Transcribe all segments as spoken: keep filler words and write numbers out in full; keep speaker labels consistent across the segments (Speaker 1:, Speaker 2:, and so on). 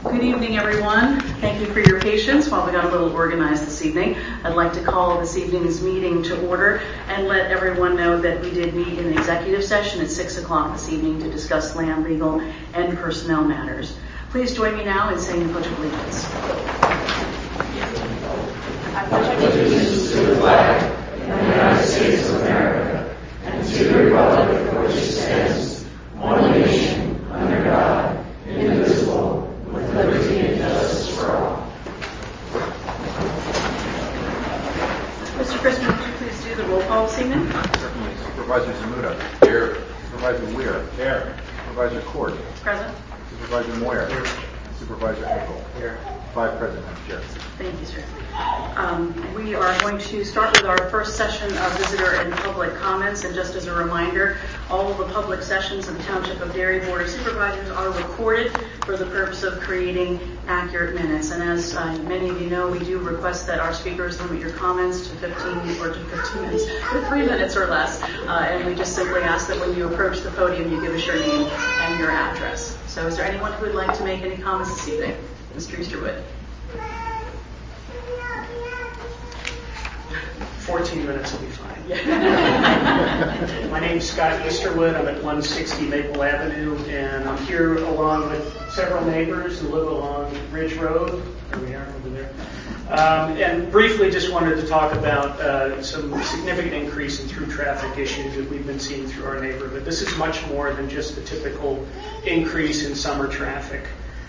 Speaker 1: Good evening, everyone. Thank you for your patience while we got a little organized this evening. I'd like to call this evening's meeting to order and let everyone know that we did meet in an executive session at six o'clock this evening to discuss land, legal, and personnel matters. Please join me now in saying the Pledge of Allegiance. I pledge allegiance to the flag of the United States of America and to the republic for which it stands, one nation, under God, indivisible, with liberty and justice for all. Mister Crispin, would you please do the roll call this evening?
Speaker 2: Certainly. Supervisor Zamuda. Here. Supervisor Weir. Here. Supervisor Court.
Speaker 1: Present.
Speaker 2: Supervisor Moyer. Here. Supervisor Engel. Here. Five present, Madam Chair.
Speaker 1: Thank you, sir. Um, we are going to start with our first session of visitor and public comments. And just as a reminder, all of the public sessions of the Township of Derry Board of Supervisors are recorded for the purpose of creating accurate minutes. And as uh, many of you know, we do request that our speakers limit your comments to fifteen or to fifteen minutes, to three minutes or less. Uh, and we just simply ask that when you approach the podium, you give us your name and your address. So is there anyone who would like to make any comments this evening? Mister Easterwood.
Speaker 3: fourteen minutes will be fine. My name's Scott Easterwood. I'm at one sixty Maple Avenue, and I'm here along with several neighbors who live along Ridge Road. There we are, over there. Um, and briefly just wanted to talk about uh, some significant increase in through traffic issues that we've been seeing through our neighborhood. This is much more than just the typical increase in summer traffic.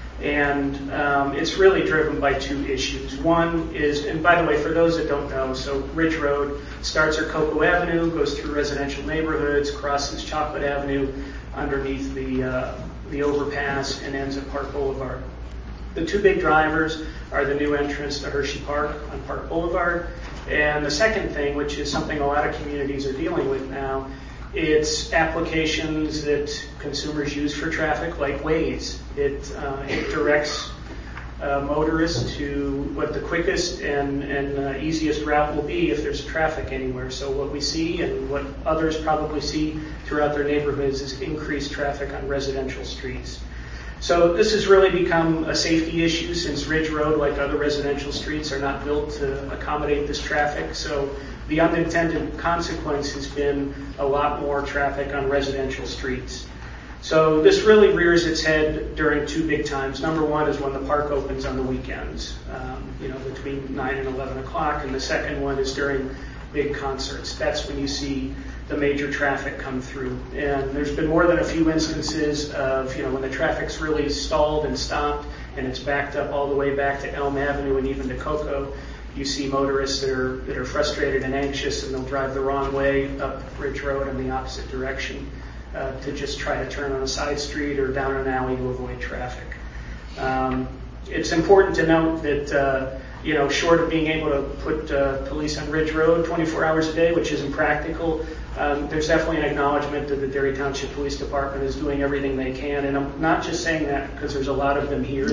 Speaker 3: And um, it's really driven by two issues. One is, and by the way, for those that don't know, so Ridge Road starts at Cocoa Avenue, goes through residential neighborhoods, crosses Chocolate Avenue underneath the uh, the overpass, and ends at Park Boulevard. The two big drivers are the new entrance to Hershey Park on Park Boulevard, and the second thing, which is something a lot of communities are dealing with now, it's applications that consumers use for traffic, like Waze. It uh, it directs uh, motorists to what the quickest and, and uh, easiest route will be if there's traffic anywhere. So what we see and what others probably see throughout their neighborhoods is increased traffic on residential streets. So this has really become a safety issue since Ridge Road, like other residential streets, are not built to accommodate this traffic. So the unintended consequence has been a lot more traffic on residential streets. So this really rears its head during two big times. Number one is when the park opens on the weekends, um, you know, between nine and eleven o'clock. And the second one is during big concerts. That's when you see the major traffic come through. And there's been more than a few instances of, you know, when the traffic's really stalled and stopped and it's backed up all the way back to Elm Avenue and even to Cocoa. You see motorists that are that are frustrated and anxious, and they'll drive the wrong way up Ridge Road in the opposite direction uh, to just try to turn on a side street or down an alley to avoid traffic. Um, it's important to note that uh, you know, short of being able to put uh, police on Ridge Road twenty-four hours a day, which isn't practical, um, there's definitely an acknowledgement that the Derry Township Police Department is doing everything they can. And I'm not just saying that because there's a lot of them here.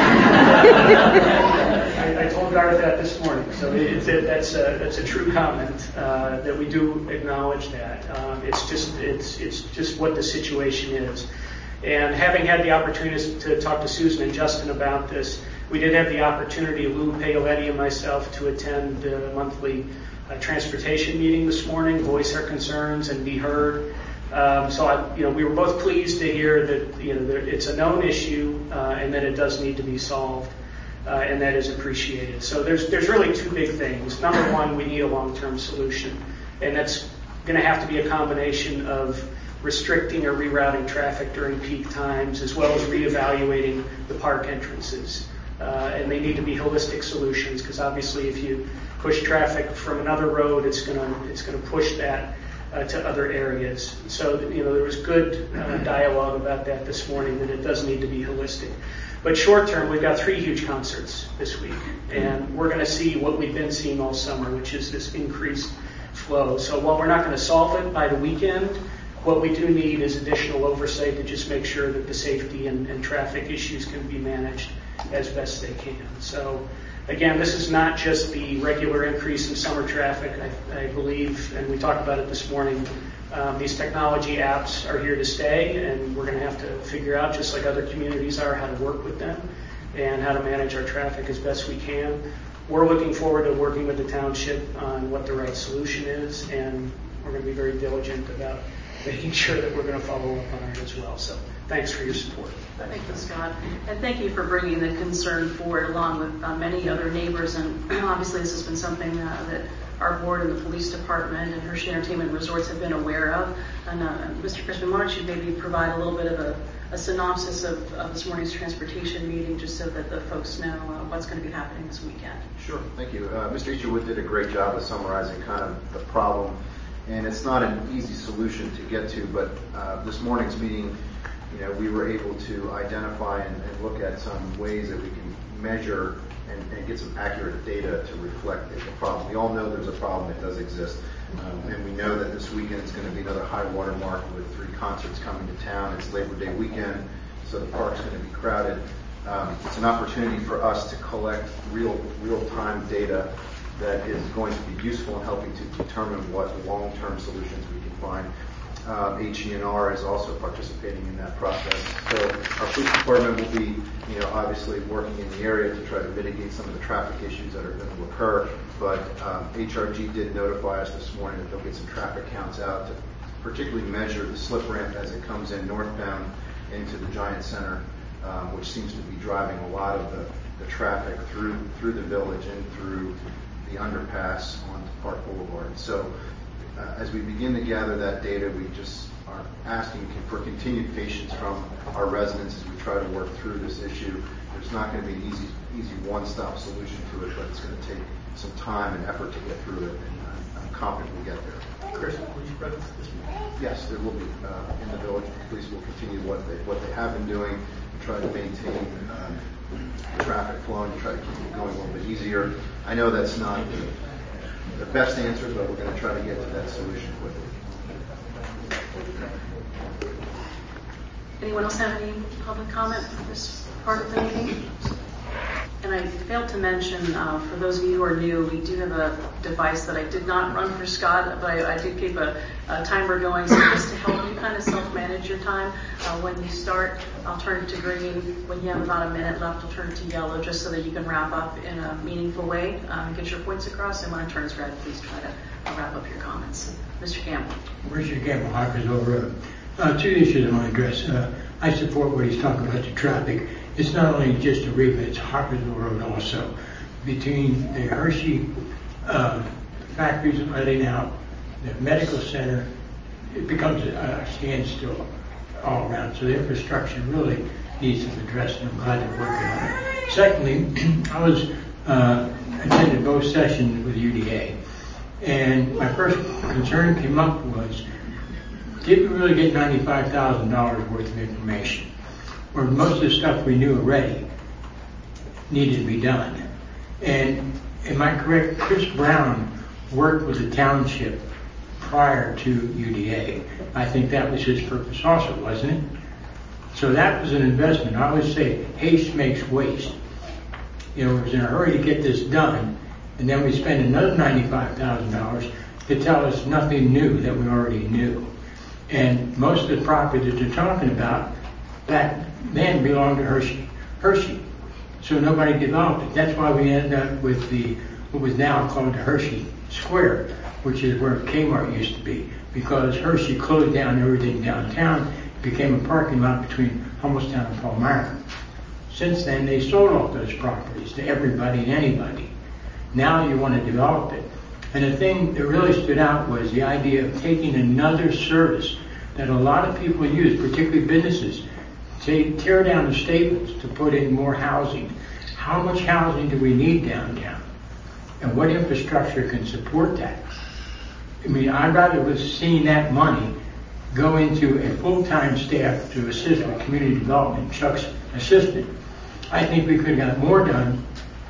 Speaker 3: I, I told Garth that this morning, so it, it, that's a, that's a true comment uh, that we do acknowledge that. Um, it's just it's it's just what the situation is. And having had the opportunity to talk to Susan and Justin about this, we did have the opportunity, Lou Paoletti and myself, to attend a monthly uh, transportation meeting this morning, voice our concerns and be heard. Um, so, I, you know, we were both pleased to hear that, you know, there, it's a known issue uh, and that it does need to be solved, uh, and that is appreciated. So there's there's really two big things. Number one, we need a long-term solution, and that's going to have to be a combination of restricting or rerouting traffic during peak times, as well as reevaluating the park entrances. Uh, and they need to be holistic solutions, because obviously if you push traffic from another road, it's going to it's going to push that uh, to other areas. So, you know, there was good uh, dialogue about that this morning, that it does need to be holistic. But short term, we've got three huge concerts this week, and we're going to see what we've been seeing all summer, which is this increased flow. So while we're not going to solve it by the weekend, what we do need is additional oversight to just make sure that the safety and, and traffic issues can be managed as best they can. So again, this is not just the regular increase in summer traffic. I, I believe, and we talked about it this morning, um, these technology apps are here to stay, and we're going to have to figure out, just like other communities are, how to work with them. and how to manage our traffic as best we can. We're looking forward to working with the township on what the right solution is, and we're going to be very diligent about making sure that we're going to follow up on it as well. So thanks for your support.
Speaker 1: Thank you, Scott. And thank you for bringing the concern forward along with uh, many other neighbors. And obviously this has been something uh, that our board and the police department and Hershey Entertainment Resorts have been aware of. And uh, Mister Crispin, why don't you maybe provide a little bit of a, a synopsis of, of this morning's transportation meeting, just so that the folks know uh, what's going to be happening this weekend.
Speaker 2: Sure, thank you. Uh, Mister Easterwood did a great job of summarizing kind of the problem, and it's not an easy solution to get to, but uh, this morning's meeting, you know, we were able to identify and, and look at some ways that we can measure and, and get some accurate data to reflect the problem. We all know there's a problem that does exist, um, and we know that this weekend is going to be another high water mark with three concerts coming to town. It's Labor Day weekend, so the park's going to be crowded. Um, it's an opportunity for us to collect real, real-time data that is going to be useful in helping to determine what long-term solutions we can find. Um, H E N R is also participating in that process. So our police department will be, you know, obviously working in the area to try to mitigate some of the traffic issues that are going to occur. But um, H R G did notify us this morning that they'll get some traffic counts out to particularly measure the slip ramp as it comes in northbound into the Giant Center, um, which seems to be driving a lot of the, the traffic through through the village and through the underpass onto Park Boulevard. So uh, as we begin to gather that data, we just are asking for continued patience from our residents as we try to work through this issue. There's not going to be an easy, easy one-stop solution to it, but it's going to take some time and effort to get through it, and I'm, I'm confident we'll get there.
Speaker 3: Chris, police presence this week?
Speaker 2: Yes, there will be uh, in the village. The police will continue what they what they have been doing to try to maintain um, the traffic flow and to try to keep it going a little bit easier. I know that's not the, the best answer, but we're going to try to get to that solution quickly.
Speaker 1: Anyone else have any public comment for this part of the meeting? And I failed to mention, uh, for those of you who are new, we do have a device that I did not run for Scott, but I, I did keep a, a timer going, so just to help you kind of self-manage your time. Uh, when you start, I'll turn it to green. When you have about a minute left, I'll turn it to yellow, just so that you can wrap up in a meaningful way, um, get your points across, and when it turns red, please try to uh, wrap up your comments. Mister Campbell.
Speaker 4: Richard Campbell, Harkersville Road. Uh, two issues I want to address. Uh, I support what he's talking about, the traffic. It's not only just a Reeve, it's Harkersville Road also. Between the Hershey uh, factories letting out, the medical center, it becomes a standstill all around. So the infrastructure really needs to be addressed, and I'm glad they're working on it. Secondly, I was uh, attended both sessions with U D A, and my first concern came up was, did we really get ninety-five thousand dollars worth of information? Where most of the stuff we knew already needed to be done. And am I correct, Chris Brown worked with the township prior to U D A. I think that was his purpose also, wasn't it? So that was an investment. I always say haste makes waste. You know, we was in a hurry to get this done, and then we spend another ninety-five thousand dollars to tell us nothing new that we already knew. And most of the property that they're talking about, that then belonged to Hershey. Hershey. So nobody developed it. That's why we ended up with the what was now called the Hershey Square, which is where Kmart used to be, because Hershey closed down everything downtown. It became a parking lot between Hummelstown and Palmyra. Since then, they sold off those properties to everybody and anybody. Now you want to develop it. And the thing that really stood out was the idea of taking another service that a lot of people use, particularly businesses, to tear down the Staples to put in more housing. How much housing do we need downtown? And what infrastructure can support that? I mean, I'd rather have seen that money go into a full-time staff to assist with community development, Chuck's assistant. I think we could have got more done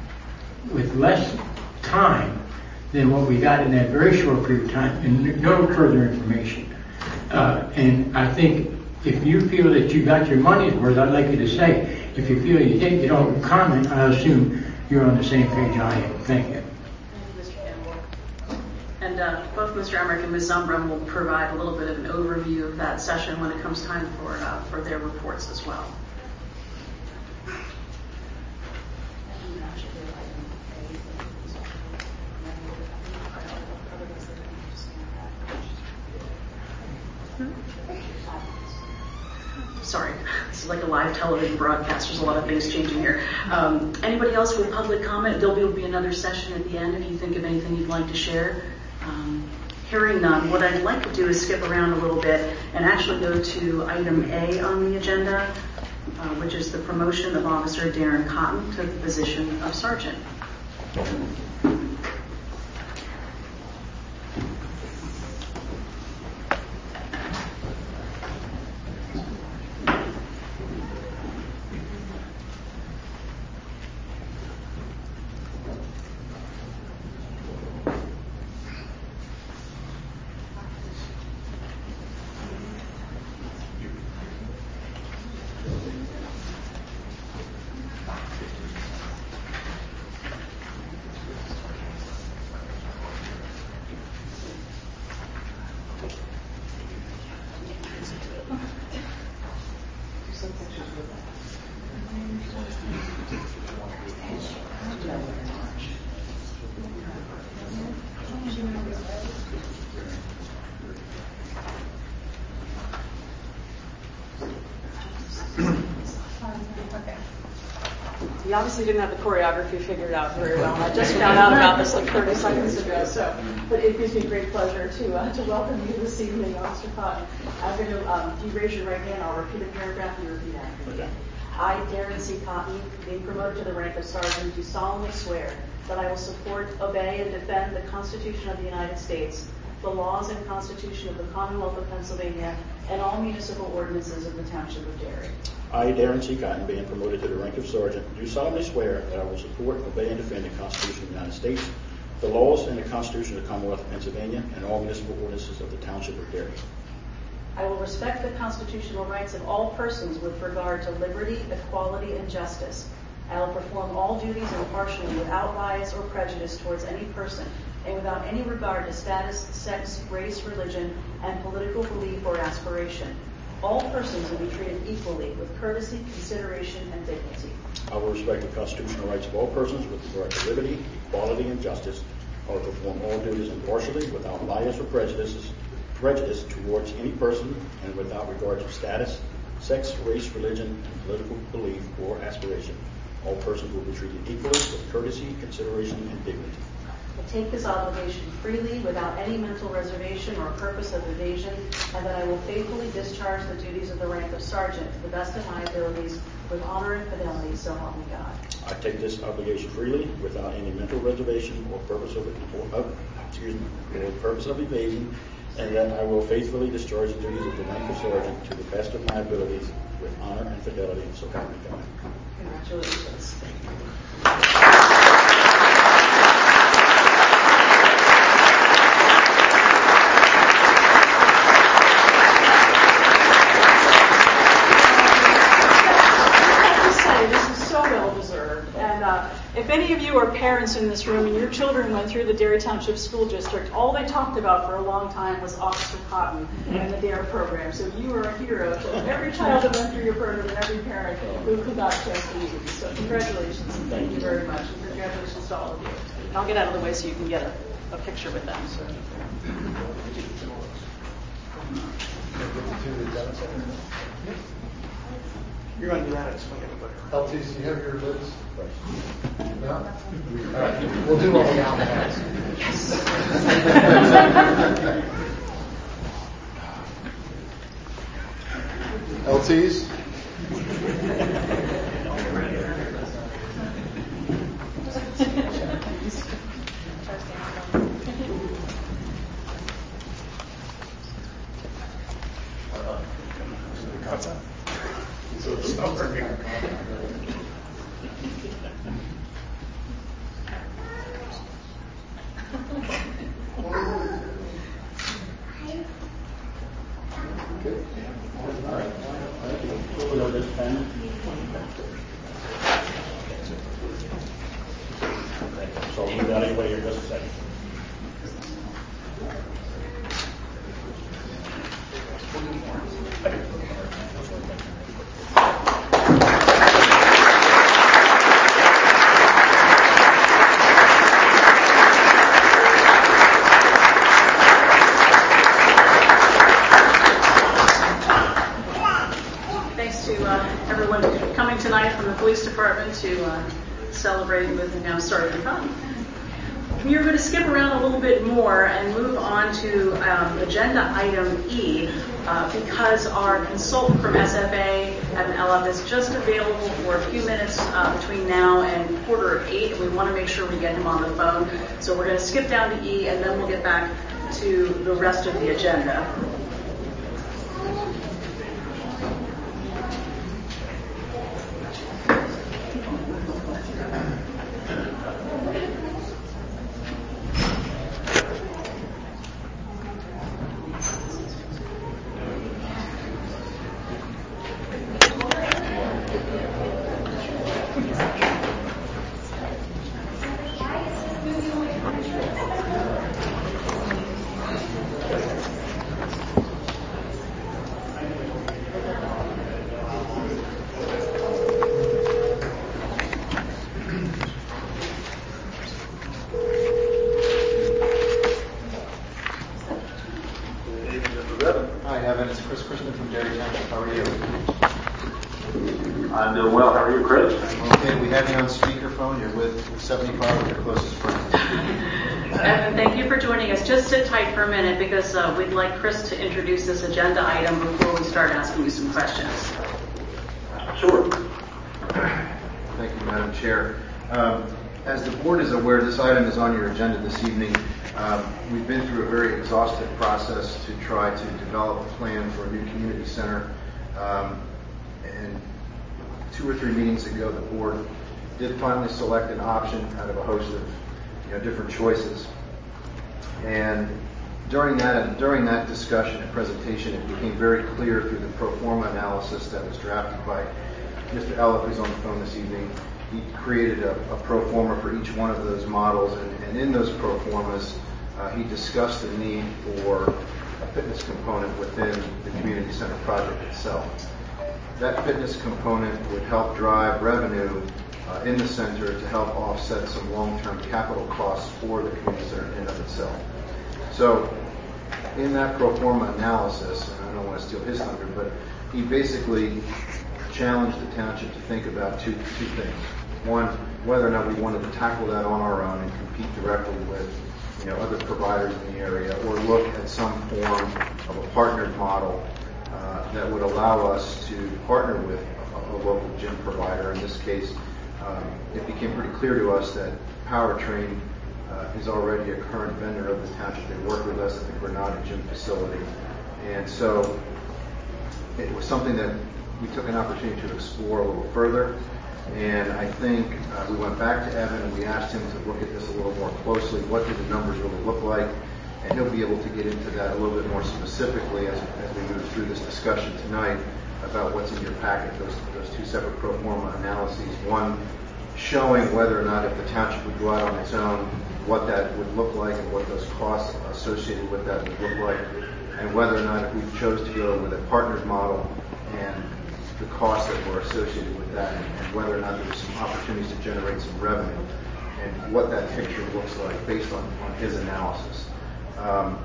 Speaker 4: with less time than what we got in that very short period of time, and no further information. Uh, and I think if you feel that you got your money's worth, I'd like you to say. If you feel you didn't, you don't comment, I assume you're on the same page I am. Thank you.
Speaker 1: Thank you, Mister Campbell. And uh, both Mister Emmerich and Miz Zumbrum will provide a little bit of an overview of that session when it comes time for uh, for their reports as well. Sorry, this is like a live television broadcast. There's a lot of things changing here. Um, anybody else with public comment? There'll be, will be another session at the end if you think of anything you'd like to share. Um, hearing none, what I'd like to do is skip around a little bit and actually go to item A on the agenda, uh, which is the promotion of Officer Darren Cotton to the position of Sergeant.
Speaker 5: You obviously didn't have the choreography figured out very well. I just found out about this like thirty seconds ago. So, but it gives me great pleasure to uh, to welcome you this evening, Officer Cotton. I'm going to, um, if you raise your right hand, I'll repeat a paragraph. You repeat after me. Okay. I, Darren C. Cotton, being promoted to the rank of sergeant, do solemnly swear that I will support, obey, and defend the Constitution of the United States, the laws and Constitution of the Commonwealth of Pennsylvania, and all municipal ordinances of the Township of Derry.
Speaker 6: I, Darren C. Cotton, being promoted to the rank of sergeant, do solemnly swear that I will support, obey, and defend the Constitution of the United States, the laws and the Constitution of the Commonwealth of Pennsylvania, and all municipal ordinances of the Township of Derry.
Speaker 5: I will respect the constitutional rights of all persons with regard to liberty, equality, and justice. I will perform all duties impartially without bias or prejudice towards any person, and without any regard to status, sex, race, religion, and political belief or aspiration. All persons will be treated equally with courtesy, consideration, and dignity.
Speaker 6: I will respect the constitutional rights of all persons with regard to liberty, equality, and justice. I will perform all duties impartially without bias or prejudices, prejudice towards any person, and without regard to status, sex, race, religion, and political belief or aspiration. All persons will be treated equally with courtesy, consideration, and dignity.
Speaker 5: I take this obligation freely without any mental reservation or purpose of evasion, and that I will faithfully discharge the duties of the rank of sergeant to the best of my abilities with honor and fidelity, so help me God.
Speaker 6: I take this obligation freely without any mental reservation or purpose of, or of excuse me, or purpose of evasion, and that I will faithfully discharge the duties of the rank of sergeant to the best of my abilities with honor and fidelity, so help me God.
Speaker 5: Congratulations. If any of you are parents in this room and your children went through the Derry Township School District, all they talked about for a long time was Officer Cotton and the DARE program. So you are a hero to every child that went through your program and every parent who got a chance to use it. So congratulations and thank you very much. And congratulations to all of you. And I'll get out of the way so you can get a, a picture with them. So.
Speaker 3: You're going to do that at swing.
Speaker 7: L T C, you have your list? No? All right. We'll do what we now have.
Speaker 5: Yes.
Speaker 7: L Ts? So it's not working.
Speaker 6: So I'll move that anyway here just a second.
Speaker 1: Department to uh, celebrate with the now starting fun. We are going to skip around a little bit more and move on to um, agenda item E uh, because our consultant from S F A, Evan Elliff, is just available for a few minutes uh, between now and quarter of eight, and we want to make sure we get him on the phone. So we're going to skip down to E, and then we'll get back to the rest of the agenda.
Speaker 2: Hi, Evan. It's Chris Christian from Derry Township. How are you?
Speaker 8: I'm doing well. How are you, Chris?
Speaker 2: Okay, we have you on speakerphone. You're with seventy-five of your closest friends.
Speaker 1: Evan, thank you for joining us. Just sit tight for a minute because uh, we'd like Chris to introduce this agenda item before we start asking you some questions.
Speaker 8: Sure.
Speaker 2: Thank you, Madam Chair. Um, as the board is aware, this item is on your agenda this evening. Um, we've been through a very exhaustive process to try to develop a plan for a new community center. Um, and two or three meetings ago, the board did finally select an option out of a host of you know, different choices. And during that, during that discussion and presentation, it became very clear through the pro forma analysis that was drafted by Mister Elliff, who's on the phone this evening. He created a, a pro forma for each one of those models, and, and in those pro formas, uh, he discussed the need for a fitness component within the community center project itself. That fitness component would help drive revenue uh, in the center to help offset some long-term capital costs for the community center in and of itself. So, in that pro forma analysis, and I don't want to steal his thunder, but he basically challenged the township to think about two two things. One, whether or not we wanted to tackle that on our own and compete directly with you know other providers in the area, or look at some form of a partnered model uh, that would allow us to partner with a, a local gym provider. In this case, um, it became pretty clear to us that Powertrain uh, is already a current vendor of the township. They work with us at the Granada Gym facility, and so it was something that we took an opportunity to explore a little further. And I think uh, we went back to Evan and we asked him to look at this a little more closely. What do the numbers really look like? And he'll be able to get into that a little bit more specifically as, as we move through this discussion tonight about what's in your packet, those, those two separate pro forma analyses. One showing whether or not if the township would go out on its own, what that would look like and what those costs associated with that would look like, and whether or not if we chose to go with a partnered model and the costs that were associated with that, and whether or not there's some opportunities to generate some revenue, and what that picture looks like based on, on his analysis. Um,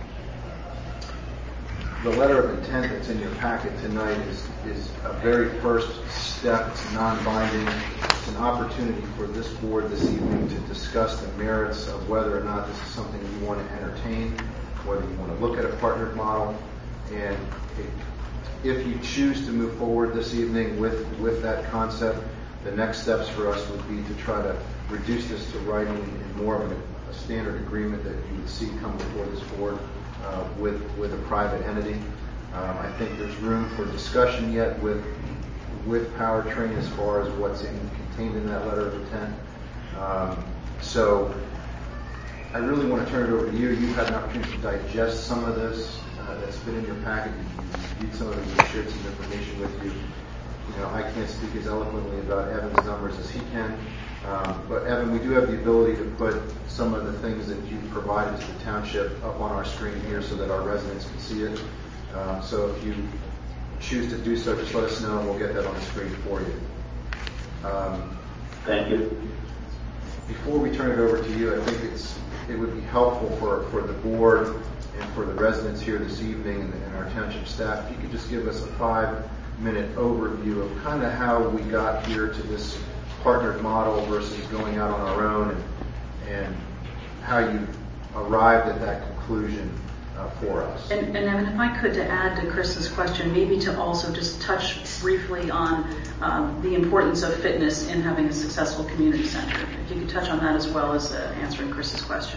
Speaker 2: the letter of intent that's in your packet tonight is, is a very first step. It's non-binding. It's an opportunity for this board this evening to discuss the merits of whether or not this is something you want to entertain, whether you want to look at a partnered model, and it, if you choose to move forward this evening with, with that concept, the next steps for us would be to try to reduce this to writing in more of a, a standard agreement that you would see come before this board uh, with, with a private entity. Um, I think there's room for discussion yet with, with Powertrain as far as what's in, contained in that letter of intent. Um, so I really want to turn it over to you. You've had an opportunity to digest some of this uh, that's been in your packet. You reviewed some of it, you shared some information with you. You know, I can't speak as eloquently about Evan's numbers as he can, um, but Evan, we do have the ability to put some of the things that you provided to the township up on our screen here so that our residents can see it. Um, so if you choose to do so, just let us know and we'll get that on the screen for you. Um,
Speaker 8: Thank you.
Speaker 2: Before we turn it over to you, I think it's it would be helpful for, for the board and for the residents here this evening and, and our township staff if you could just give us a five minute overview of kind of how we got here to this partnered model versus going out on our own, and, and how you arrived at that conclusion uh, for us.
Speaker 1: And, and Evan, if I could, to add to Chris's question, maybe to also just touch briefly on um, the importance of fitness in having a successful community center. If you could touch on that as well as uh, answering Chris's question.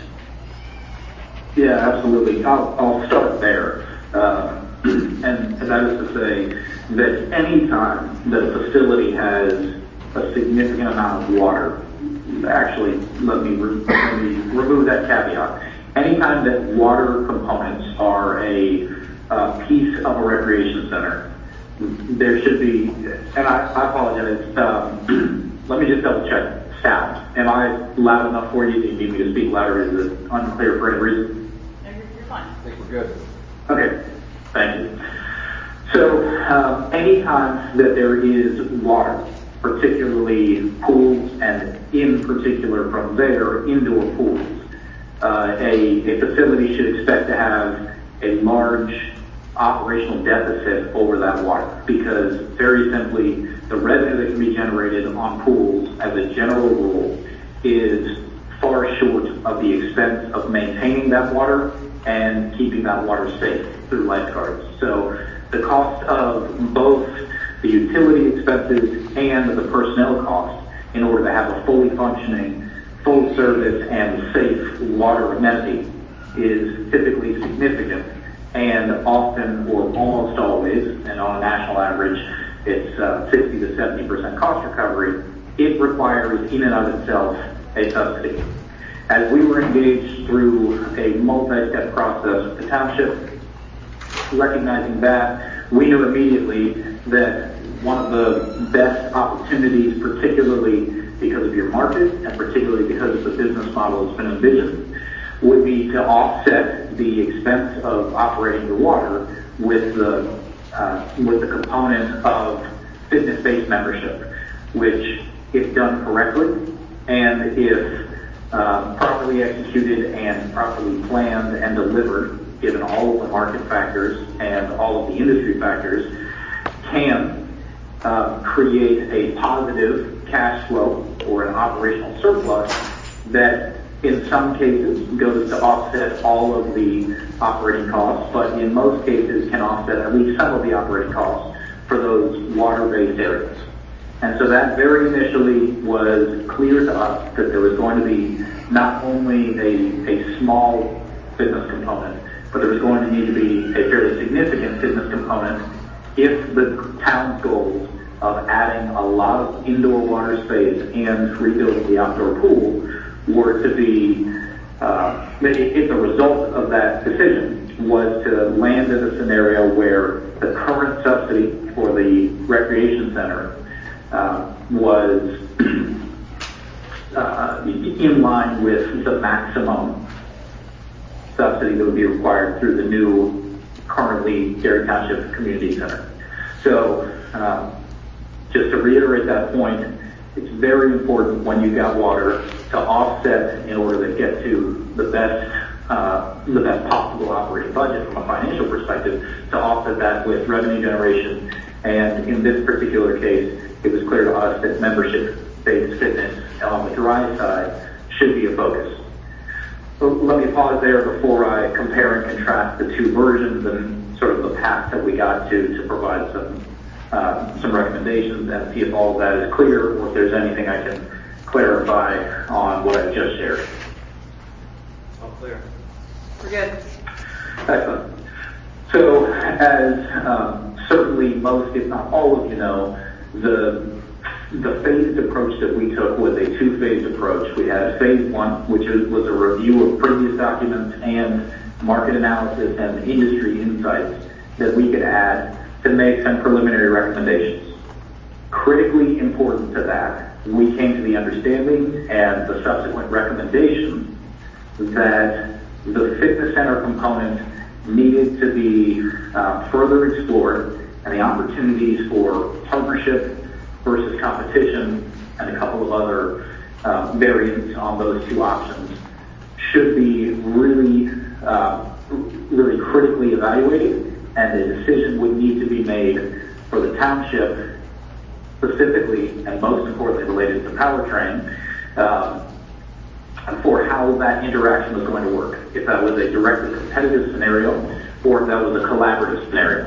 Speaker 8: Yeah, absolutely. I'll, I'll start there. Uh, and, and that is to say that any time that a facility has a significant amount of water, actually, let me, re- let me remove that caveat. Anytime that water components are a uh, piece of a recreation center, there should be, and I, I apologize, um, let me just double check sound. Am I loud enough for you? Do you need me to speak louder? Is it unclear for any reason?
Speaker 5: No, you're, you're fine.
Speaker 2: I think we're good.
Speaker 8: Okay, thank you. So, um, anytime that there is water, particularly pools, and in particular from there, indoor pools, uh, a, a facility should expect to have a large operational deficit over that water, because very simply, the revenue that can be generated on pools as a general rule is far short of the expense of maintaining that water and keeping that water safe through lifeguards. So the cost of both the utility expenses and the personnel costs in order to have a fully functioning, full service and safe water amenity is typically significant, and often or almost always, and on a national average, it's uh, sixty to seventy percent cost recovery. It requires in and of itself a subsidy. As we were engaged through a multi-step process with the township, recognizing that, we knew immediately that one of the best opportunities, particularly because of your market and particularly because of the business model that's been envisioned, would be to offset the expense of operating the water with the uh, with the component of fitness-based membership, which, if done correctly and if uh, properly executed and properly planned and delivered, given all of the market factors and all of the industry factors, can uh, create a positive cash flow or an operational surplus that in some cases goes to offset all of the operating costs, but in most cases can offset at least some of the operating costs for those water-based areas. And so that very initially was clear to us that there was going to be not only a, a small fitness component, but there was going to need to be a fairly significant fitness component if the town's goals of adding a lot of indoor water space and rebuilding the outdoor pool were to be, uh, if the result of that decision was to land in a scenario where the current subsidy for the recreation center uh, was uh, in line with the maximum subsidy that would be required through the new, currently Gary Township Community Center. So, um, just to reiterate that point, it's very important when you've got water to offset in order to get to the best uh, the best possible operating budget from a financial perspective, to offset that with revenue generation. And in this particular case, it was clear to us that membership-based fitness on the dry side should be a focus. So let me pause there before I compare and contrast the two versions and sort of the path that we got to to provide some Uh, some recommendations and see if all of that is clear, or if there's anything I can clarify on what I just shared.
Speaker 3: All clear.
Speaker 1: We're good.
Speaker 8: Excellent. So, as um, certainly most, if not all of you know, the the phased approach that we took was a two-phased approach. We had phase one, which was, was a review of previous documents and market analysis and industry insights that we could add to make some preliminary recommendations. Critically important to that, we came to the understanding and the subsequent recommendation that the fitness center component needed to be uh, further explored, and the opportunities for partnership versus competition and a couple of other uh, variants on those two options should be really, uh, really critically evaluated, and a decision would need to be made for the township, specifically and most importantly related to powertrain, um, for how that interaction was going to work. If that was a directly competitive scenario or if that was a collaborative scenario.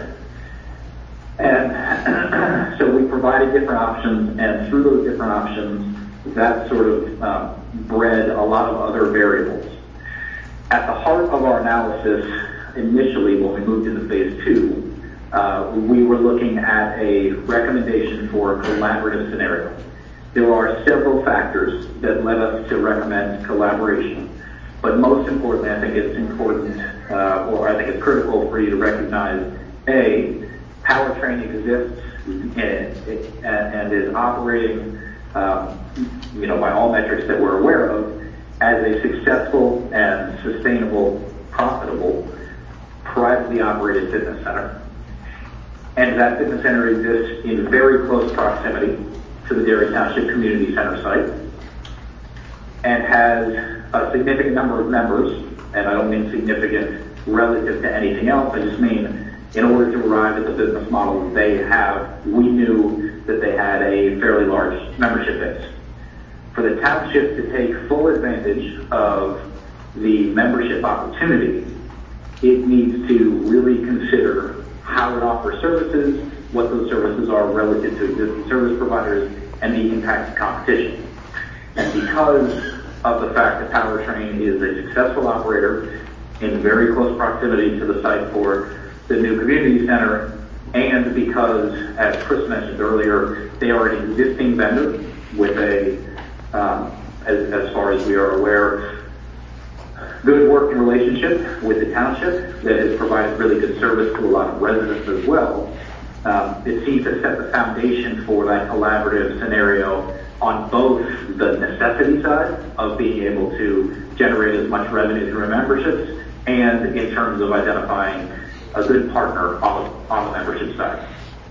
Speaker 8: And so we provided different options, and through those different options, that sort of um, bred a lot of other variables. At the heart of our analysis, initially when we moved into phase two, uh, we were looking at a recommendation for a collaborative scenario. There are several factors that led us to recommend collaboration, but most importantly, I think it's important, uh, or I think it's critical for you to recognize, A, powertrain exists and, and is operating, um, you know, by all metrics that we're aware of, as a successful and sustainable, profitable, privately operated fitness center. And that fitness center exists in very close proximity to the Derry Township Community Center site, and has a significant number of members, and I don't mean significant relative to anything else, I just mean in order to arrive at the business model they have, we knew that they had a fairly large membership base. For the township to take full advantage of the membership opportunity, it needs to really consider how it offers services, what those services are relative to existing service providers, and the impact of competition. And because of the fact that Powertrain is a successful operator in very close proximity to the site for the new community center, and because, as Chris mentioned earlier, they are an existing vendor with a, um, as, as far as we are aware, good working relationship with the township that has provided really good service to a lot of residents as well. Um, it seems to set the foundation for that collaborative scenario on both the necessity side of being able to generate as much revenue through memberships, and in terms of identifying a good partner on, on the membership side.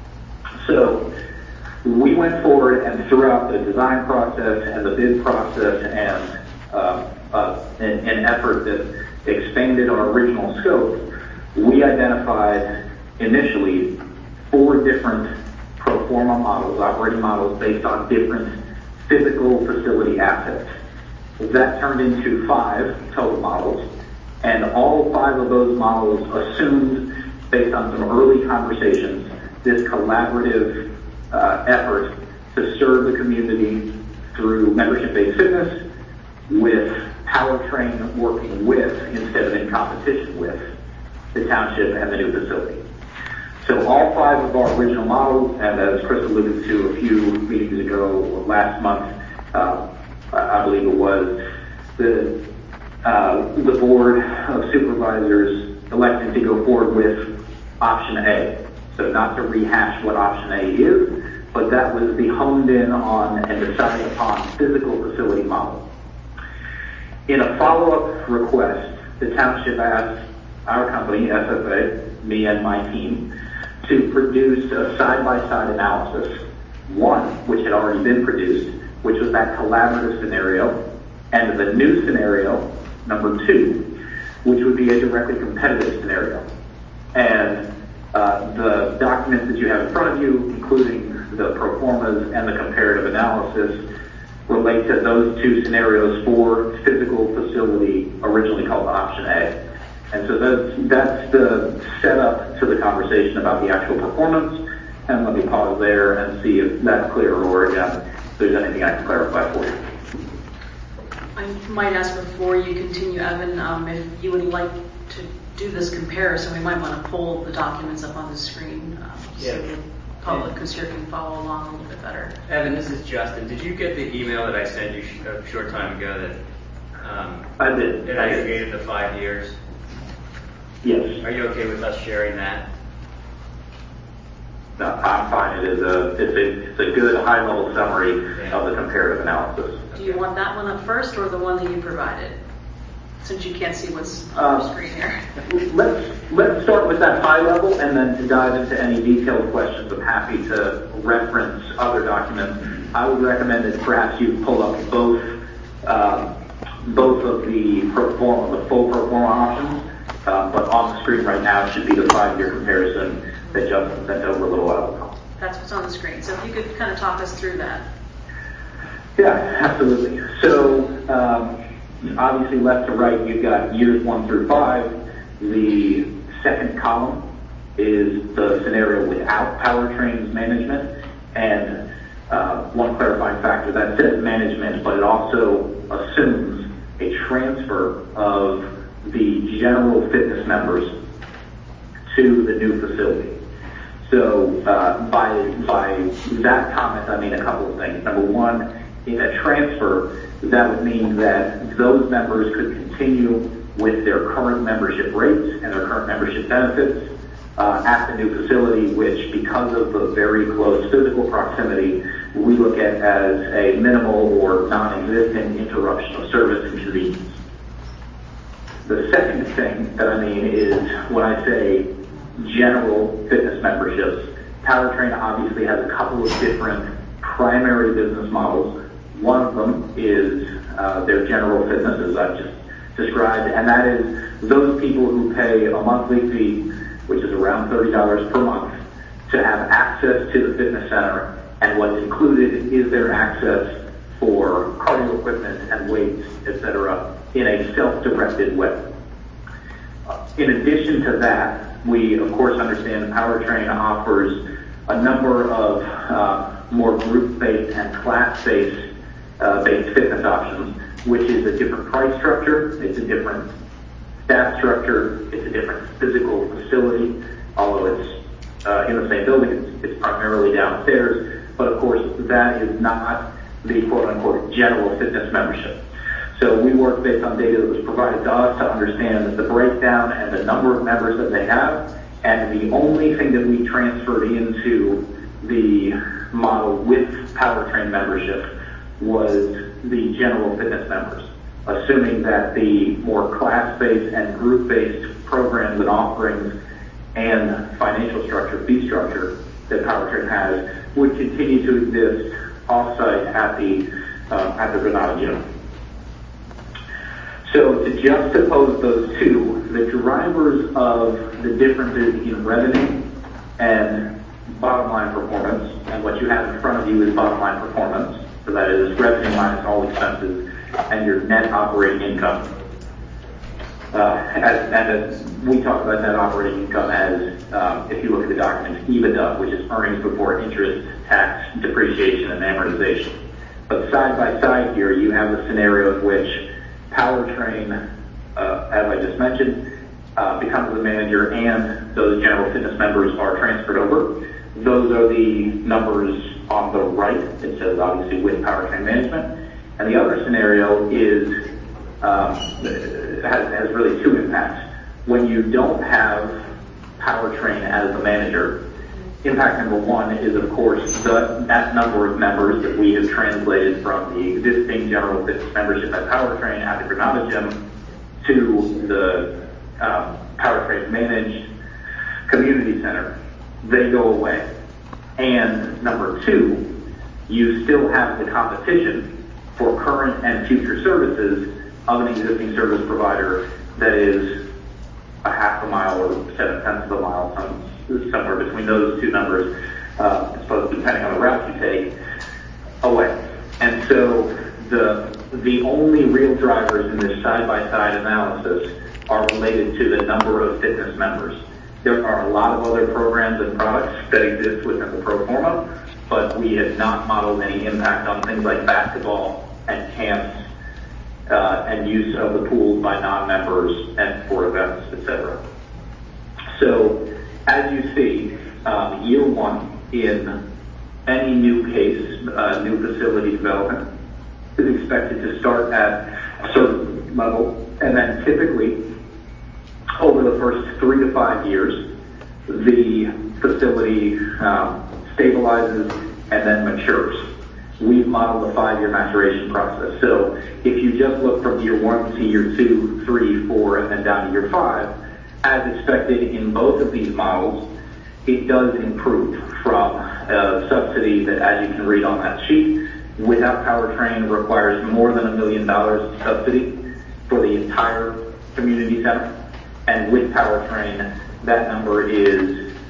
Speaker 8: So we went forward, and throughout the design process and the bid process and uh, uh, an, an effort that expanded our original scope, we identified initially four different pro forma models, operating models based on different physical facility assets. That turned into five total models, and all five of those models assumed, based on some early conversations, this collaborative uh, effort to serve the community through membership-based fitness, with Powertrain working with, instead of in competition with, the township and the new facility. So all five of our original models, and as Chris alluded to a few meetings ago, last month, uh, I believe it was, the, uh, the board of supervisors elected to go forward with option A. So not to rehash what option A is, but that was the honed in on and decided upon physical facility model. In a follow-up request, the township asked our company, S F A, me and my team, to produce a side-by-side analysis, one, which had already been produced, which was that collaborative scenario, and the new scenario, number two, which would be a directly competitive scenario. And uh, the documents that you have in front of you, including the pro formas and the comparative analysis, relate to those two scenarios for physical facility, originally called option A. And so that's, that's the setup to the conversation about the actual performance. And let me pause there and see if that's clear, or again, if there's anything I can clarify for you.
Speaker 1: I might ask before you continue, Evan, um, if you would like to do this comparison, we might want to pull the documents up on the screen um, so
Speaker 9: Yeah.
Speaker 1: the public who's here can follow along a little bit better.
Speaker 9: Evan, this is Justin. Did you get the email that I sent you sh- a short time ago that um,
Speaker 8: I did.
Speaker 9: it
Speaker 8: I did.
Speaker 9: aggregated the five years?
Speaker 8: Yes.
Speaker 9: Are you okay with us sharing that?
Speaker 8: No, I'm fine. It is a, it's a, it's a good high-level summary of the comparative analysis.
Speaker 1: Do you want that one up first or the one that you provided? Since you can't see what's on
Speaker 8: Uh,
Speaker 1: the screen here.
Speaker 8: Let's let's start with that high level, and then to dive into any detailed questions, I'm happy to reference other documents. I would recommend that perhaps you pull up both um, both of the pro forma, the full pro forma options, uh, but on the screen right now should be the five-year comparison that Justin sent over a little while ago.
Speaker 1: It's on the screen. So if you could kind of talk us through that.
Speaker 8: Yeah, absolutely. So um, obviously left to right, you've got years one through five. The second column is the scenario without powertrains management. And uh, one clarifying factor, that says management, but it also assumes a transfer of the general fitness members to the new facility. So uh, by, by that comment, I mean a couple of things. Number one, in a transfer, that would mean that those members could continue with their current membership rates and their current membership benefits uh, at the new facility, which, because of the very close physical proximity, we look at as a minimal or non-existent interruption of service and convenience. The second thing that I mean is when I say general fitness memberships, Powertrain obviously has a couple of different primary business models. One of them is uh, their general fitness, as I've just described, and that is those people who pay a monthly fee, which is around thirty dollars per month, to have access to the fitness center, and what's included is their access for cardio equipment and weights, et cetera, in a self-directed way. In addition to that, we of course understand that Powertrain offers a number of uh, more group-based and class-based uh, based fitness options, which is a different price structure, it's a different staff structure, it's a different physical facility, although it's uh, in the same building, it's, it's primarily downstairs, but of course that is not the quote-unquote general fitness membership. So we work based on data that was provided to us to understand the breakdown and the number of members that they have, and the only thing that we transferred into the model with Powertrain membership was the general fitness members, assuming that the more class-based and group-based programs and offerings and financial structure, fee structure that Powertrain has would continue to exist off-site at the, uh, at the Granada Gym. So to juxtapose those two, the drivers of the differences in revenue and bottom line performance, and what you have in front of you is bottom line performance, so that is revenue minus all expenses and your net operating income. Uh, as, and as we talk about net operating income as, um, if you look at the document, EBITDA, which is earnings before interest, tax, depreciation, and amortization. But side by side here, you have the scenario in which Powertrain, uh, as I just mentioned, uh, becomes the manager and those general fitness members are transferred over. Those are the numbers on the right. It says obviously with Powertrain management. And the other scenario is um, has, has really two impacts. When you don't have Powertrain as the manager, impact number one is, of course, the, that number of members that we have translated from the existing general fitness membership at Powertrain at the Granada Gym to the um, Powertrain managed community center. They go away. And number two, you still have the competition for current and future services of an existing service provider that is a half a mile or seven tenths of a mile, some, somewhere between those two numbers, uh, I suppose depending on the route you take, away. And so the the only real drivers in this side-by-side analysis are related to the number of fitness members. There are a lot of other programs and products that exist within the pro forma, but we have not modeled any impact on things like basketball and camps uh, and use of the pools by non-members and for events, et cetera. So, as you see, um, year one in any new case, uh, new facility development is expected to start at a certain level, and then typically over the first three to five years, the facility um, stabilizes and then matures. We've modeled a five-year maturation process. So if you just look from year one to year two, three, four, and then down to year five, as expected in both of these models, it does improve from a subsidy that, as you can read on that sheet, without Powertrain requires more than a million dollars of subsidy for the entire community center. And with Powertrain, that number is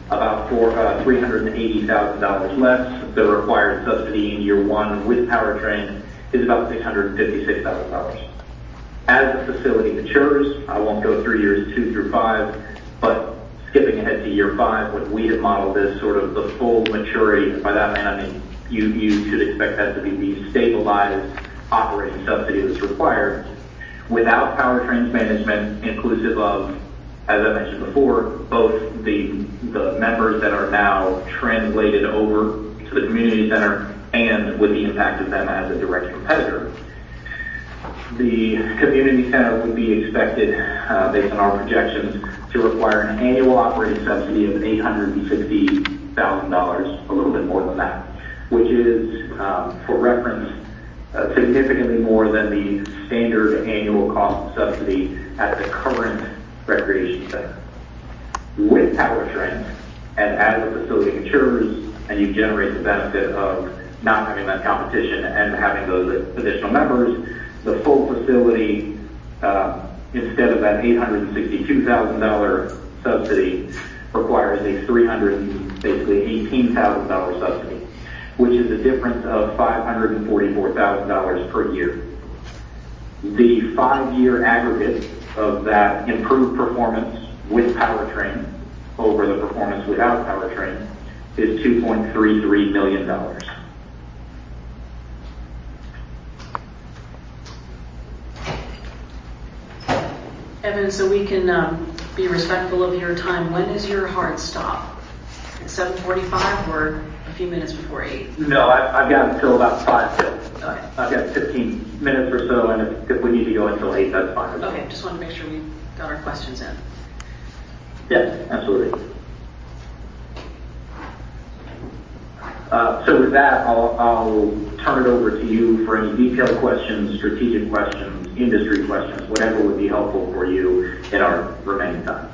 Speaker 8: about for uh, three hundred eighty thousand dollars less. The required subsidy in year one with powertrain is about six hundred fifty-six thousand dollars. As the facility matures, I won't go through years two through five, but skipping ahead to year five, when we have modeled this sort of the full maturity, by that I mean you, you should expect that to be the stabilized operating subsidy that's required, without powertrains management, inclusive of, as I mentioned before, both the, the members that are now translated over to the community center and with the impact of them as a direct competitor. The community center would be expected, uh, based on our projections, to require an annual operating subsidy of eight hundred sixty thousand dollars, a little bit more than that, which is, um, for reference, uh, significantly more than the standard annual cost subsidy at the current recreation center. With powertrain, and as the facility matures and you generate the benefit of not having that competition and having those additional members, the full facility, uh, instead of that eight hundred sixty-two thousand dollars subsidy, requires a three hundred, basically eighteen thousand dollars subsidy, which is a difference of five hundred forty-four thousand dollars per year. The five-year aggregate of that improved performance with powertrain over the performance without powertrain is two point three three million dollars.
Speaker 1: Evan, so we can um, be respectful of your time, when is your hard stop? At seven forty-five or a few minutes before eight?
Speaker 8: No, I, I've got until about five till.
Speaker 1: Okay.
Speaker 8: I've got fifteen minutes or so, and if, if we need to go until eight, that's fine.
Speaker 1: Okay, just want to make sure we got our questions in.
Speaker 8: Yes, absolutely. Uh, so with that, I'll, I'll turn it over to you for any detailed questions, strategic questions, industry questions, whatever would be helpful for you in our remaining time.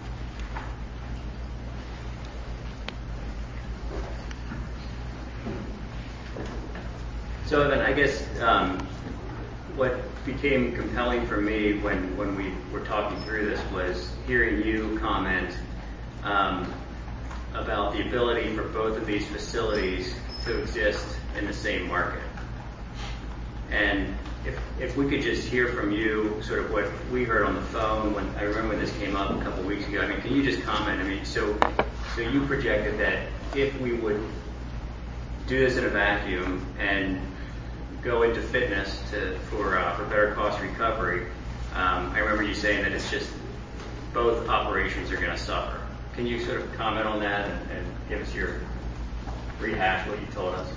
Speaker 9: So Evan, I guess um, what became compelling for me when, when we were talking through this was hearing you comment um, about the ability for both of these facilities to exist in the same market. And if, if we could just hear from you sort of what we heard on the phone when I remember when this came up a couple of weeks ago. I mean, can you just comment? I mean, so so you projected that if we would do this in a vacuum and go into fitness to for uh, for better cost recovery, um, I remember you saying that it's just both operations are going to suffer. Can you sort of comment on that and, and give us your rehash what you told us?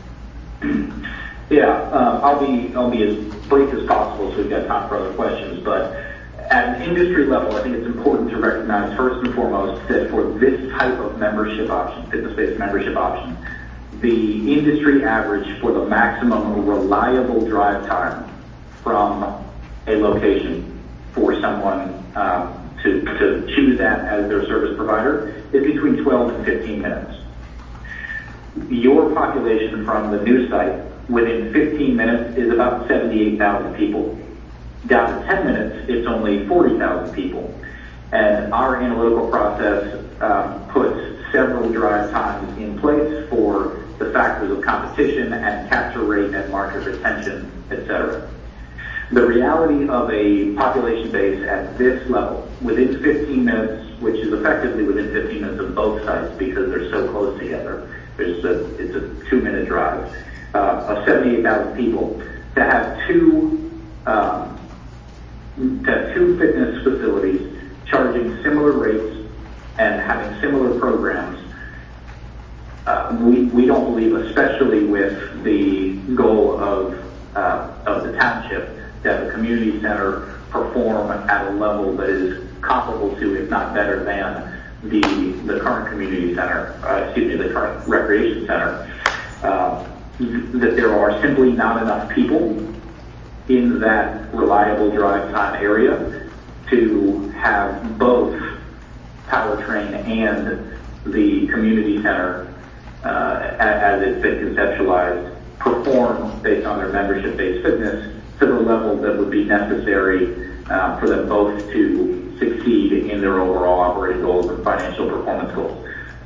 Speaker 8: Yeah, uh, I'll be I'll be as brief as possible so we've got time for other questions. But at an industry level, I think it's important to recognize first and foremost that for this type of membership option, fitness-based membership option, the industry average for the maximum reliable drive time from a location for someone um, to, to choose that as their service provider is between twelve and fifteen minutes. Your population from the new site within fifteen minutes is about seventy-eight thousand people. Down to ten minutes, it's only forty thousand people. And our analytical process um, puts several drive times in place for the factors of competition and capture rate and market retention, et cetera. The reality of a population base at this level, within fifteen minutes, which is effectively within fifteen minutes of both sites because they're so close together, there's a, it's a two-minute drive, uh, of seventy-eight thousand people, to have two, um, to have two fitness facilities charging similar rates and having similar programs. Uh, we, we don't believe, especially with the goal of, uh, of the township, that the community center perform at a level that is comparable to, if not better than, the the current community center, uh, excuse me, the current recreation center. Uh, that there are simply not enough people in that reliable drive time area to have both powertrain and the community center, uh, as it's been conceptualized, perform based on their membership-based fitness to the level that would be necessary uh, for them both to succeed in their overall operating goals and financial performance goals.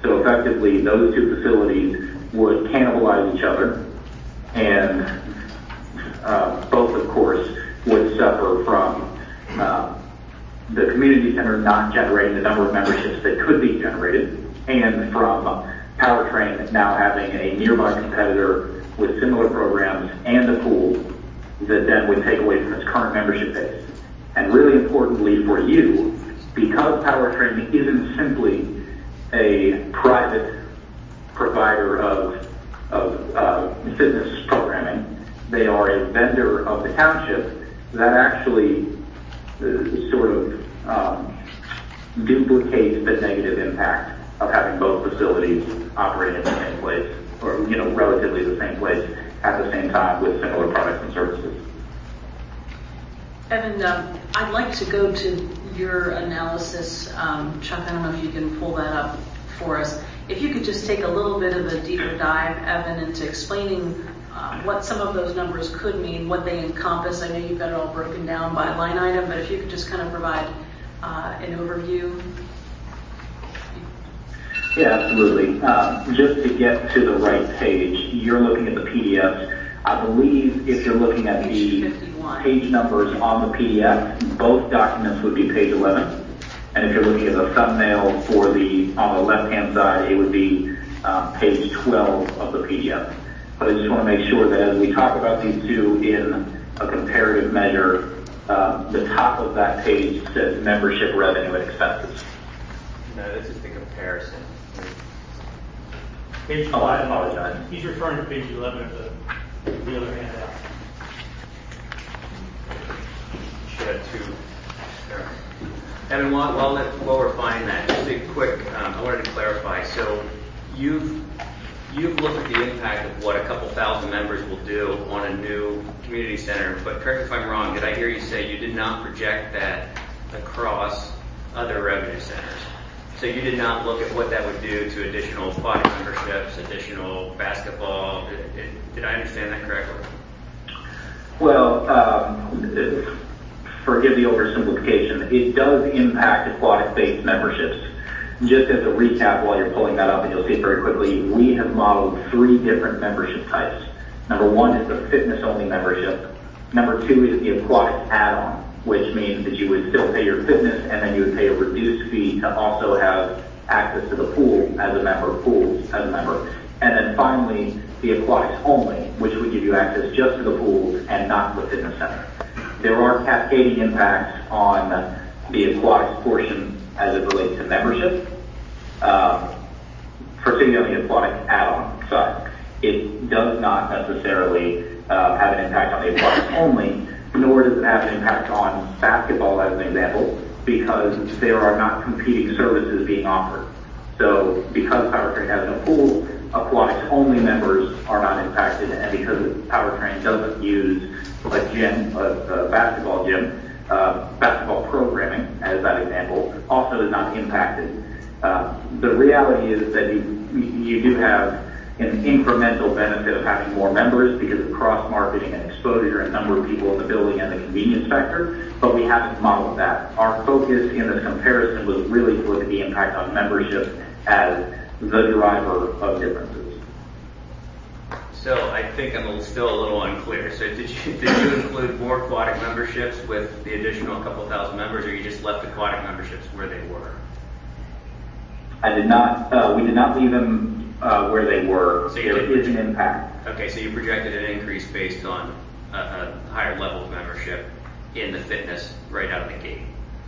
Speaker 8: So effectively, those two facilities would cannibalize each other, and uh, both, of course, would suffer from uh, the community center not generating the number of memberships that could be generated, and from Powertrain now having a nearby competitor with similar programs and a pool that then would take away from its current membership base. And really importantly for you, because Powertrain isn't simply a private provider of, of uh, fitness programming, they are a vendor of the township that actually uh, sort of um, duplicates the negative impact of having both facilities operating in the same place, or you know, relatively the same place at the same time with similar products and services.
Speaker 1: Evan, um, I'd like to go to your analysis. Um, Chuck, I don't know if you can pull that up for us. If you could just take a little bit of a deeper dive, Evan, into explaining uh, what some of those numbers could mean, what they encompass. I know you've got it all broken down by line item, but if you could just kind of provide uh, an overview.
Speaker 8: Yeah, absolutely. Uh, just to get to the right page, you're looking at the P D Fs. I believe if you're looking at the page numbers on the P D F, both documents would be page eleven. And if you're looking at the thumbnail for the, on the left-hand side, it would be um, page twelve of the P D F. But I just want to make sure that as we talk about these two in a comparative measure, uh, the top of that page says membership revenue and expenses.
Speaker 9: No, this is the comparison.
Speaker 10: Page
Speaker 8: oh, I apologize.
Speaker 10: He's referring to page eleven of the, the other handout.
Speaker 9: Should have two. There. Evan, while, while, while we're finding that, just a quick, um, I wanted to clarify. So you've you've looked at the impact of what a couple thousand members will do on a new community center, but correct me if I'm wrong, did I hear you say you did not project that across other revenue centers? So you did not look at what that would do to additional aquatic memberships, additional basketball. Did, did, did I understand that correctly?
Speaker 8: Well, um, forgive the oversimplification. It does impact aquatic-based memberships. Just as a recap, while you're pulling that up, and you'll see it very quickly, we have modeled three different membership types. Number one is the fitness-only membership. Number two is the aquatic add-on, which means that you would still pay your fitness and then you would pay a reduced fee to also have access to the pool as a member, pools as a member. And then finally, the aquatics only, which would give you access just to the pools and not the fitness center. There are cascading impacts on the aquatics portion as it relates to membership, um, particularly on the aquatic add-on side. It does not necessarily uh, have an impact on the aquatics only, nor does it have an impact on basketball as an example, because there are not competing services being offered. So because Powertrain has no pool, aquatics only members are not impacted, and because Powertrain doesn't use a gym, a, a basketball gym, uh, basketball programming as that example, also is not impacted. Uh, the reality is that you, you do have an incremental benefit of having more members because of cross-marketing and exposure and number of people in the building and the convenience factor, but we haven't modeled that. Our focus in this comparison was really to look at the impact on membership as the driver of differences.
Speaker 9: So I think I'm still a little unclear. So did you, did you include more aquatic memberships with the additional couple thousand members, or you just left aquatic memberships where they were?
Speaker 8: I did not, uh, we did not leave them Uh, where they were.
Speaker 9: So
Speaker 8: there is an impact.
Speaker 9: Okay, so you projected an increase based on a, a higher level of membership in the fitness right out of the gate.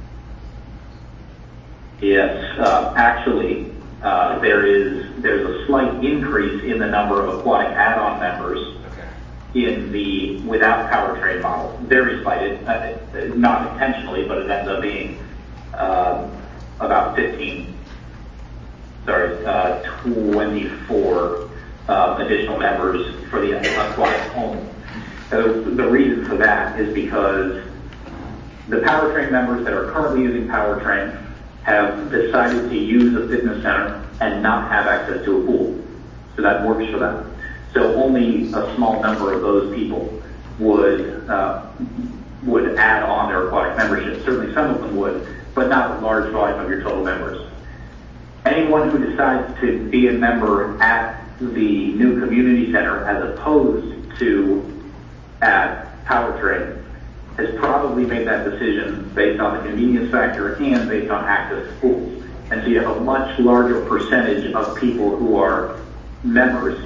Speaker 8: Yes, uh, actually, uh, there is there's a slight increase in the number of aquatic add-on members
Speaker 9: okay.
Speaker 8: in the without Powertrain model. Very slight, uh, not intentionally, but it ends up being uh, about fifteen. Sorry, uh, twenty-four uh, additional members for the aquatic only. So the reason for that is because the Powertrain members that are currently using Powertrain have decided to use a fitness center and not have access to a pool. So that works for them. So only a small number of those people would uh, would add on their aquatic membership. Certainly some of them would, but not a large volume of your total members. anyone who decides to be a member at the new community center as opposed to at Powertrain has probably made that decision based on the convenience factor and based on access to pools. And so you have a much larger percentage of people who are members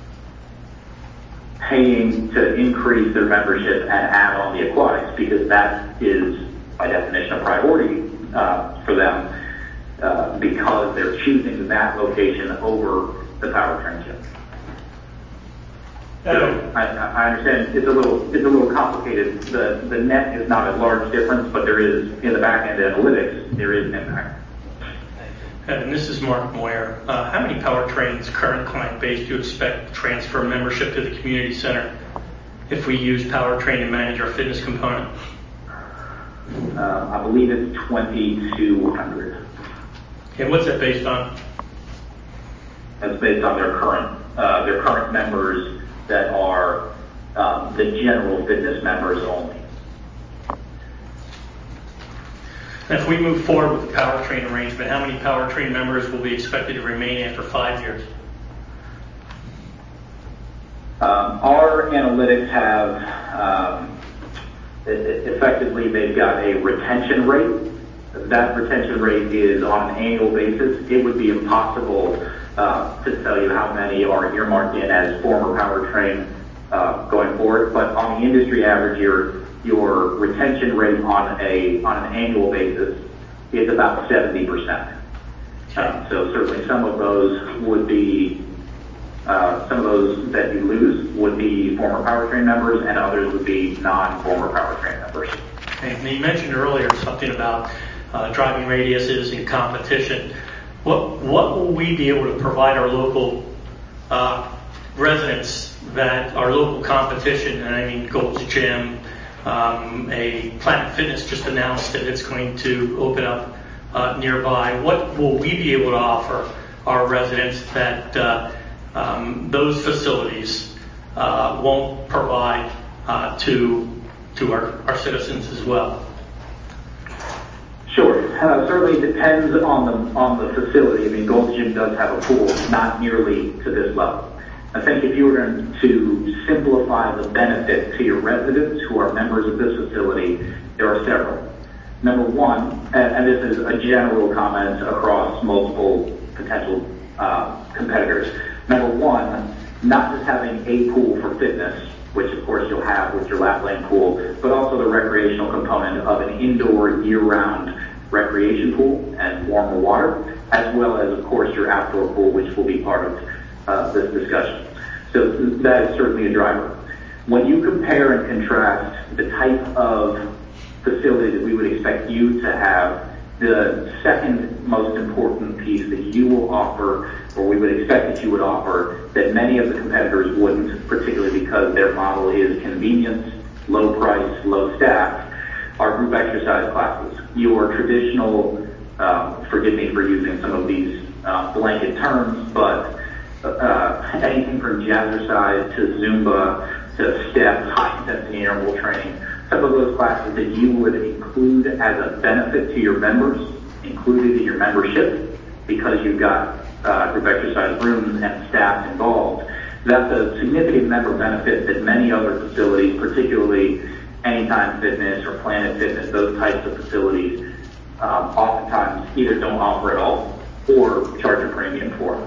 Speaker 8: paying to increase their membership and add on the aquatics, because that is, by definition, a priority uh, for them uh, because they're choosing that location over the Powertrain gym. So I, I understand it's a little it's a little complicated. The the net is not a large difference, but there is, in the back end analytics, there is an impact.
Speaker 10: And this is Mark Moyer. Uh, how many Powertrain's current client base do you expect to transfer membership to the community center if we use Powertrain to manage our fitness component?
Speaker 8: Uh, I believe it's twenty-two hundred.
Speaker 10: And what's that based on?
Speaker 8: That's based on their current uh, their current members that are um, the general fitness members only.
Speaker 10: And if we move forward with the Powertrain arrangement, how many Powertrain members will be expected to remain after five years?
Speaker 8: Um, our analytics have, um, effectively, they've got a retention rate. That retention rate is on an annual basis. It would be impossible uh, to tell you how many are earmarked in as former Powertrain uh, going forward, but on the industry average, your your retention rate on a on an annual basis is about seventy percent. Um, so certainly some of those would be uh, some of those that you lose would be former Powertrain members, and others would be non-former Powertrain members.
Speaker 10: And you mentioned earlier something about uh, driving radiuses and competition. What what will we be able to provide our local uh, residents that our local competition, and I mean Gold's Gym, um, a Planet Fitness just announced that it's going to open up uh, nearby. What will we be able to offer our residents that uh, um, those facilities uh, won't provide uh, to to our, our citizens as well?
Speaker 8: Sure. Uh, certainly depends on the on the facility. I mean, Gold's Gym does have a pool, not nearly to this level. I think if you were going to simplify the benefit to your residents who are members of this facility, there are several. Number one, and, and this is a general comment across multiple potential uh, competitors. Number one, not just having a pool for fitness, which of course you'll have with your lap lane pool, but also the recreational component of an indoor year-round recreation pool and warmer water, as well as of course your outdoor pool, which will be part of uh, this discussion. So that is certainly a driver. When you compare and contrast the type of facility that we would expect you to have, the second most important piece that you will offer, or we would expect that you would offer, that many of the competitors wouldn't, particularly because their model is convenience, low price, low staff, are group exercise classes. Your traditional, uh, forgive me for using some of these uh, blanket terms, but uh, anything from jazzercise to Zumba to step, high intensity interval training, some of those classes that you would include as a benefit to your members, included in your membership, because you've got uh, group exercise rooms and staff involved. That's a significant member benefit that many other facilities, particularly Anytime Fitness or Planet Fitness, those types of facilities, um, oftentimes either don't offer at all or charge a premium for.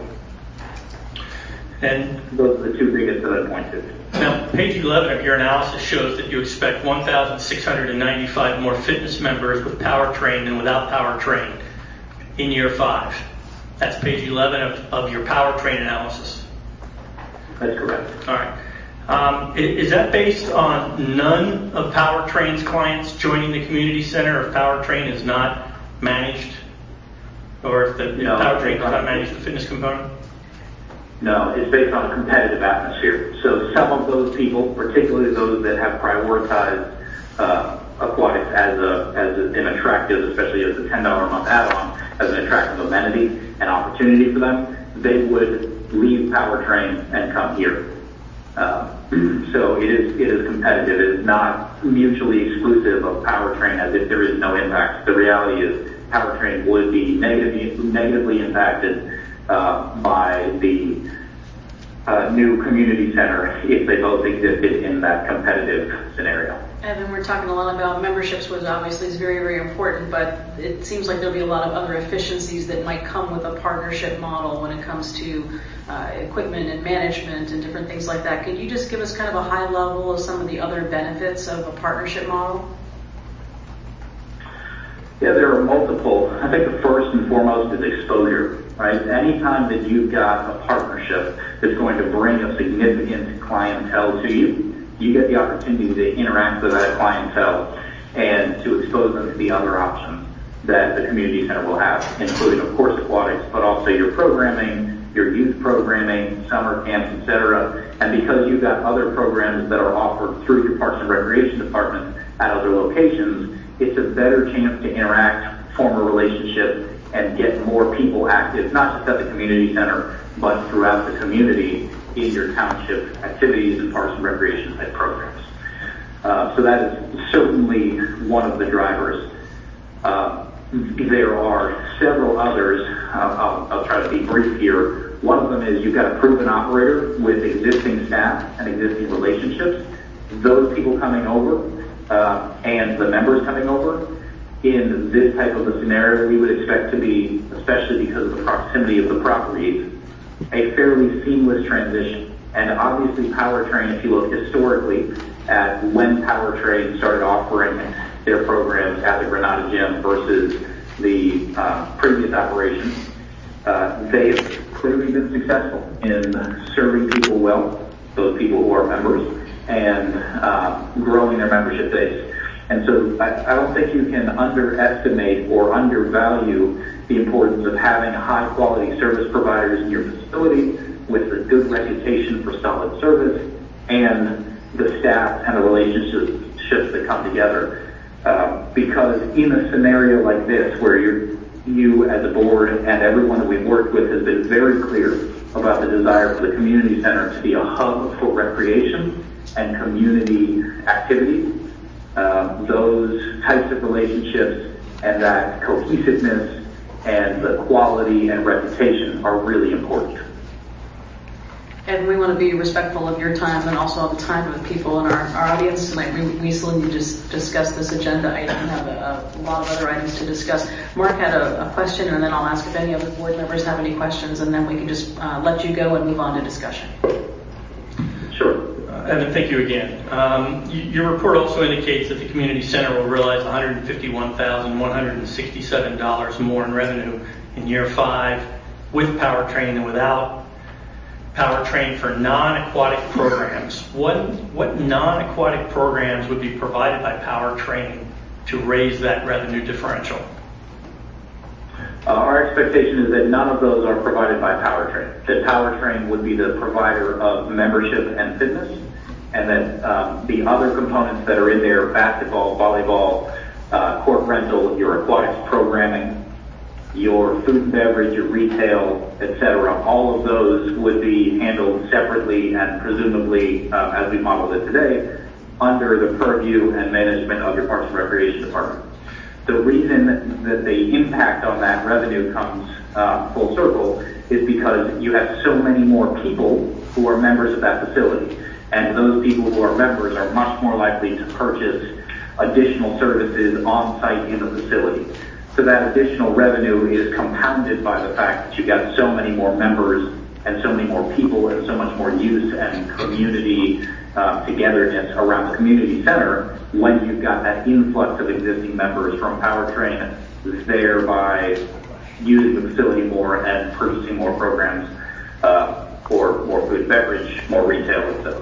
Speaker 10: And
Speaker 8: those are the two biggest that I point to.
Speaker 10: Now, page eleven of your analysis shows that you expect one thousand six hundred ninety-five more fitness members with Powertrain than without Powertrain in year five. That's page eleven of, of your Powertrain analysis.
Speaker 8: That's correct.
Speaker 10: All right. Um, is that based on none of Powertrain's clients joining the community center if Powertrain is not managed, or if the
Speaker 8: no,
Speaker 10: if Powertrain does not manage the fitness component?
Speaker 8: No, it's based on a competitive atmosphere. So some of those people, particularly those that have prioritized uh, aquatics as a as a, an attractive, especially as a ten dollar a month add-on, as an attractive amenity and opportunity for them, they would leave Powertrain and come here. Uh, so it is it is competitive. It is not mutually exclusive of Powertrain as if there is no impact. The reality is Powertrain would be negatively, negatively impacted uh, by the uh, new community center if they both existed in that competitive scenario.
Speaker 1: And then we're talking a lot about memberships, which obviously is very, very important, but it seems like there'll be a lot of other efficiencies that might come with a partnership model when it comes to uh, equipment and management and different things like that. Could you just give us kind of a high level of some of the other benefits of a partnership model?
Speaker 8: Yeah, there are multiple. I think the first and foremost is exposure, right? Anytime that you've got a partnership that's going to bring a significant clientele to you, you get the opportunity to interact with that clientele and to expose them to the other options that the community center will have, including, of course, aquatics, but also your programming, your youth programming, summer camps, et cetera. And because you've got other programs that are offered through your Parks and Recreation Department at other locations, it's a better chance to interact, form a relationship, and get more people active, not just at the community center, but throughout the community in your township activities and Parks and Recreation type programs. Uh, so that is certainly one of the drivers. Uh, there are several others. Uh, I'll, I'll try to be brief here. One of them is you've got a proven operator with existing staff and existing relationships. Those people coming over uh, and the members coming over, in this type of a scenario, we would expect to be, especially because of the proximity of the properties, a fairly seamless transition. And obviously Powertrain, if you look historically at when Powertrain started offering their programs at the Granada Gym versus the uh, previous operations, uh, they've clearly been successful in serving people well, those people who are members, and uh, growing their membership base. And so I, I don't think you can underestimate or undervalue the importance of having high quality service providers in your facility with a good reputation for solid service and the staff and the relationships that come together. Uh, because in a scenario like this where you're, you as a board and everyone that we've worked with has been very clear about the desire for the community center to be a hub for recreation and community activity, Uh, those types of relationships and that cohesiveness and the quality and reputation are really important.
Speaker 1: And we want to be respectful of your time and also of the time of the people in our, our audience tonight. We, we still need to just discuss this agenda item and have a, a lot of other items to discuss. Mark had a, a question, and then I'll ask if any of the board members have any questions, and then we can just uh, let you go and move on to discussion.
Speaker 8: Sure.
Speaker 10: Evan, thank you again. Um, you, your report also indicates that the community center will realize one hundred fifty-one thousand one hundred sixty-seven dollars more in revenue in year five with Powertrain than without Powertrain for non-aquatic programs. What, what non-aquatic programs would be provided by Powertrain to raise that revenue differential?
Speaker 8: Uh, our expectation is that none of those are provided by Powertrain. That Powertrain would be the provider of membership and fitness, and that um, the other components that are in there, basketball, volleyball, uh, court rental, your aquatics programming, your food and beverage, your retail, et cetera, all of those would be handled separately and presumably, uh, as we modeled it today, under the purview and management of your Parks and Recreation Department. The reason that the impact on that revenue comes uh, full circle is because you have so many more people who are members of that facility. And those people who are members are much more likely to purchase additional services on site in the facility. So that additional revenue is compounded by the fact that you've got so many more members and so many more people and so much more use and community uh, togetherness around the community center when you've got that influx of existing members from Powertrain, thereby using the facility more and purchasing more programs uh, for more food and beverage, more retail, et cetera.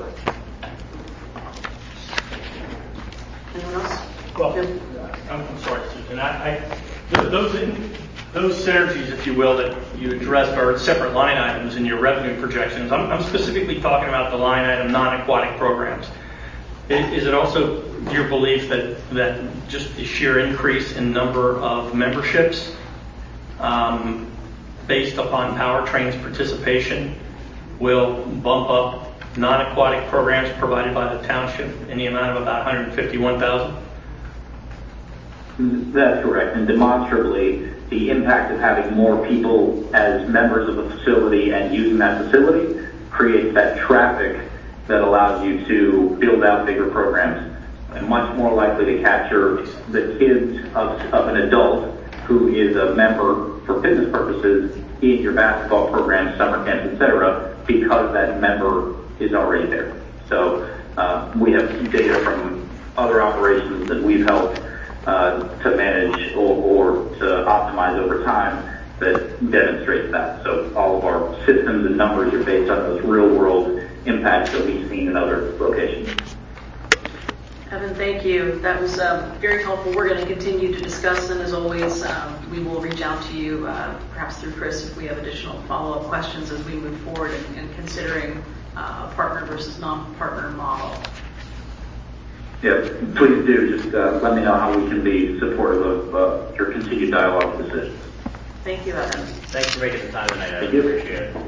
Speaker 1: Anyone else?
Speaker 10: Well, I'm, I'm sorry, Susan. I, I, th- those those synergies, if you will, that you addressed are separate line items in your revenue projections. I'm, I'm specifically talking about the line item non-aquatic programs. Is, is it also your belief that that just the sheer increase in number of memberships, um, based upon Powertrain's participation, will bump up non-aquatic programs provided by the township in the amount of about one hundred fifty-one thousand dollars?
Speaker 8: That's correct. And demonstrably, the impact of having more people as members of a facility and using that facility creates that traffic that allows you to build out bigger programs and much more likely to capture the kids of, of an adult who is a member for business purposes in your basketball program, summer camps, et cetera, because that member is already there. So uh, we have data from other operations that we've helped uh, to manage or, or to optimize over time that demonstrates that. So all of our systems and numbers are based on those real world impacts that we've seen in other locations.
Speaker 1: Evan, thank you. That was um, very helpful. We're going to continue to discuss, and as always, um, we will reach out to you, uh, perhaps through Chris, if we have additional follow-up questions as we move forward in, in considering uh, a partner versus non-partner model.
Speaker 8: Yeah, please do. Just uh, let me know how we can be supportive of uh, your continued dialogue decisions.
Speaker 1: Thank you, Evan.
Speaker 9: Thanks for making the time tonight. I
Speaker 8: Thank you.
Speaker 9: appreciate it.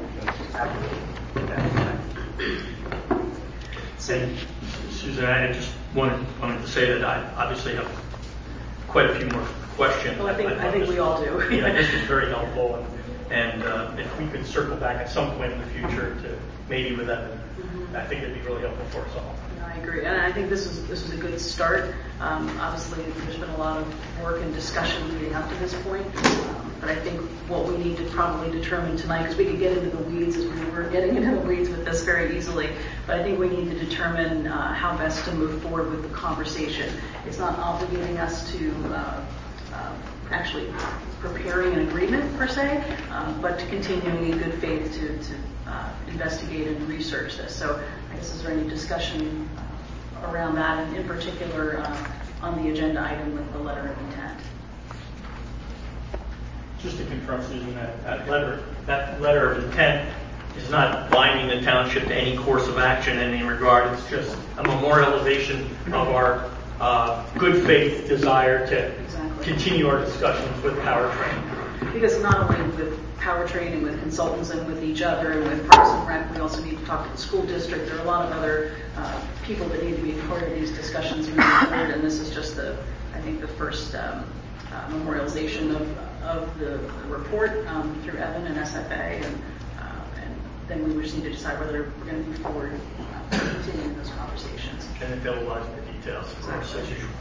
Speaker 10: And Susan, I just wanted, wanted to say that I obviously have quite a few more questions.
Speaker 1: Well, I think, I think
Speaker 10: this,
Speaker 1: we all do.
Speaker 10: Yeah, this is very helpful. And, and uh, if we could circle back at some point in the future to maybe with that, mm-hmm. I think it'd be really helpful for us all.
Speaker 1: I agree, and I think this is this is a good start. Um, obviously, there's been a lot of work and discussion leading up to this point, um, but I think what we need to probably determine tonight, because we could get into the weeds as we were getting into the weeds with this very easily, but I think we need to determine uh, how best to move forward with the conversation. It's not obligating us to uh, uh, actually preparing an agreement per se, um, but to continuing in good faith to, to uh, investigate and research this. So I guess is there any discussion uh, around that, and in particular uh, on the agenda item with the letter of intent?
Speaker 10: Just to confirm, Susan, that, that letter that letter of intent is not binding the township to any course of action in any regard. It's just a memorialization of our uh, good faith desire to
Speaker 1: Exactly.
Speaker 10: continue our discussions with Powertrain.
Speaker 1: Because not only with Powertrain and with consultants and with each other and with Parks and Rec, we also need to talk to the school district. There are a lot of other uh, people that need to be part of these discussions moving forward, and this is just the, I think, the first um, uh, memorialization of, of the, the report um, through Evan and S F A, and, uh, and then we just need to decide whether we're going to move forward uh, continuing those conversations.
Speaker 10: And if they'll lies in the details, of course, as usual.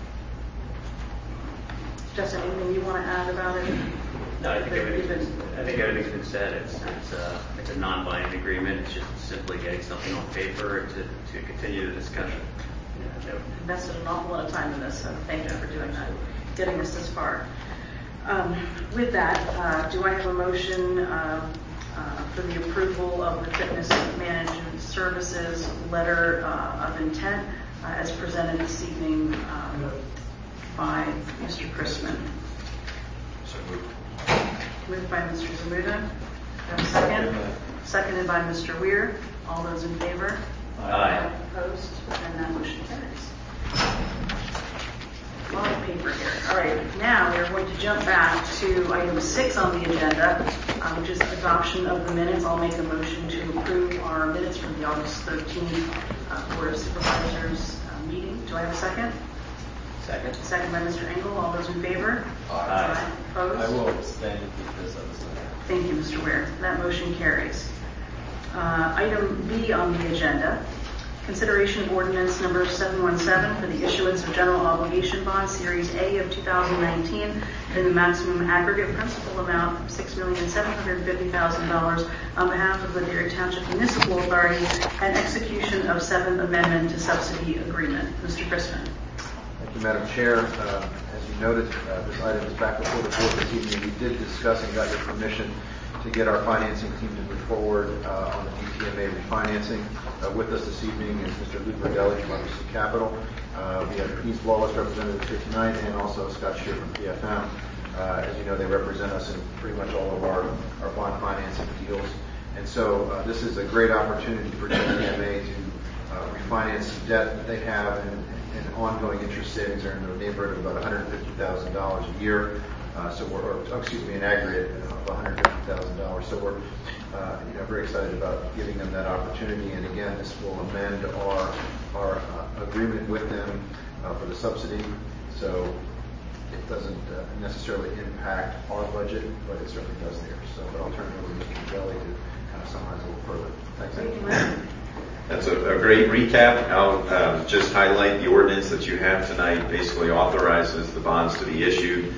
Speaker 1: Justin, anything you want to add about it?
Speaker 9: No, I think everything's, I think everything's been said. It's it's, uh, it's a non-binding agreement. It's just simply getting something on paper to, to continue the discussion.
Speaker 1: Yeah, invested an awful lot of time in this, so thank you for doing that, getting us this far. Um, with that, uh, do I have a motion uh, uh, for the approval of the fitness management services letter uh, of intent uh, as presented this evening um, by Mister Chrisman?
Speaker 2: So moved.
Speaker 1: Moved by Mister Zamuda. Have a second? Seconded by Mister Weir. All those in favor?
Speaker 9: Aye.
Speaker 1: Opposed? And that motion carries. A lot of paper here. All right, now we're going to jump back to item six on the agenda, uh, which is adoption of the minutes. I'll make a motion to approve our minutes from the August thirteenth uh, Board of Supervisors uh, meeting. Do I have a second?
Speaker 9: Second.
Speaker 1: Second by Mister Engel. All those in favor?
Speaker 9: Aye.
Speaker 1: Opposed?
Speaker 11: I will abstain because I was there.
Speaker 1: Thank you, Mister Ware. That motion carries. Uh, item B on the agenda, consideration of ordinance number seven one seven for the issuance of general obligation bond series A of two thousand nineteen in the maximum aggregate principal amount of six million seven hundred fifty thousand dollars on behalf of the Dairy Township Municipal Authority and execution of seventh amendment to subsidy agreement. Mister Chrisman.
Speaker 2: Thank you, Madam Chair. Uh, as you noted, uh, this item is back before the board this evening. We did discuss and got your permission to get our financing team to move forward uh, on the D T M A refinancing. Uh, with us this evening is Mister Luke Rodelli from R B C Capital. Uh, we have Denise Wallace, Representative fifty-nine, and also Scott Shear from P F M. Uh, as you know, they represent us in pretty much all of our, our bond financing deals. And so uh, this is a great opportunity for D T M A to uh, refinance some debt that they have, and, and ongoing interest savings are in the neighborhood of about one hundred fifty thousand dollars a year. Uh, so we're, or, excuse me, an aggregate of one hundred fifty thousand dollars. So we're, uh, you know, very excited about giving them that opportunity. And again, this will amend our our uh, agreement with them uh, for the subsidy. So it doesn't uh, necessarily impact our budget, but it certainly does theirs. So, but I'll turn it over to Mister Jelly to kind of summarize a little further. Thanks.
Speaker 1: Thank you, Matt.
Speaker 12: That's a, a great recap. I'll um, just highlight the ordinance that you have tonight. Basically authorizes the bonds to be issued.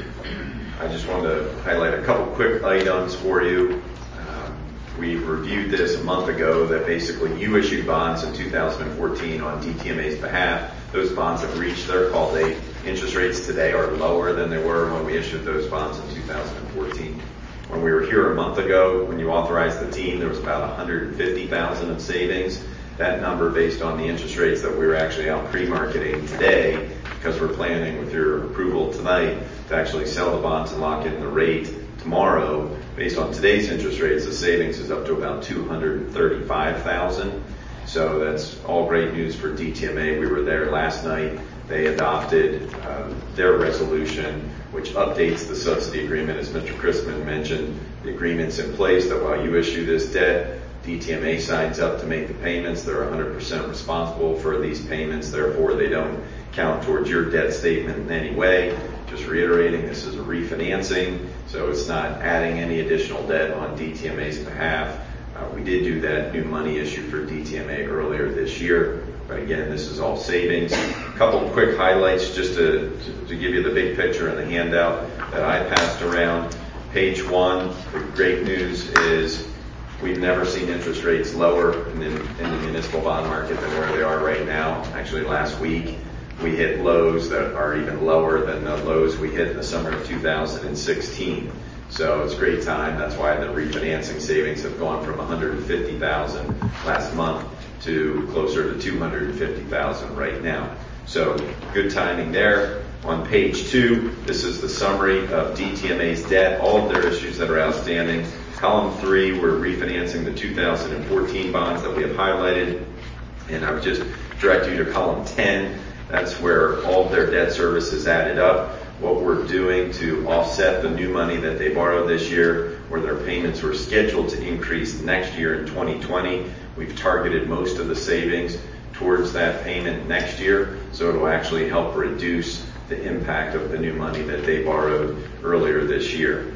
Speaker 12: I just wanted to highlight a couple quick items for you. Um, we reviewed this a month ago that basically you issued bonds in two thousand fourteen on D T M A's behalf. Those bonds have reached their call date. Interest rates today are lower than they were when we issued those bonds in two thousand fourteen. When we were here a month ago, when you authorized the team, there was about one hundred fifty thousand of savings. That number, based on the interest rates that we were actually out pre-marketing today, because we're planning with your approval tonight to actually sell the bonds and lock in the rate tomorrow. Based on today's interest rates, the savings is up to about two hundred thirty-five thousand. So that's all great news for D T M A. We were there last night. They adopted um, their resolution, which updates the subsidy agreement. As Mister Chrisman mentioned, the agreement's in place that while you issue this debt, D T M A signs up to make the payments. They're one hundred percent responsible for these payments. Therefore, they don't count towards your debt statement in any way. Just reiterating, this is a refinancing, so it's not adding any additional debt on D T M A's behalf. Uh, we did do that new money issue for D T M A earlier this year, but again, this is all savings. A couple quick highlights just to, to, to give you the big picture in the handout that I passed around. Page one, the great news is we've never seen interest rates lower in the, in the municipal bond market than where they are right now. Actually, last week, we hit lows that are even lower than the lows we hit in the summer of two thousand sixteen. So it's a great time. That's why the refinancing savings have gone from one hundred fifty thousand last month to closer to two hundred fifty thousand right now. So good timing there. On page two, this is the summary of D T M A's debt, all of their issues that are outstanding. Column three, we're refinancing the two thousand fourteen bonds that we have highlighted. And I would just direct you to column ten. That's where all of their debt service is added up. What we're doing to offset the new money that they borrowed this year, where their payments were scheduled to increase next year in twenty twenty, we've targeted most of the savings towards that payment next year, so it will actually help reduce the impact of the new money that they borrowed earlier this year.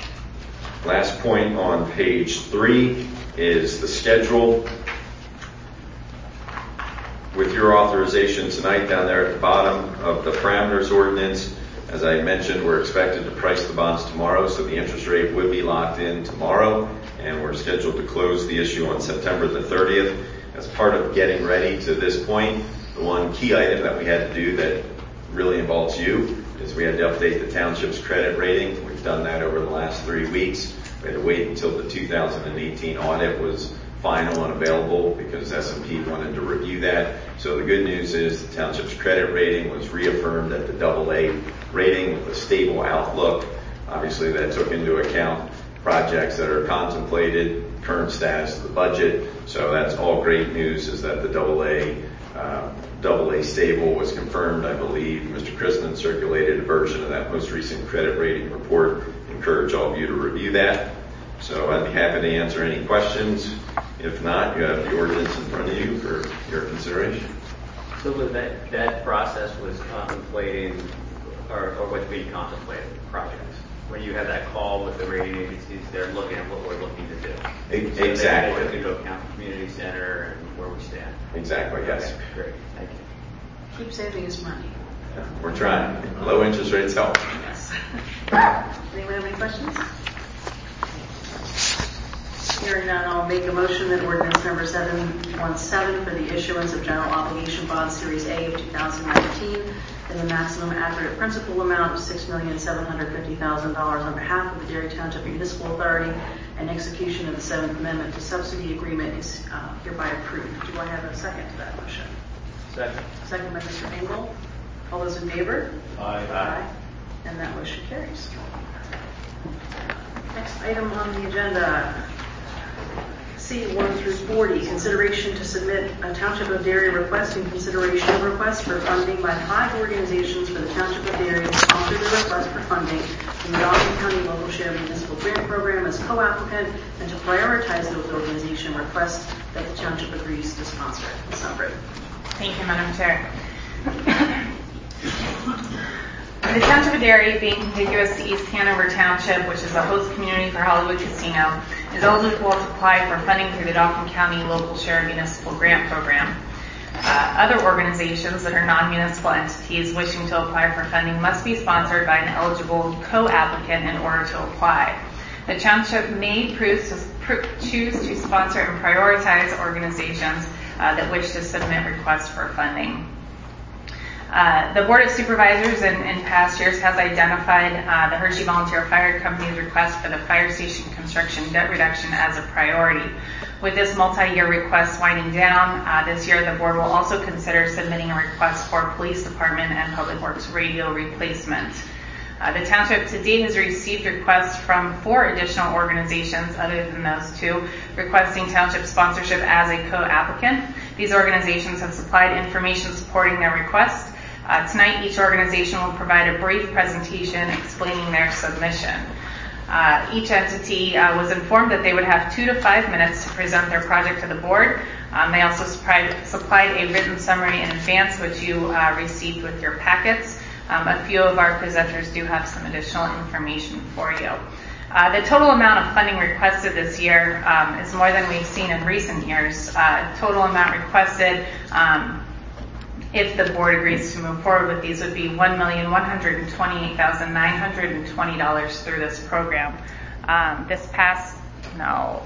Speaker 12: Last point on page three is the schedule. With your authorization tonight, down there at the bottom of the parameters ordinance, as I mentioned, we're expected to price the bonds tomorrow, so the interest rate would be locked in tomorrow, and we're scheduled to close the issue on September the thirtieth. As part of getting ready to this point, the one key item that we had to do that really involves you is we had to update the township's credit rating. We've done that over the last three weeks. We had to wait until the two thousand eighteen audit was final and available because S and P wanted to review that. So the good news is the township's credit rating was reaffirmed at the double A rating with a stable outlook. Obviously that took into account projects that are contemplated, current status of the budget. So that's all great news, is that the double A uh, double A stable was confirmed. I believe Mister Chrisman circulated a version of that most recent credit rating report. Encourage all of you to review that. So I'd be happy to answer any questions. If not, you have the ordinance in front of you for your consideration.
Speaker 9: So that that process was contemplating, or, or what's being contemplated, projects. When you have that call with the rating agencies, they're looking at what we're looking to do.
Speaker 12: So exactly.
Speaker 9: They take into account the community center and where we stand.
Speaker 12: Exactly, yes.
Speaker 9: Okay, great, thank you.
Speaker 1: Keep saving us money.
Speaker 12: Yeah, we're trying. Low interest rates help.
Speaker 1: Yes. Anyone have any questions? Hearing none, I'll make a motion that ordinance number seven one seven for the issuance of general obligation bond series A of two thousand nineteen in the maximum aggregate principal amount of six million seven hundred fifty thousand dollars on behalf of the Dairy Township Municipal Authority and execution of the Seventh Amendment to Subsidy Agreement is uh, hereby approved. Do I have a second to that motion?
Speaker 9: Second.
Speaker 1: Second by Mister Engel. All those in favor?
Speaker 9: Aye.
Speaker 1: Aye. And that motion carries. Next item on the agenda, C one through forty, consideration to submit a Township of Derry request and consideration of request for funding by five organizations for the Township of Derry to sponsor the request for funding from the Dauphin County Local Share Municipal Grant Program as co-applicant and to prioritize those organization requests that the Township agrees to sponsor. Ms. Umbridge.
Speaker 13: Thank you, Madam Chair. the Township of Derry, being contiguous to East Hanover Township, which is a host community for Hollywood Casino, is eligible to apply for funding through the Dauphin County Local Share Municipal Grant Program. Uh, other organizations that are non-municipal entities wishing to apply for funding must be sponsored by an eligible co-applicant in order to apply. The Township may choose to, choose to sponsor and prioritize organizations uh, that wish to submit requests for funding. Uh, the Board of Supervisors in, in past years has identified uh, the Hershey Volunteer Fire Company's request for the fire station construction debt reduction as a priority. With this multi-year request winding down, uh, this year the board will also consider submitting a request for police department and public works radio replacement. Uh, the township to date has received requests from four additional organizations other than those two requesting township sponsorship as a co-applicant. These organizations have supplied information supporting their request. Uh, tonight, each organization will provide a brief presentation explaining their submission. Uh, each entity uh, was informed that they would have two to five minutes to present their project to the board. Um, they also supplied, supplied a written summary in advance, which you uh, received with your packets. Um, a few of our presenters do have some additional information for you. Uh, the total amount of funding requested this year um, is more than we've seen in recent years. Uh, total amount requested, um, if the board agrees to move forward with these, would be one million one hundred twenty-eight thousand nine hundred twenty dollars through this program. Um, this past, no.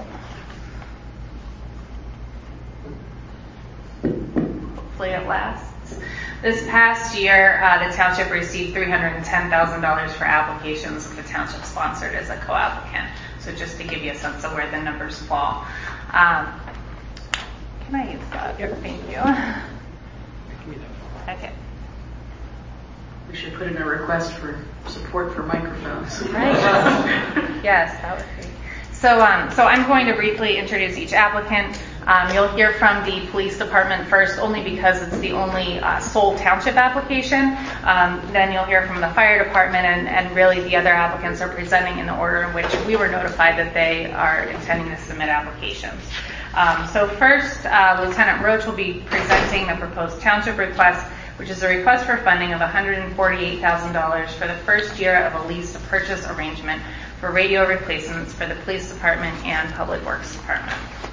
Speaker 13: Hopefully it lasts. This past year, uh, the township received three hundred ten thousand dollars for applications that the township sponsored as a co-applicant. So just to give you a sense of where the numbers fall. Um, can I use that? Yep. Thank you. Okay.
Speaker 1: We should put in a request for support for microphones.
Speaker 13: Right. Yes, that would be. So, um, so I'm going to briefly introduce each applicant. Um, you'll hear from the police department first, only because it's the only uh, sole township application. Um, then you'll hear from the fire department, and, and really the other applicants are presenting in the order in which we were notified that they are intending to submit applications. Um, so first, uh, Lieutenant Roach will be presenting the proposed township request, which is a request for funding of one hundred forty-eight thousand dollars for the first year of a lease to purchase arrangement for radio replacements for the police department and public works department.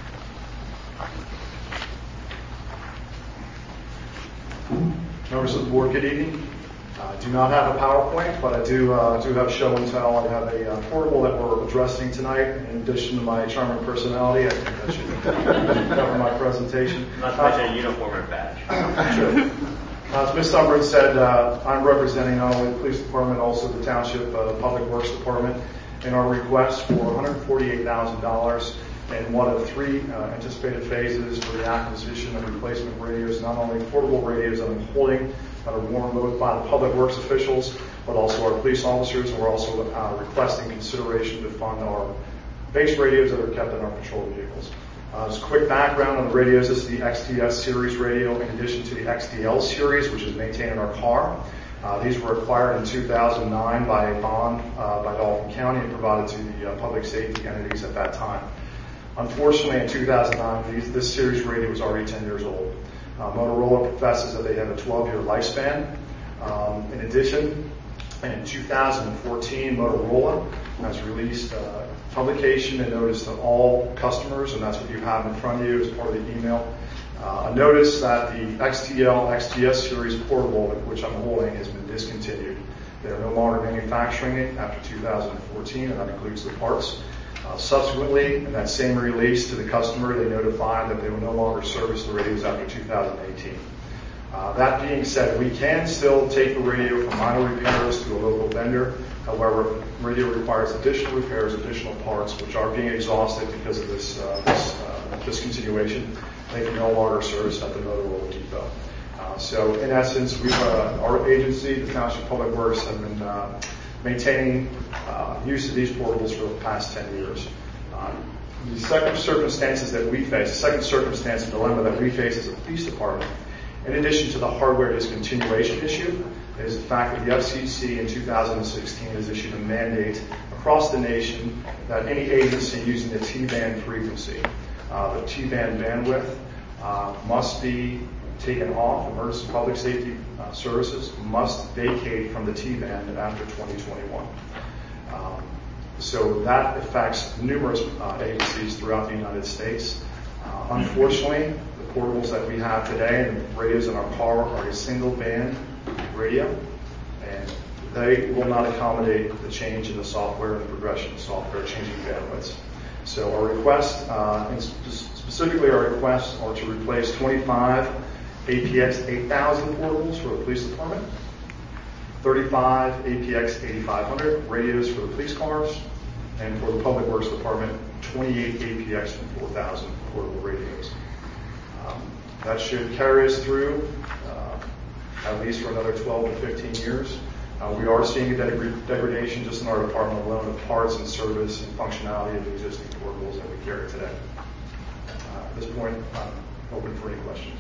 Speaker 14: Members of the board, good evening. I do not have a PowerPoint, but I do uh, do have show and tell. I have a uh, portable that we're addressing tonight. In addition to my charming personality, I think that should cover my presentation.
Speaker 9: Not to mention a uniform and badge.
Speaker 14: True. As Miz Sunbird said, uh, I'm representing not only the police department, also the township uh, public works department in our request for one hundred forty-eight thousand dollars in one of three uh, anticipated phases for the acquisition of replacement radios, not only portable radios that I'm holding that are worn both by the public works officials, but also our police officers, and we're also uh, requesting consideration to fund our base radios that are kept in our patrol vehicles. Uh, just a quick background on the radios. This is the X T S series radio in addition to the X D L series, which is maintained in our car. Uh, these were acquired in two thousand nine by a bond uh, by Dauphin County and provided to the uh, public safety entities at that time. Unfortunately, in two thousand nine, these, this series radio was already ten years old. Uh, Motorola professes that they have a twelve-year lifespan. Um, in addition, in two thousand fourteen, Motorola has released a publication and notice to all customers, and that's what you have in front of you as part of the email. Uh, a notice that the X T L, X T S series portable, which I'm holding, has been discontinued. They are no longer manufacturing it after two thousand fourteen, and that includes the parts. Uh, subsequently, in that same release to the customer, they notified that they will no longer service the radios after two thousand eighteen. Uh, that being said, we can still take the radio from minor repairs to a local vendor. However, radio requires additional repairs, additional parts, which are being exhausted because of this, uh, this uh, discontinuation. They can no longer service at the Motorola depot. Uh, so, in essence, we've, uh, our agency, the Township Public Works, have been uh, maintaining uh, use of these portables for the past ten years. Uh, the second circumstances that we face, the second circumstance and dilemma that we face as a police department, in addition to the hardware discontinuation issue, is the fact that the F C C in two thousand sixteen has issued a mandate across the nation that any agency using the T-band frequency, uh, the T-band bandwidth, uh, must be taken off, emergency public safety uh, services must vacate from the T-band after twenty twenty-one. Um, so that affects numerous uh, agencies throughout the United States. Uh, unfortunately, the portables that we have today and the radios in our car are a single band radio, and they will not accommodate the change in the software and the progression of software changing bandwidths. So our request, uh, and sp- specifically our requests are to replace twenty-five A P X eight thousand portables for the police department, thirty-five A P X eighty-five hundred radios for the police cars, and for the public works department, twenty-eight A P X four thousand portable radios. Um, that should carry us through uh, at least for another twelve to fifteen years. Uh, we are seeing a deg- degradation just in our department alone of parts and service and functionality of the existing portables that we carry today. Uh, at this point, I'm open for any questions.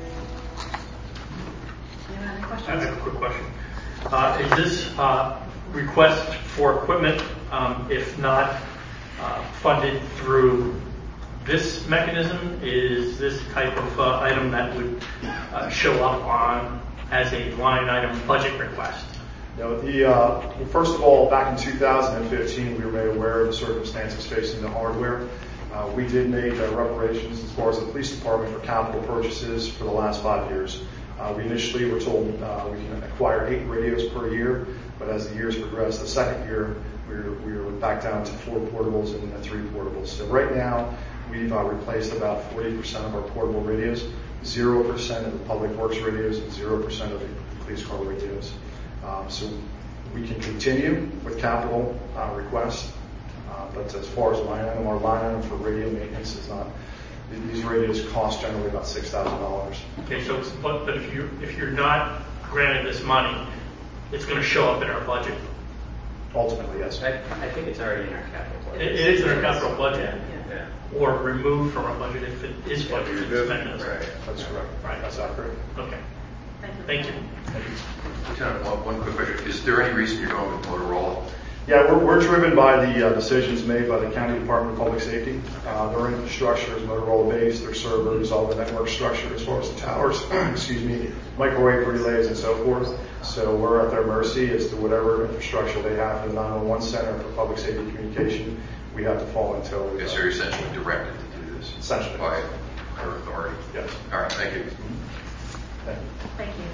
Speaker 1: Anyone have any
Speaker 10: I
Speaker 1: questions?
Speaker 10: have a quick question. Uh, is this uh, request for equipment, um, if not uh, funded through this mechanism, is this type of uh, item that would uh, show up on as a line item budget request?
Speaker 14: No, the, uh, well, first of all, back in two thousand fifteen, we were made aware of the circumstances facing the hardware. Uh, we did make uh, reparations as far as the police department for capital purchases for the last five years. Uh, we initially were told uh, we can acquire eight radios per year, but as the years progressed, the second year we were, we were back down to four portables and uh, three portables. So right now, we've uh, replaced about forty percent of our portable radios, zero percent of the public works radios, and zero percent of the police car radios. Um, so we can continue with capital uh, requests, uh, but as far as line item, our line item for radio maintenance is not. These radios cost generally about six thousand dollars.
Speaker 10: Okay, so it's, but, but if you if you're not granted this money, it's going to show up in our budget.
Speaker 14: Ultimately, yes.
Speaker 9: I, I think it's already in our capital budget.
Speaker 10: It, it is in our capital budget,
Speaker 9: Yeah.
Speaker 10: or removed from our budget if it is budgeted to spend this.
Speaker 9: Right.
Speaker 14: That's correct.
Speaker 10: Right.
Speaker 14: That's accurate.
Speaker 10: Okay.
Speaker 1: Thank you.
Speaker 10: Thank you.
Speaker 15: Lieutenant, one quick question. Is there any reason you're going with Motorola?
Speaker 14: Yeah, we're, we're driven by the uh, decisions made by the County Department of Public Safety. Uh, their infrastructure is Motorola-based, their servers, all the network structure as far as the towers, excuse me, microwave relays and so forth. So we're at their mercy as to whatever infrastructure they have for the nine one one Center for Public Safety Communication. We have to fall until... Uh,
Speaker 15: Yes, they're essentially directed to do this.
Speaker 14: Essentially.
Speaker 15: By their authority.
Speaker 14: Yes.
Speaker 15: All right, thank you.
Speaker 14: Thank you.
Speaker 1: Thank you.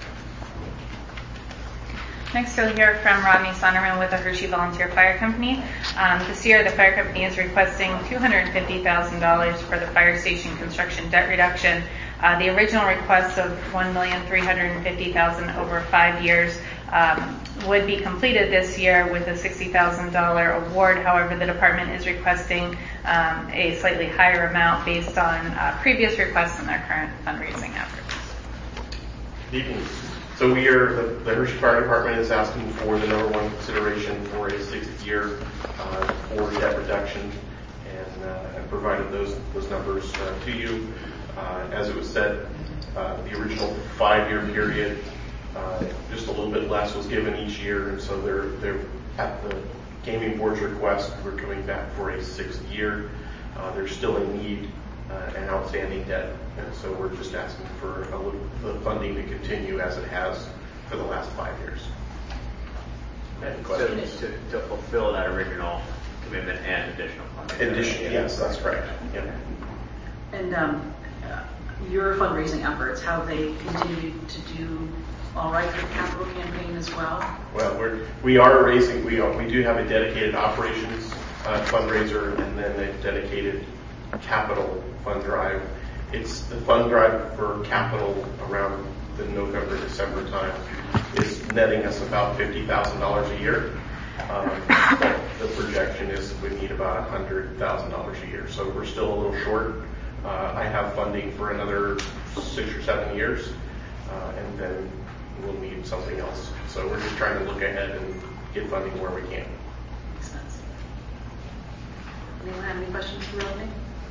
Speaker 13: Next, you'll hear from Rodney Sonderman with the Hershey Volunteer Fire Company. Um, this year, the fire company is requesting two hundred fifty thousand dollars for the fire station construction debt reduction. Uh, the original request of one million three hundred fifty thousand dollars over five years um, would be completed this year with a sixty thousand dollars award. However, the department is requesting um, a slightly higher amount based on uh, previous requests and their current fundraising efforts.
Speaker 16: Good evening. So we are, the, the Hershey Fire Department is asking for the number one consideration for a sixth year uh, for debt reduction, and uh, I provided those those numbers uh, to you. Uh, as it was said, uh, the original five-year period, uh, just a little bit less was given each year, and so they're they're at the gaming board's request, we're coming back for a sixth year. Uh, there's still a need uh, and outstanding debt, and so we're just asking for a little, the funding to continue as it has for the last five years.
Speaker 9: Any questions? To, to fulfill that original commitment and additional funding.
Speaker 16: Addition, yes, that's correct. Yeah.
Speaker 1: And um, uh, your fundraising efforts, how they continue to do all right for the capital campaign as well?
Speaker 16: Well, we're, we are raising, we are, we do have a dedicated operations uh, fundraiser and then a dedicated capital fund drive. It's the fund drive for capital around the November, December time is netting us about fifty thousand dollars a year. Um, but the projection is we need about one hundred thousand dollars a year. So we're still a little short. Uh, I have funding for another six or seven years, uh, and then we'll need something else. So we're just trying to look ahead and get funding where we can.
Speaker 1: Makes sense. Anyone have any questions for Rodney?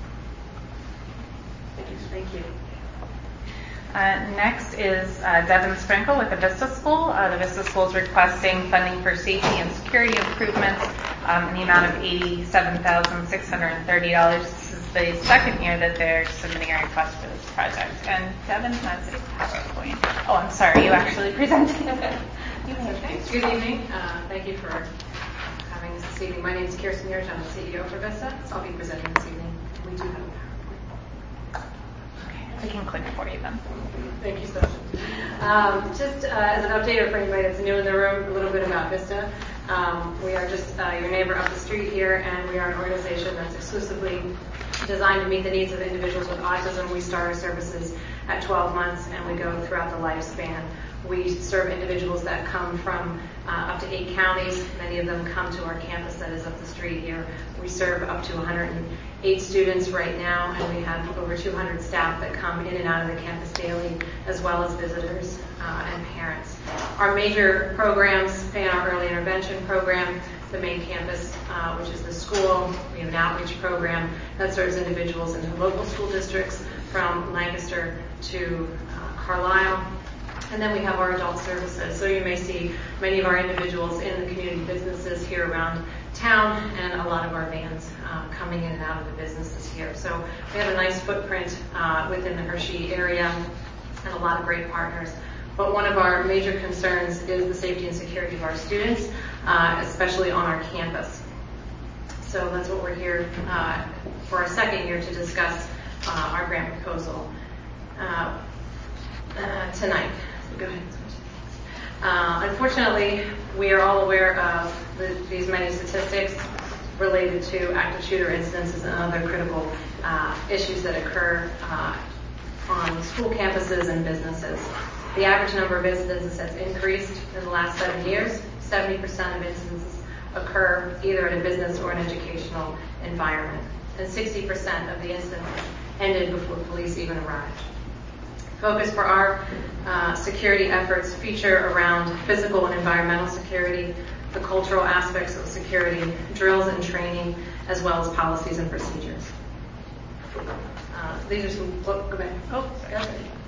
Speaker 1: Thank you.
Speaker 13: Uh, next is uh, Devin Sprinkle with the Vista School. Uh, the Vista School is requesting funding for safety and security improvements um, in the amount of eighty-seven thousand six hundred thirty dollars. This is the second year that they're submitting a request for this project. And Devin has a PowerPoint. Oh, I'm sorry, you actually presented it. You may have
Speaker 17: Good evening. Uh, thank you for having us this evening. My name is Kirsten Hirsch. I'm the C E O for Vista, so I'll be presenting this evening. We do have a PowerPoint.
Speaker 13: I can click for you then.
Speaker 17: Thank you so much. Um, just uh, as an update for anybody that's new in the room, a little bit about Vista. Um, we are just uh, your neighbor up the street here, and we are an organization that's exclusively designed to meet the needs of individuals with autism. We start our services at twelve months, and we go throughout the lifespan. We serve individuals that come from uh, up to eight counties. Many of them come to our campus that is up the street here. We serve up to one hundred eight students right now, and we have over two hundred staff that come in and out of the campus daily, as well as visitors uh, and parents. Our major programs span our early intervention program, the main campus, uh, which is the school. We have an outreach program that serves individuals in the local school districts from Lancaster to uh, Carlisle. And then we have our adult services. So you may see many of our individuals in the community businesses here around town, and a lot of our vans uh, coming in and out of the businesses here. So we have a nice footprint uh, within the Hershey area and a lot of great partners. But one of our major concerns is the safety and security of our students, uh, especially on our campus. So that's what we're here uh, for our second year to discuss uh, our grant proposal uh, uh, tonight. Go ahead. Uh, unfortunately, we are all aware of the, these many statistics related to active shooter incidences and other critical uh, issues that occur uh, on school campuses and businesses. The average number of incidents has increased in the last seven years. seventy percent of incidents occur either in a business or an educational environment. And sixty percent of the incidents ended before police even arrived. Focus for our uh, security efforts feature around physical and environmental security, the cultural aspects of security, drills and training, as well as policies and procedures. Uh, these are some, oh, go back. Oh, sorry.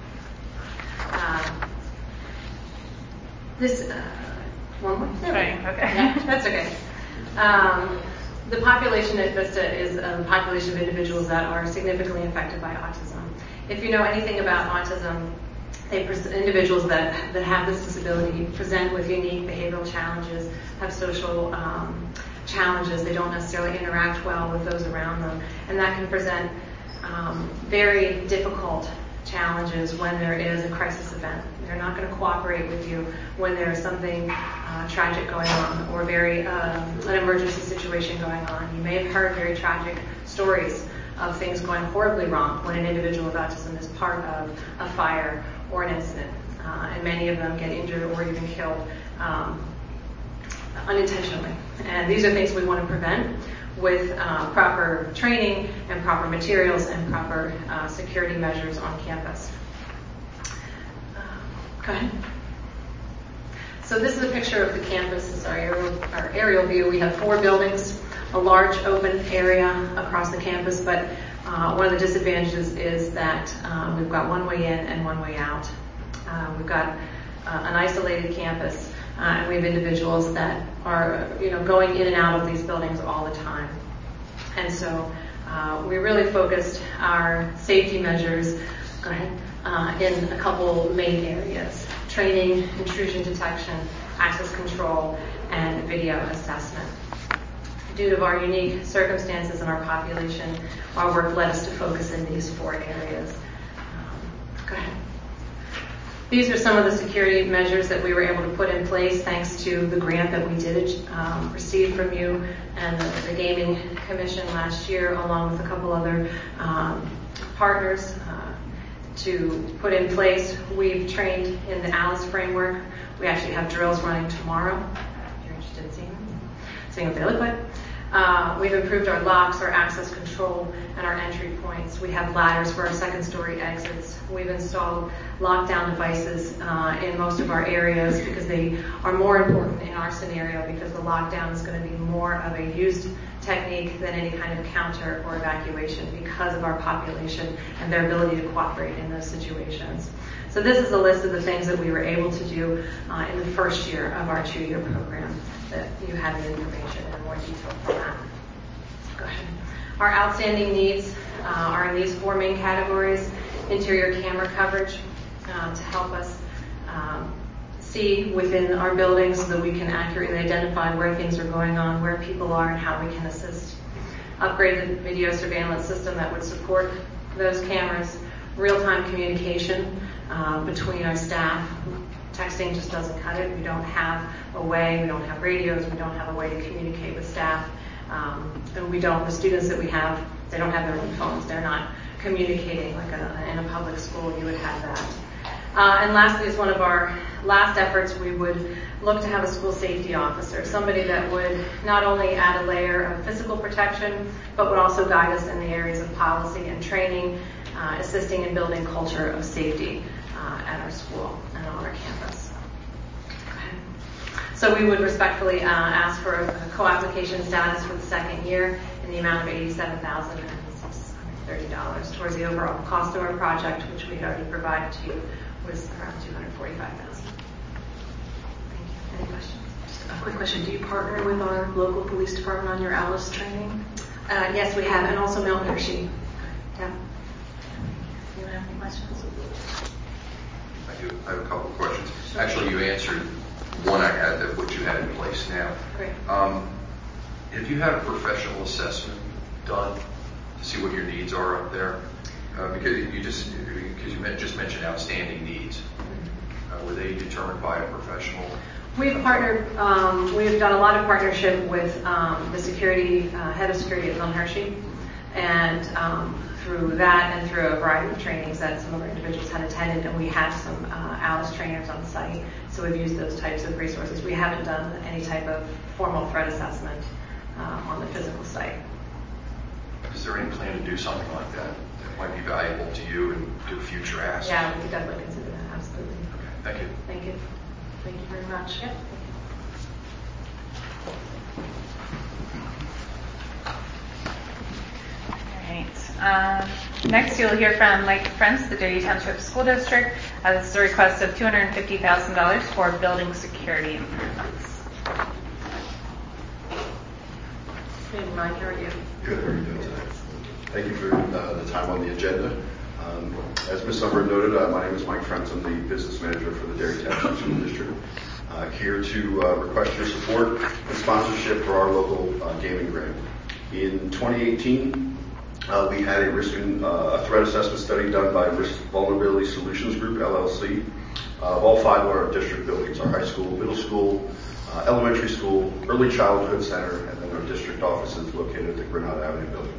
Speaker 17: Uh, this, uh, one more?
Speaker 13: Sorry, okay.
Speaker 17: Yeah, that's okay. Um, the population at Vista is a population of individuals that are significantly affected by autism. If you know anything about autism, they pres- individuals that, that have this disability present with unique behavioral challenges, have social um, challenges. They don't necessarily interact well with those around them, and that can present um, very difficult challenges when there is a crisis event. They're not going to cooperate with you when there is something uh, tragic going on or very um, an emergency situation going on. You may have heard very tragic stories of things going horribly wrong when an individual with autism is part of a fire or an incident. Uh, and many of them get injured or even killed um, unintentionally. And these are things we want to prevent with uh, proper training and proper materials and proper uh, security measures on campus. Uh, go ahead. So this is a picture of the campus. This is our aerial, our aerial view. We have four buildings, a large open area across the campus, but uh, one of the disadvantages is that um, we've got one way in and one way out. Uh, we've got uh, an isolated campus, uh, and we have individuals that are, you know, going in and out of these buildings all the time. And so uh, we really focused our safety measures, go ahead, uh, in a couple main areas: training, intrusion detection, access control, and video assessment. Due to our unique circumstances in our population, our work led us to focus in these four areas. Um, go ahead. These are some of the security measures that we were able to put in place thanks to the grant that we did um, receive from you and the, the Gaming Commission last year, along with a couple other um, partners uh, to put in place. We've trained in the ALICE framework. We actually have drills running tomorrow, if you're interested in seeing them. Seeing what they look like. Uh, we've improved our locks, our access control, and our entry points. We have ladders for our second story exits. We've installed lockdown devices uh, in most of our areas because they are more important in our scenario, because the lockdown is going to be more of a used technique than any kind of counter or evacuation because of our population and their ability to cooperate in those situations. So this is a list of the things that we were able to do uh, in the first year of our two-year program that you have the information in more detail for that. Go ahead. Our outstanding needs uh, are in these four main categories. interior camera coverage uh, to help us um, see within our buildings so that we can accurately identify where things are going on, where people are, and how we can assist. Upgraded video surveillance system that would support those cameras, real-time communication uh, between our staff. Texting just doesn't cut it. We don't have a way, we don't have radios, we don't have a way to communicate with staff. Um, and we don't, the students that we have, they don't have their own phones. They're not communicating like a, in a public school, you would have that. Uh, and lastly, as one of our last efforts, we would look to have a school safety officer, somebody that would not only add a layer of physical protection, but would also guide us in the areas of policy and training, uh, assisting in building culture of safety uh, at our school and on our campus. So we would respectfully uh, ask for a co-application status for the second year in the amount of eighty-seven thousand six hundred thirty dollars towards the overall cost of our project, which we had already provided to you, was around two hundred forty-five thousand dollars. Thank you. Any questions?
Speaker 1: Just a quick question. Do you partner with our local police department on your ALICE training?
Speaker 17: Uh, yes, we have, and also Mount Hershey. Yeah. You have any questions?
Speaker 15: I do. I have a couple of questions. Actually, you answered one I had, that what you had in place now.
Speaker 17: Great.
Speaker 15: Um, have you had a professional assessment done to see what your needs are up there? Uh, because you just because you just mentioned outstanding needs. Uh, were they determined by a professional?
Speaker 17: We've partnered. Um, we've done a lot of partnership with um, the security uh, head of security at Mount Hershey, and um, through that and through a variety of trainings that some of our individuals had attended, and we had some uh, ALICE trainers on site. So we've used those types of resources. We haven't done any type of formal threat assessment uh, on the physical site.
Speaker 15: Is there any plan to do something like that that might be valuable to you and to future asks?
Speaker 17: Yeah, we could definitely consider that. Absolutely.
Speaker 15: Okay. Thank you.
Speaker 17: Thank you. Thank you very much. Yep.
Speaker 13: All right. Um, next, you'll hear from Mike Frentz, the Derry Township School District. Uh, this is a request of two hundred fifty thousand dollars for building security improvements.
Speaker 17: Hey, Mike, how are you?
Speaker 18: Good. How are you doing tonight? Thank you for uh, the time on the agenda. Um, as Miz Summer noted, uh, my name is Mike Frentz. I'm the business manager for the Derry Township School District. Uh, here to uh, request your support and sponsorship for our local uh, gaming grant. In twenty eighteen, uh, we had a risk and uh, a threat assessment study done by Risk Vulnerability Solutions Group, L L C, uh, of all five of our district buildings, our high school, middle school, uh, elementary school, early childhood center, and then our district offices located at the Granada Avenue building.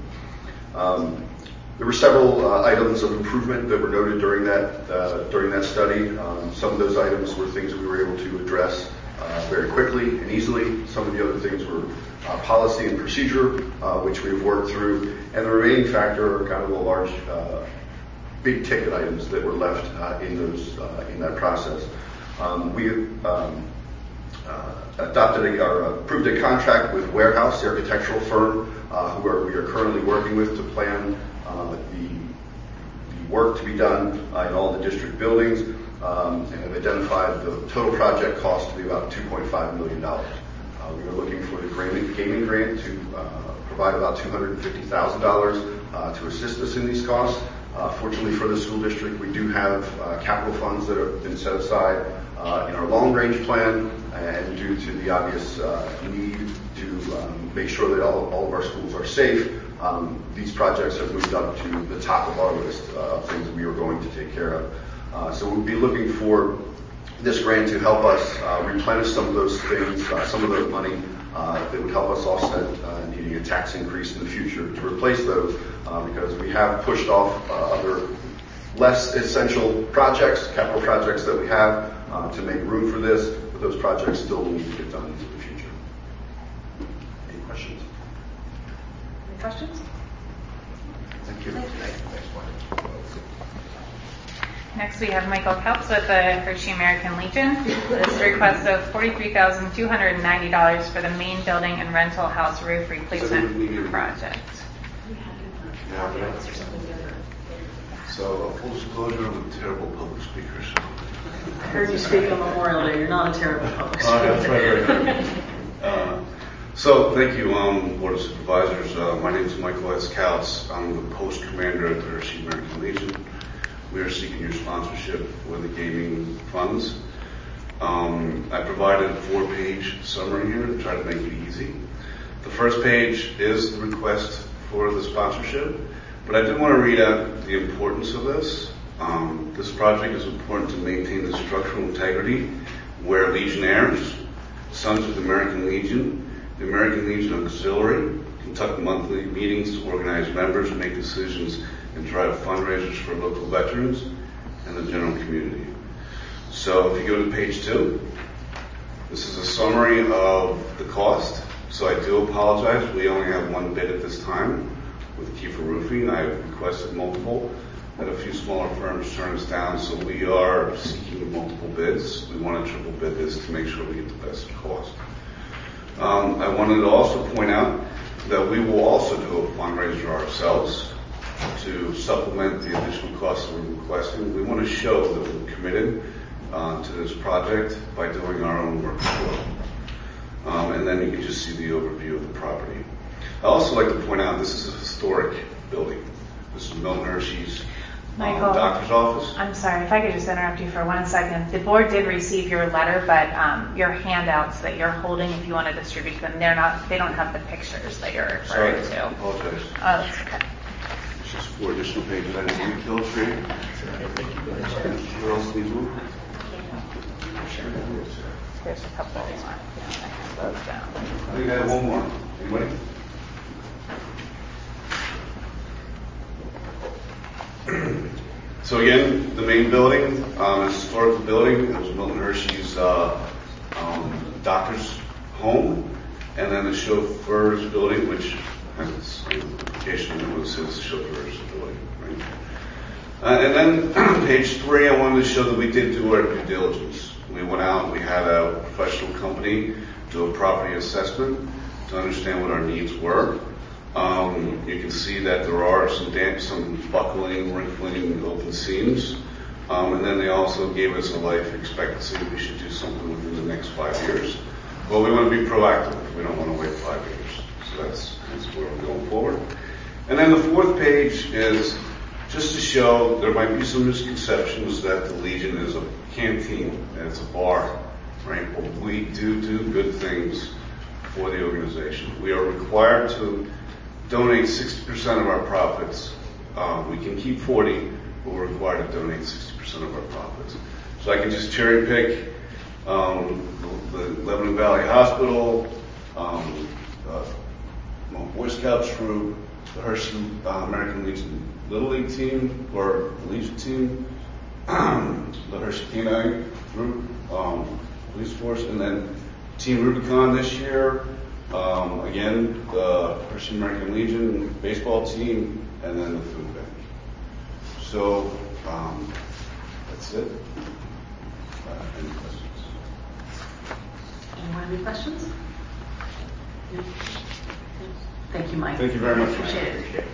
Speaker 18: Um, There were several uh, items of improvement that were noted during that uh, during that study. Um, some of those items were things that we were able to address uh, very quickly and easily. Some of the other things were uh, policy and procedure, uh, which we've worked through. And the remaining factor are kind of the large, uh, big ticket items that were left uh, in those uh, in that process. Um, we um, uh, adopted a, or approved a contract with Warehouse, the architectural firm, uh, who are, we are currently working with to plan Uh, the, the work to be done uh, in all the district buildings, um, and have identified the total project cost to be about two point five million dollars. Uh, we are looking for the gaming, gaming grant to uh, provide about two hundred fifty thousand dollars uh, to assist us in these costs. Uh, fortunately for the school district, we do have uh, capital funds that have been set aside uh, in our long-range plan, and due to the obvious uh, need to um, make sure that all, all of our schools are safe, Um, these projects have moved up to the top of our list uh, of things we are going to take care of. Uh, so we'll be looking for this grant to help us uh, replenish some of those things, uh, some of the money uh, that would help us offset uh, needing a tax increase in the future to replace those, uh, because we have pushed off uh, other less essential projects, capital projects that we have uh, to make room for this, but those projects still need to get done into the future. Any questions?
Speaker 17: Questions?
Speaker 18: Thank you.
Speaker 13: Next, we have Michael Kelps with the Hershey American Legion. This is a request of forty-three thousand two hundred ninety dollars for the main building and rental house roof replacement project.
Speaker 19: So, full disclosure, I'm a terrible public speaker. So.
Speaker 1: I heard you speak on Memorial Day. You're not a terrible public
Speaker 19: Oh,
Speaker 1: speaker.
Speaker 19: that's right, right. Uh, So, thank you, um, Board of Supervisors. Uh, my name is Michael S. Kautz. I'm the post commander at the Hershey American Legion. we are seeking your sponsorship for the gaming funds. Um, I provided a four-page summary here to try to make it easy. The first page is the request for the sponsorship, but I did want to read out the importance of this. Um, this project is important to maintain the structural integrity where Legionnaires, Sons of the American Legion, the American Legion Auxiliary, conduct monthly meetings to organize members, make decisions, and drive fundraisers for local veterans and the general community. So if you go to page two, this is a summary of the cost. So I do apologize. We only have one bid at this time with Kiefer Roofing. I have requested multiple. Had a few smaller firms turn us down, so we are seeking multiple bids. We want to triple bid this to make sure we get the best cost. Um, I wanted to also point out that we will also do a fundraiser ourselves to supplement the additional costs that we're requesting. We want to show that we're committed uh, to this project by doing our own work as well. Um, and then you can just see the overview of the property. I also like to point out this is a historic building. This is Milton Hershey's
Speaker 13: Michael,
Speaker 19: um, doctor's office.
Speaker 13: I'm sorry, if I could just interrupt you for one second. The board did receive your letter, but um, your handouts that you're holding, if you want to distribute them, they're not. They don't have the pictures that you're referring
Speaker 19: Sorry,
Speaker 13: to.
Speaker 19: I apologize.
Speaker 13: Oh, that's okay.
Speaker 19: It's just four additional pages I didn't illustrate. What else needs more?
Speaker 13: There's a couple more. Yeah, those down.
Speaker 19: I think I have one more. Anybody? So again, the main building, um, is a historical building. It was Milton Hershey's uh, um, doctor's home, and then the chauffeur's building, which has its implication that it was his chauffeur's building. Right? Uh, and then page three, I wanted to show that we did do our due diligence. We went out, we had a professional company do a property assessment to understand what our needs were. Um, you can see that there are some damp, some buckling, wrinkling, open seams. Um, and then they also gave us a life expectancy. We should do something within the next five years. Well, we want to be proactive. We don't want to wait five years. So that's, that's where we're going forward. And then the fourth page is just to show there might be some misconceptions that the Legion is a canteen and it's a bar, right? Well, we do do good things for the organization. We are required to donate sixty percent of our profits. Um, we can keep forty, but we're required to donate sixty percent of our profits. So I can just cherry pick um, the, the Lebanon Valley Hospital, um, uh, well, Boy Scouts troop, the Hershey uh, American Legion Little League team, or the Legion team, the Hershey Canine group, um, police force, and then Team Rubicon this year. Um, again, the Hershey American Legion baseball team, and then the food bank. So um, that's it. Uh, any questions?
Speaker 1: Anyone have any questions? No? Thank you, Mike.
Speaker 19: Thank you very much.
Speaker 1: Appreciate it.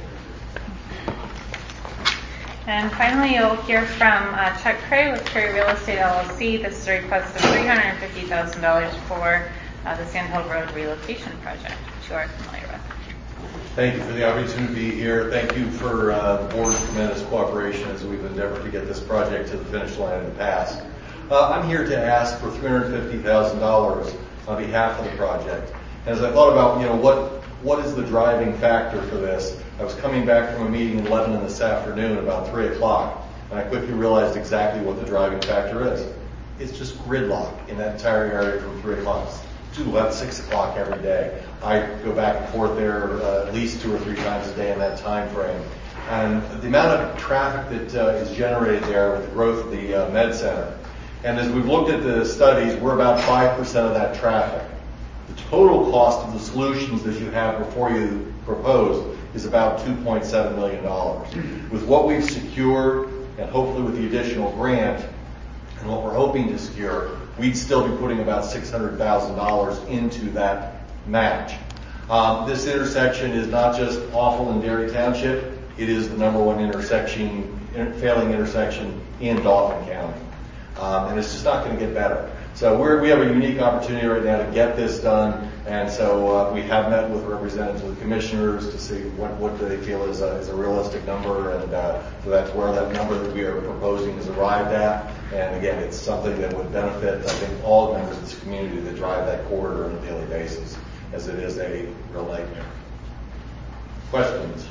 Speaker 13: And finally, you'll hear from uh, Chuck Cray with Cray Real Estate L L C. This is a request of three hundred fifty thousand dollars for uh, the Sand Hill Road relocation project, which you are familiar with.
Speaker 20: Thank you for the opportunity to be here. Thank you for uh, the board's tremendous cooperation as we've endeavored to get this project to the finish line in the past. Uh, I'm here to ask for three hundred fifty thousand dollars on behalf of the project. And as I thought about, you know, what what is the driving factor for this, I was coming back from a meeting in Lebanon this afternoon about three o'clock, and I quickly realized exactly what the driving factor is. It's just gridlock in that entire area from three o'clock to about six o'clock every day. I go back and forth there uh, at least two or three times a day in that time frame. And the amount of traffic that uh, is generated there with the growth of the uh, Med Center. And as we've looked at the studies, we're about five percent of that traffic. The total cost of the solutions that you have before you propose is about two point seven million dollars. With what we've secured, and hopefully with the additional grant, and what we're hoping to secure, we'd still be putting about six hundred thousand dollars into that match. Um, this intersection is not just awful in Dairy Township, it is the number one intersection, inter- failing intersection in Dauphin County. Um, and it's just not going to get better. So we're, we have a unique opportunity right now to get this done, and so uh, we have met with representatives of the commissioners to see what, what they feel is a, is a realistic number, and uh, so that's where that number that we are proposing is arrived at. And again, it's something that would benefit, I think, all members of this community that drive that corridor on a daily basis, as it is a real nightmare. Questions?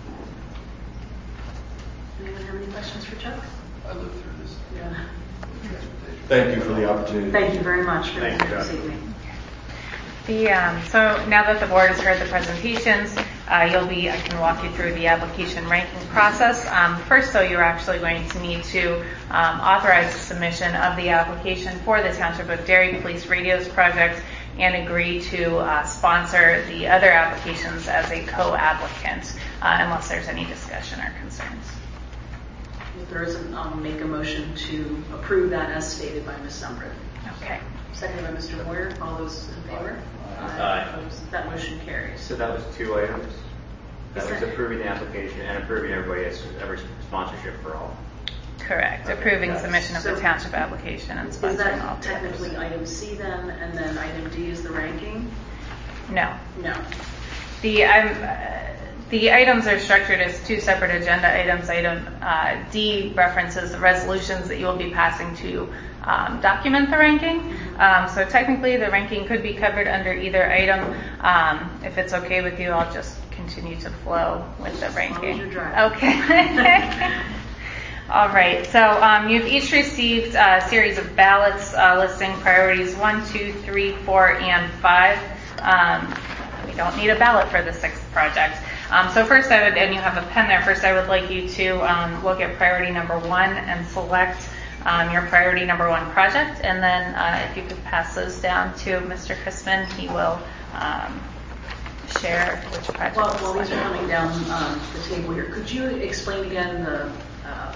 Speaker 1: Anyone have any questions for Chuck?
Speaker 15: I lived through this.
Speaker 1: Yeah.
Speaker 20: Thank you for the opportunity.
Speaker 1: Thank you very much for being
Speaker 20: Thank
Speaker 1: here
Speaker 20: you,
Speaker 1: this evening.
Speaker 13: The, um, so now that the board has heard the presentations, uh, you'll be, I can walk you through the application ranking process. Um, first, though, you're actually going to need to um, authorize the submission of the application for the Township of Derry Police Radios project and agree to uh, sponsor the other applications as a co-applicant, uh, unless there's any discussion or concerns.
Speaker 1: If there isn't, I'll make a motion to approve that as stated by Miz Umbra.
Speaker 13: Okay.
Speaker 1: Seconded by Mister Moyer. All those in favor?
Speaker 9: Aye.
Speaker 1: Opposed? That motion carries.
Speaker 9: So that was two items. That
Speaker 1: Is
Speaker 9: was
Speaker 1: that-
Speaker 9: approving the application and approving everybody as every sponsorship for all.
Speaker 13: Correct. Approving submission of the
Speaker 1: So-
Speaker 13: township application and
Speaker 1: Is
Speaker 13: sponsoring all
Speaker 1: that
Speaker 13: the others.
Speaker 1: technically item C then, and then item D is the ranking?
Speaker 13: No.
Speaker 1: No.
Speaker 13: The um, uh, the items are structured as two separate agenda items. Item uh, D references the resolutions that you will be passing to um, document the ranking. Um, so technically, the ranking could be covered under either item. Um, if it's okay with you, I'll just continue to flow with the ranking. Okay. All right, so um, you've each received a series of ballots uh, listing priorities one, two, three, four, and five. Um, we don't need a ballot for the sixth project. Um, so first I would, and you have a pen there, first I would like you to um, look at priority number one and select um, your priority number one project. And then uh, if you could pass those down to Mister Crispin, he will um, share which project.
Speaker 1: While, while these are coming down um, the table here, could you explain again the uh,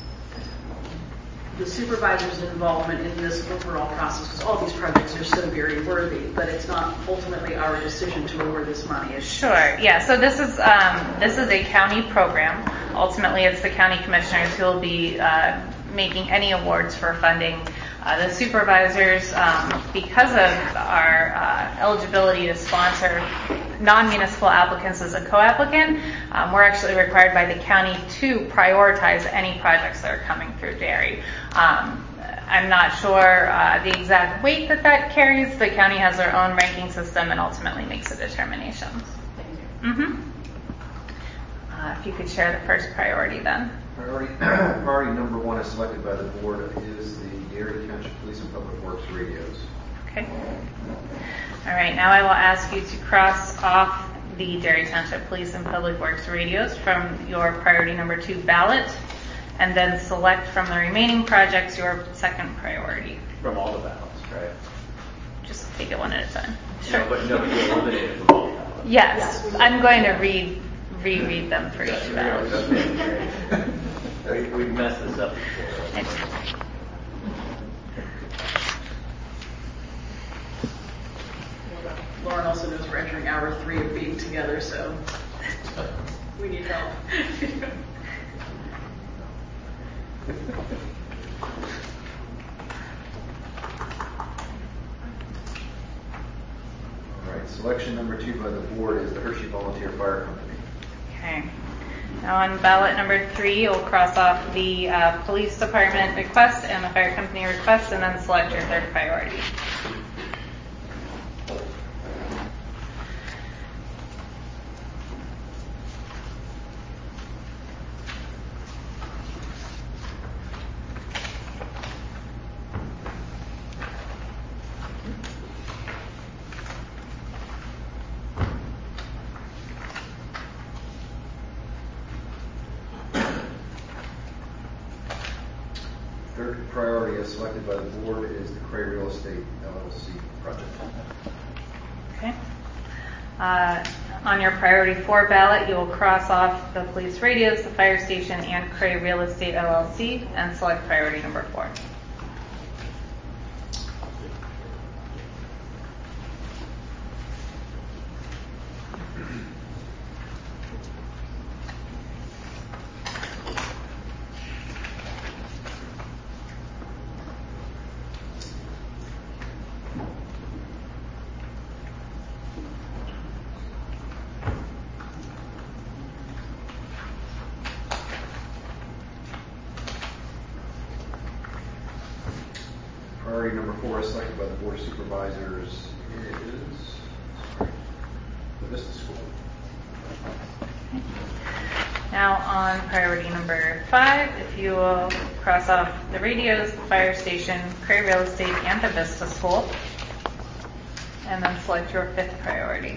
Speaker 1: the supervisor's involvement in this overall process? Because all these projects are so very worthy, but it's not ultimately our decision to award this money. It's
Speaker 13: Sure. Yeah. So this is um, this is a county program. Ultimately, it's the county commissioners who will be uh, making any awards for funding. Uh, the supervisors, um, because of our uh, eligibility to sponsor non-municipal applicants as a co-applicant, um, we're actually required by the county to prioritize any projects that are coming through Derry. Um, I'm not sure uh, the exact weight that that carries. The county has their own ranking system and ultimately makes a determination.
Speaker 1: Thank you.
Speaker 13: Mm-hmm. Uh, if you could share the first priority then.
Speaker 2: Priority, priority number one is selected by the board is the Derry Township Police and Public Works radios.
Speaker 13: Okay. All right, now I will ask you to cross off the Derry Township Police and Public Works radios from your priority number two ballot, and then select from the remaining projects your second priority.
Speaker 9: From all the ballots, right?
Speaker 13: Just take it one at a time.
Speaker 9: No, but no, but you eliminated from all the ballots.
Speaker 13: Yes, I'm going to read reread them for each ballot.
Speaker 9: we, we messed this up before.
Speaker 1: Lauren also knows we're entering hour three of being together, so we need help.
Speaker 2: All right, selection number two by the board is the Hershey Volunteer Fire Company.
Speaker 13: Okay. Now on ballot number three, you'll cross off the uh, police department request and the fire company request, and then select your third priority.
Speaker 2: Third priority as selected by the board is the Cray Real Estate L L C project.
Speaker 13: Okay. Uh, on your priority four ballot, you will cross off the police radios, the fire station, and Cray Real Estate L L C, and select priority number four.
Speaker 2: four, selected by the Board of Supervisors, is the Vista School.
Speaker 13: Now on priority number five, if you will cross off the radios, the fire station, Cray Real Estate, and the Vista School, and then select your fifth priority.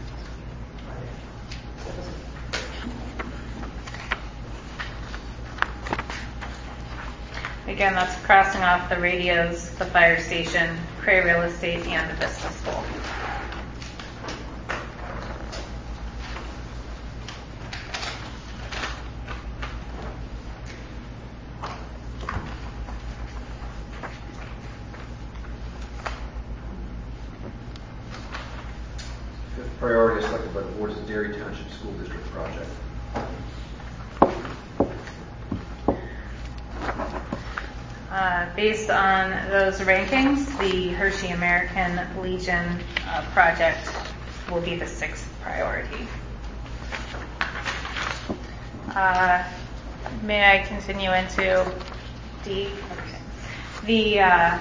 Speaker 13: Again, that's crossing off the radios, the fire station, Cray Real Estate, and the Vista School.
Speaker 2: Fifth priority is selected by the Board of Dairy Township School District project.
Speaker 13: Uh, based on those rankings, the Hershey American Legion uh, project will be the sixth priority. Uh, may I continue into D? Okay. The uh,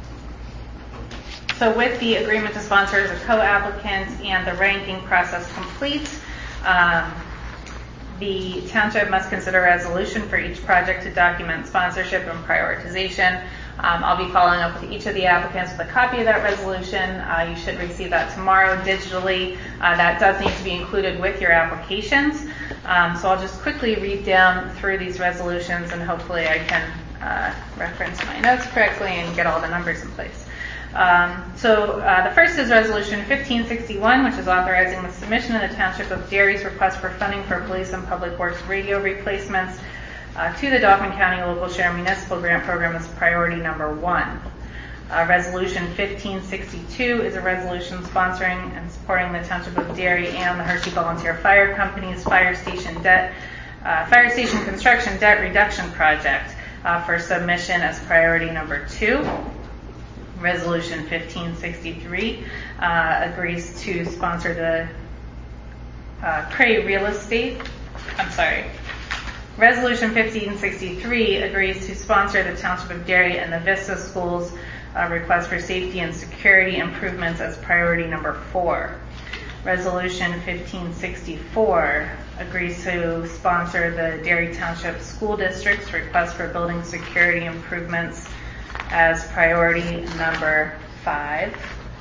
Speaker 13: so with the agreement to sponsor as a co-applicant and the ranking process complete, um, the township must consider a resolution for each project to document sponsorship and prioritization. Um, I'll be following up with each of the applicants with a copy of that resolution. Uh, you should receive that tomorrow digitally. Uh, that does need to be included with your applications. Um, so I'll just quickly read down through these resolutions, and hopefully I can uh, reference my notes correctly and get all the numbers in place. Um, so uh, the first is Resolution fifteen sixty-one, which is authorizing the submission of the Township of Derry's request for funding for police and public works radio replacements uh, to the Dauphin County Local Share Municipal Grant Program as priority number one. Uh, Resolution fifteen sixty-two is a resolution sponsoring and supporting the Township of Derry and the Hershey Volunteer Fire Company's fire station debt, uh, fire station construction debt reduction project uh, for submission as priority number two. Resolution fifteen sixty-three uh, agrees to sponsor the uh, Cray Real Estate. I'm sorry. Resolution fifteen sixty-three agrees to sponsor the Township of Derry and the Vista Schools uh, request for safety and security improvements as priority number four. Resolution fifteen sixty-four agrees to sponsor the Derry Township School District's request for building security improvements as priority number five.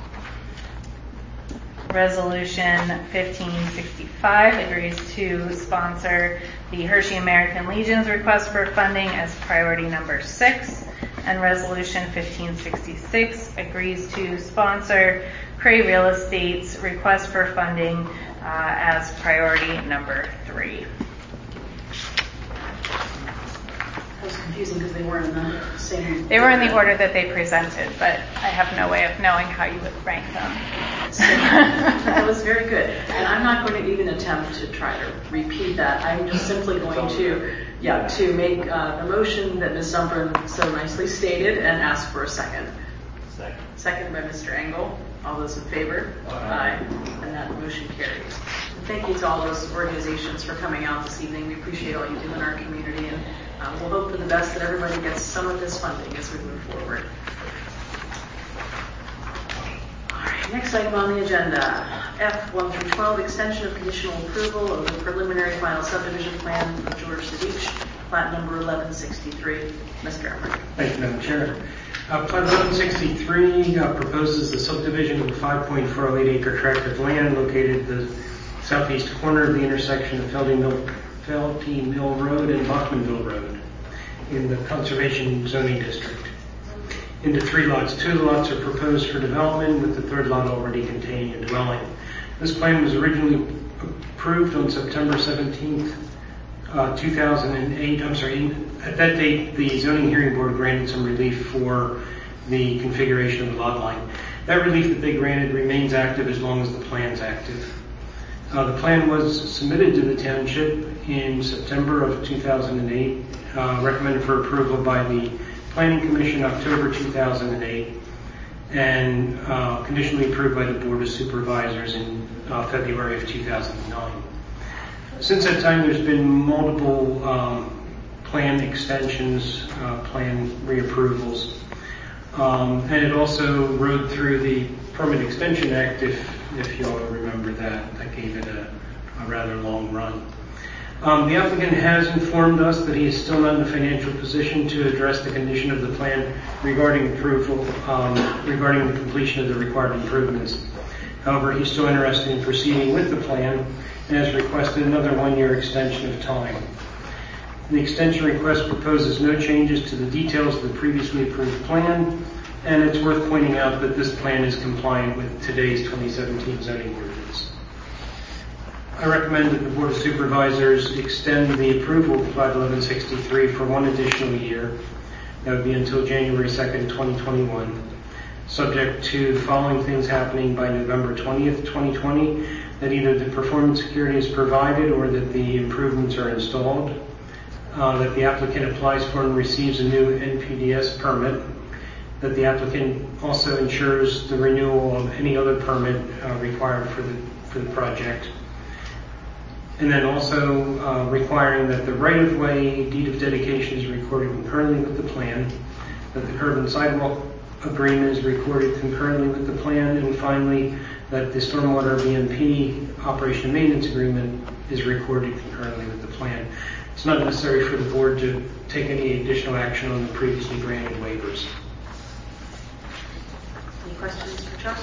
Speaker 13: Resolution fifteen sixty-five agrees to sponsor the Hershey American Legion's request for funding as priority number six. And Resolution fifteen sixty-six agrees to sponsor Cray Real Estate's request for funding uh, as priority number three.
Speaker 1: It was confusing because they weren't in the same...
Speaker 13: They were in the order that they presented, but I have no way of knowing how you would rank them.
Speaker 1: That was very good. And I'm not going to even attempt to try to repeat that. I'm just simply going to, yeah, to make uh, the motion that Miz Zumbrin so nicely stated and ask for a second.
Speaker 11: Second.
Speaker 1: Second by Mister Engel. All those in favor? Aye. And that motion carries. Thank you to all those organizations for coming out this evening. We appreciate all you do in our community, and uh, we'll hope for the best that everybody gets some of this funding as we move forward. All right, next item on the agenda, F one through twelve, extension of conditional approval of the preliminary final subdivision plan for George Sadich, plat number eleven sixty-three. Mister Emmerich.
Speaker 3: Thank you, Madam Chair. Uh, Plat eleven sixty-three uh, proposes the subdivision of a five point four oh eight acre tract of land located at the southeast corner of the intersection of Felty Mill, Felty Mill Road and Bachmanville Road in the Conservation Zoning District into three lots. Two of the lots are proposed for development, with the third lot already containing a dwelling. This plan was originally approved on September seventeenth, uh, two thousand eight. I'm sorry, at that date, the Zoning Hearing Board granted some relief for the configuration of the lot line. That relief that they granted remains active as long as the plan's active. Uh, the plan was submitted to the township in September of two thousand eight, uh, recommended for approval by the Planning Commission October two thousand eight, and uh, conditionally approved by the Board of Supervisors in uh, February of two thousand nine. Since that time, there's been multiple um, plan extensions, uh, plan reapprovals.
Speaker 4: Um, and it also rode through the Permit Extension Act, if, if you all remember that. That gave it a, a rather long run. Um, the applicant has informed us that he is still not in a financial position to address the condition of the plan regarding approval, um, regarding the completion of the required improvements. However, he's still interested in proceeding with the plan and has requested another one-year extension of time. The extension request proposes no changes to the details of the previously approved plan, and it's worth pointing out that this plan is compliant with today's twenty seventeen zoning ordinance. I recommend that the Board of Supervisors extend the approval of Plat eleven sixty-three for one additional year. That would be until January second, twenty twenty-one, subject to the following things happening by November twentieth, twenty twenty, that either the performance security is provided or that the improvements are installed, uh, that the applicant applies for and receives a new N P D S permit, that the applicant also ensures the renewal of any other permit uh, required for the, for the project, and then also uh, requiring that the right-of-way deed of dedication is recorded concurrently with the plan, that the curb and sidewalk agreement is recorded concurrently with the plan, and finally, that the stormwater B M P operation and maintenance agreement is recorded concurrently with the plan. It's not necessary for the board to take any additional action on the previously granted waivers.
Speaker 1: Any questions for Chuck?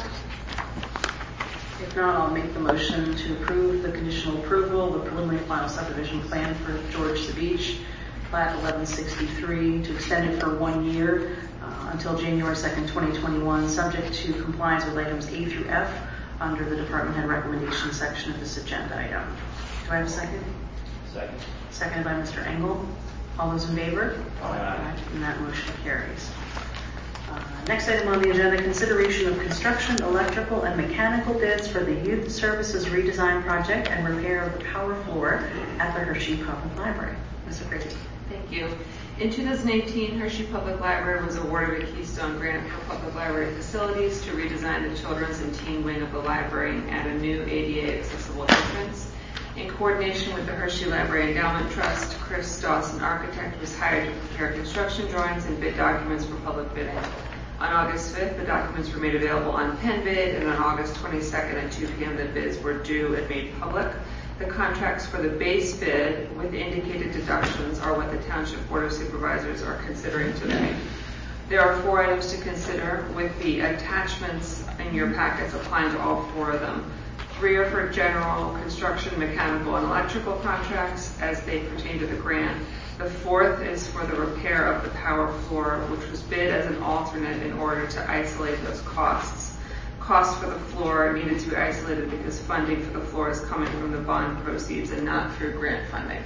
Speaker 1: If not, I'll make the motion to approve the conditional approval of the preliminary final subdivision plan for George Sabich, Plat eleven sixty-three, to extend it for one year uh, until January second, twenty twenty-one, subject to compliance with items A through F under the department head recommendation section of this agenda item. Do I have a second?
Speaker 9: Second.
Speaker 1: Seconded by Mister Engel. All those in favor?
Speaker 9: Aye.
Speaker 1: And that motion carries. Uh, next item on the agenda, consideration of construction, electrical, and mechanical bids for the Youth Services Redesign Project and repair of the power floor at the Hershey Public Library. Mister Grady.
Speaker 21: Thank you. In two thousand eighteen, Hershey Public Library was awarded a Keystone Grant for public library facilities to redesign the children's and teen wing of the library and add a new A D A accessible entrance. In coordination with the Hershey Library Endowment Trust, Chris Dawson Architect was hired to prepare construction drawings and bid documents for public bidding. On August fifth, the documents were made available on PennBid, and on August twenty-second at two p.m. the bids were due and made public. The contracts for the base bid with indicated deductions are what the Township Board of Supervisors are considering today. There are four items to consider, with the attachments in your packets applying to all four of them. Three are for general construction, mechanical, and electrical contracts as they pertain to the grant. The fourth is for the repair of the power floor, which was bid as an alternate in order to isolate those costs. Costs for the floor needed to be isolated because funding for the floor is coming from the bond proceeds and not through grant funding.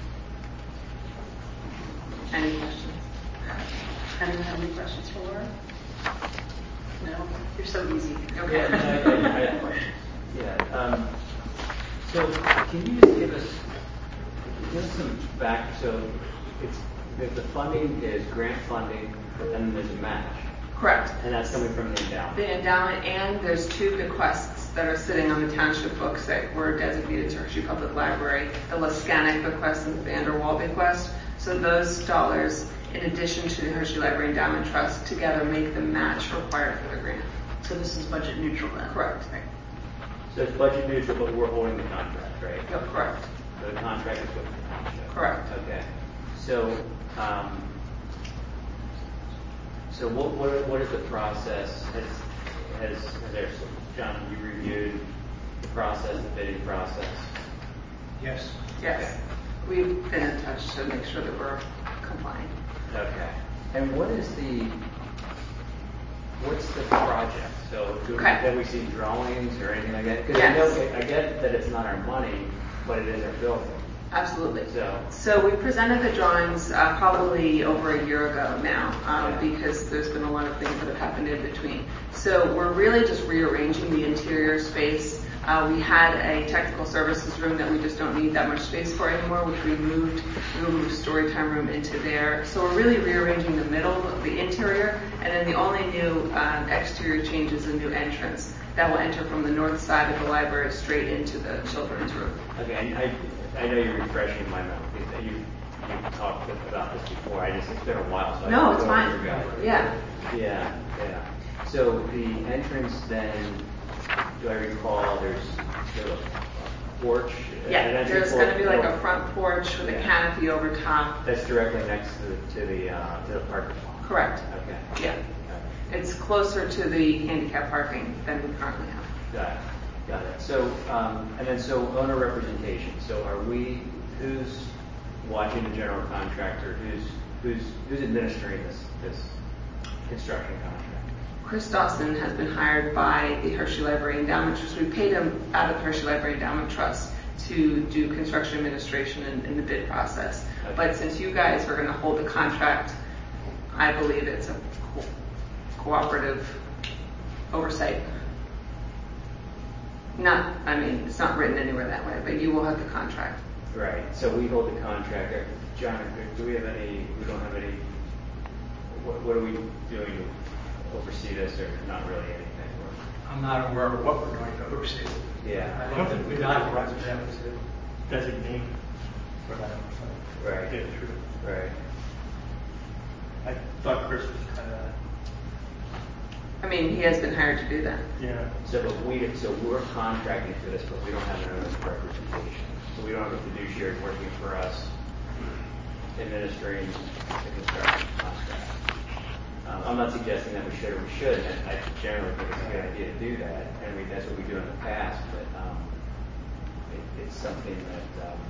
Speaker 21: Any questions?
Speaker 1: Anyone have any questions for Laura? No? You're so easy.
Speaker 21: Okay.
Speaker 9: Yeah, I, I, I have a question. Yeah. Um, so can you just give us give us some back? So it's the, the funding is grant funding, and then there's a match.
Speaker 21: Correct.
Speaker 9: And that's coming from the endowment.
Speaker 21: The endowment, and there's two bequests that are sitting on the township books that were designated to Hershey Public Library: the Laskanic bequest and the Vanderwall bequest. So those dollars, in addition to the Hershey Library Endowment Trust, together make the match required for the grant.
Speaker 1: So this is budget neutral then?
Speaker 21: Correct.
Speaker 9: So it's budget neutral, but we're holding the contract, right?
Speaker 21: No, correct.
Speaker 9: So the contract is with the township.
Speaker 21: Correct.
Speaker 9: Okay. So, um, so what, what what is the process? Has has, has there, John, you reviewed the process, the bidding process?
Speaker 4: Yes.
Speaker 21: Yes. We've been in touch to make sure that we're compliant.
Speaker 9: Okay. And what is the what's the project? So do
Speaker 21: Okay.
Speaker 9: have we seen drawings or anything like that? Because
Speaker 21: Yes.
Speaker 9: I know I get that it's not our money, but it is our building.
Speaker 21: Absolutely.
Speaker 9: So
Speaker 21: So we presented the drawings uh, probably over a year ago now um,
Speaker 9: Yeah.
Speaker 21: because there's been a lot of things that have happened in between. So we're really just rearranging the interior space. Uh, we had a technical services room that we just don't need that much space for anymore, which we moved. We moved story time room into there. So we're really rearranging the middle of the interior, and then the only new um, exterior change is a new entrance that will enter from the north side of the library straight into the children's room.
Speaker 9: okay, I I know you're refreshing my memory. You you talked about this before. I just, it's been a while, so I
Speaker 21: No,
Speaker 9: don't
Speaker 21: it's
Speaker 9: know
Speaker 21: fine.
Speaker 9: if you guys-
Speaker 21: Yeah.
Speaker 9: Yeah, yeah. So the entrance then, do I recall, there's sort of a porch? an
Speaker 21: Yeah,
Speaker 9: entrance
Speaker 21: there's going to be like
Speaker 9: porch?
Speaker 21: a front porch with a
Speaker 9: Yeah.
Speaker 21: canopy over top.
Speaker 9: That's directly next to the, to the, uh, to the parking lot?
Speaker 21: Correct.
Speaker 9: Okay.
Speaker 21: Yeah. It's closer to the handicap parking than we currently have.
Speaker 9: Got it, got it. So, um, and then so owner representation. So are we, who's watching the general contractor? Who's, who's, who's administering this, this construction contract?
Speaker 21: Chris Dawson has been hired by the Hershey Library Endowment Trust. We paid him out of the Hershey Library Endowment Trust to do construction administration in, in the bid process.
Speaker 9: Okay.
Speaker 21: But since you guys are going to hold the contract, I believe it's a co- cooperative oversight. Not, I mean, it's not written anywhere that way, but you will have the contract.
Speaker 9: Right. So we hold the contract. Uh, John, do we have any, we don't have any, what, what are we doing to oversee this, or not really anything?
Speaker 4: I'm not aware of what we're going to oversee.
Speaker 9: Yeah.
Speaker 4: I don't think we not representatives designate for that oversight.
Speaker 9: Right.
Speaker 4: Get it through.
Speaker 9: Right.
Speaker 4: I thought Chris was kind of,
Speaker 21: I mean, he has been hired to do that.
Speaker 4: yeah.
Speaker 9: So, but we, so we're contracting for this, but we don't have an owner's representation. So we don't have a fiduciary working for us, administering the construction contract. Um, I'm not suggesting that we should or we shouldn't. I I generally think it's a good idea to do that, and we, that's what we do in the past. But um, it, it's something that um,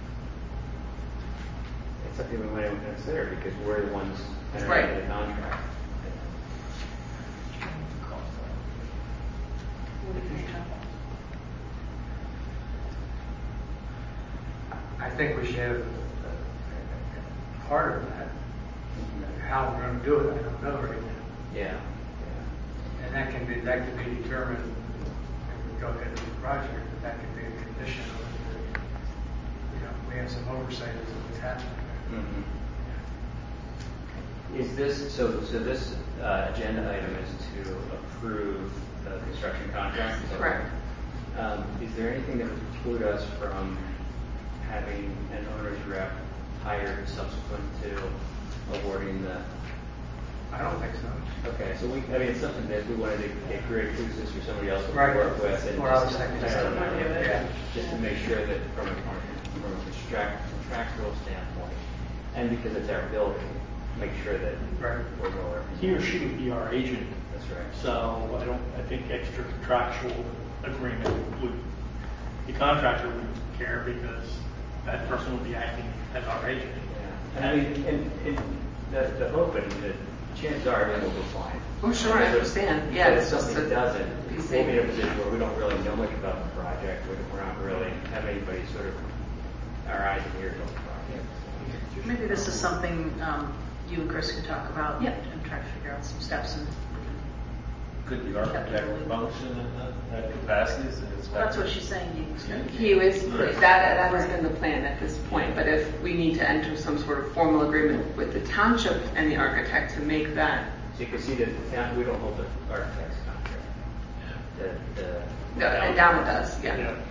Speaker 9: it's something we might even consider because we're the ones entering
Speaker 21: Right.
Speaker 9: into the contract.
Speaker 4: I think we should have uh, part of that. How we're going to do it, I don't know right now.
Speaker 9: Yeah.
Speaker 4: And that can be, that can be determined if we go ahead with the project, but that can be a condition of, the- you know, we have some oversight as to what's happening.
Speaker 9: Mhm. Is this, so, so this uh, agenda item is to approve the construction contract? Is that
Speaker 21: Correct.
Speaker 9: right? Um, Is there anything that would preclude us from having an owner's rep hired subsequent to awarding the?
Speaker 4: I don't think so.
Speaker 9: Okay, so we, I mean, it's something that we wanted to get Greg Koussis or somebody else to
Speaker 4: Right.
Speaker 9: work with. And
Speaker 4: Or I was
Speaker 9: just-
Speaker 4: thinking
Speaker 9: just-
Speaker 4: something like that. Yeah.
Speaker 9: Just to make sure that from a, from a construct- contractual standpoint, and because it's our building, make sure that
Speaker 4: Right.
Speaker 9: we're well
Speaker 7: He or she would be our agent.
Speaker 9: That's right.
Speaker 7: So I don't, I think extra contractual agreement would, the contractor wouldn't care because that person would be acting as our agent.
Speaker 9: Yeah. And I mean, and, and the, the hope and the chances are everything will go fine.
Speaker 21: Oh, sure, I
Speaker 9: But-
Speaker 21: understand. Yeah,
Speaker 9: but if
Speaker 21: it's just
Speaker 9: something
Speaker 21: a-
Speaker 9: doesn't,
Speaker 21: be
Speaker 9: we'll
Speaker 21: safe.
Speaker 9: be in a position where we don't really know much about the project. We- We're not really have anybody sort of our eyes and ears on the project.
Speaker 1: Maybe this is something um, you and Chris could talk about
Speaker 21: Yeah.
Speaker 1: and try to figure out some steps. And
Speaker 11: Could the architect function in that, that capacity? Is it
Speaker 1: that's what she's saying. You expect.
Speaker 21: He was, that, that has been the plan at this point, but if we need to enter some sort of formal agreement with the township and the architect to make that,
Speaker 9: So you can see that the town, we don't hold the architect's contract. The, the
Speaker 21: the endowment does, yeah.
Speaker 9: Yeah.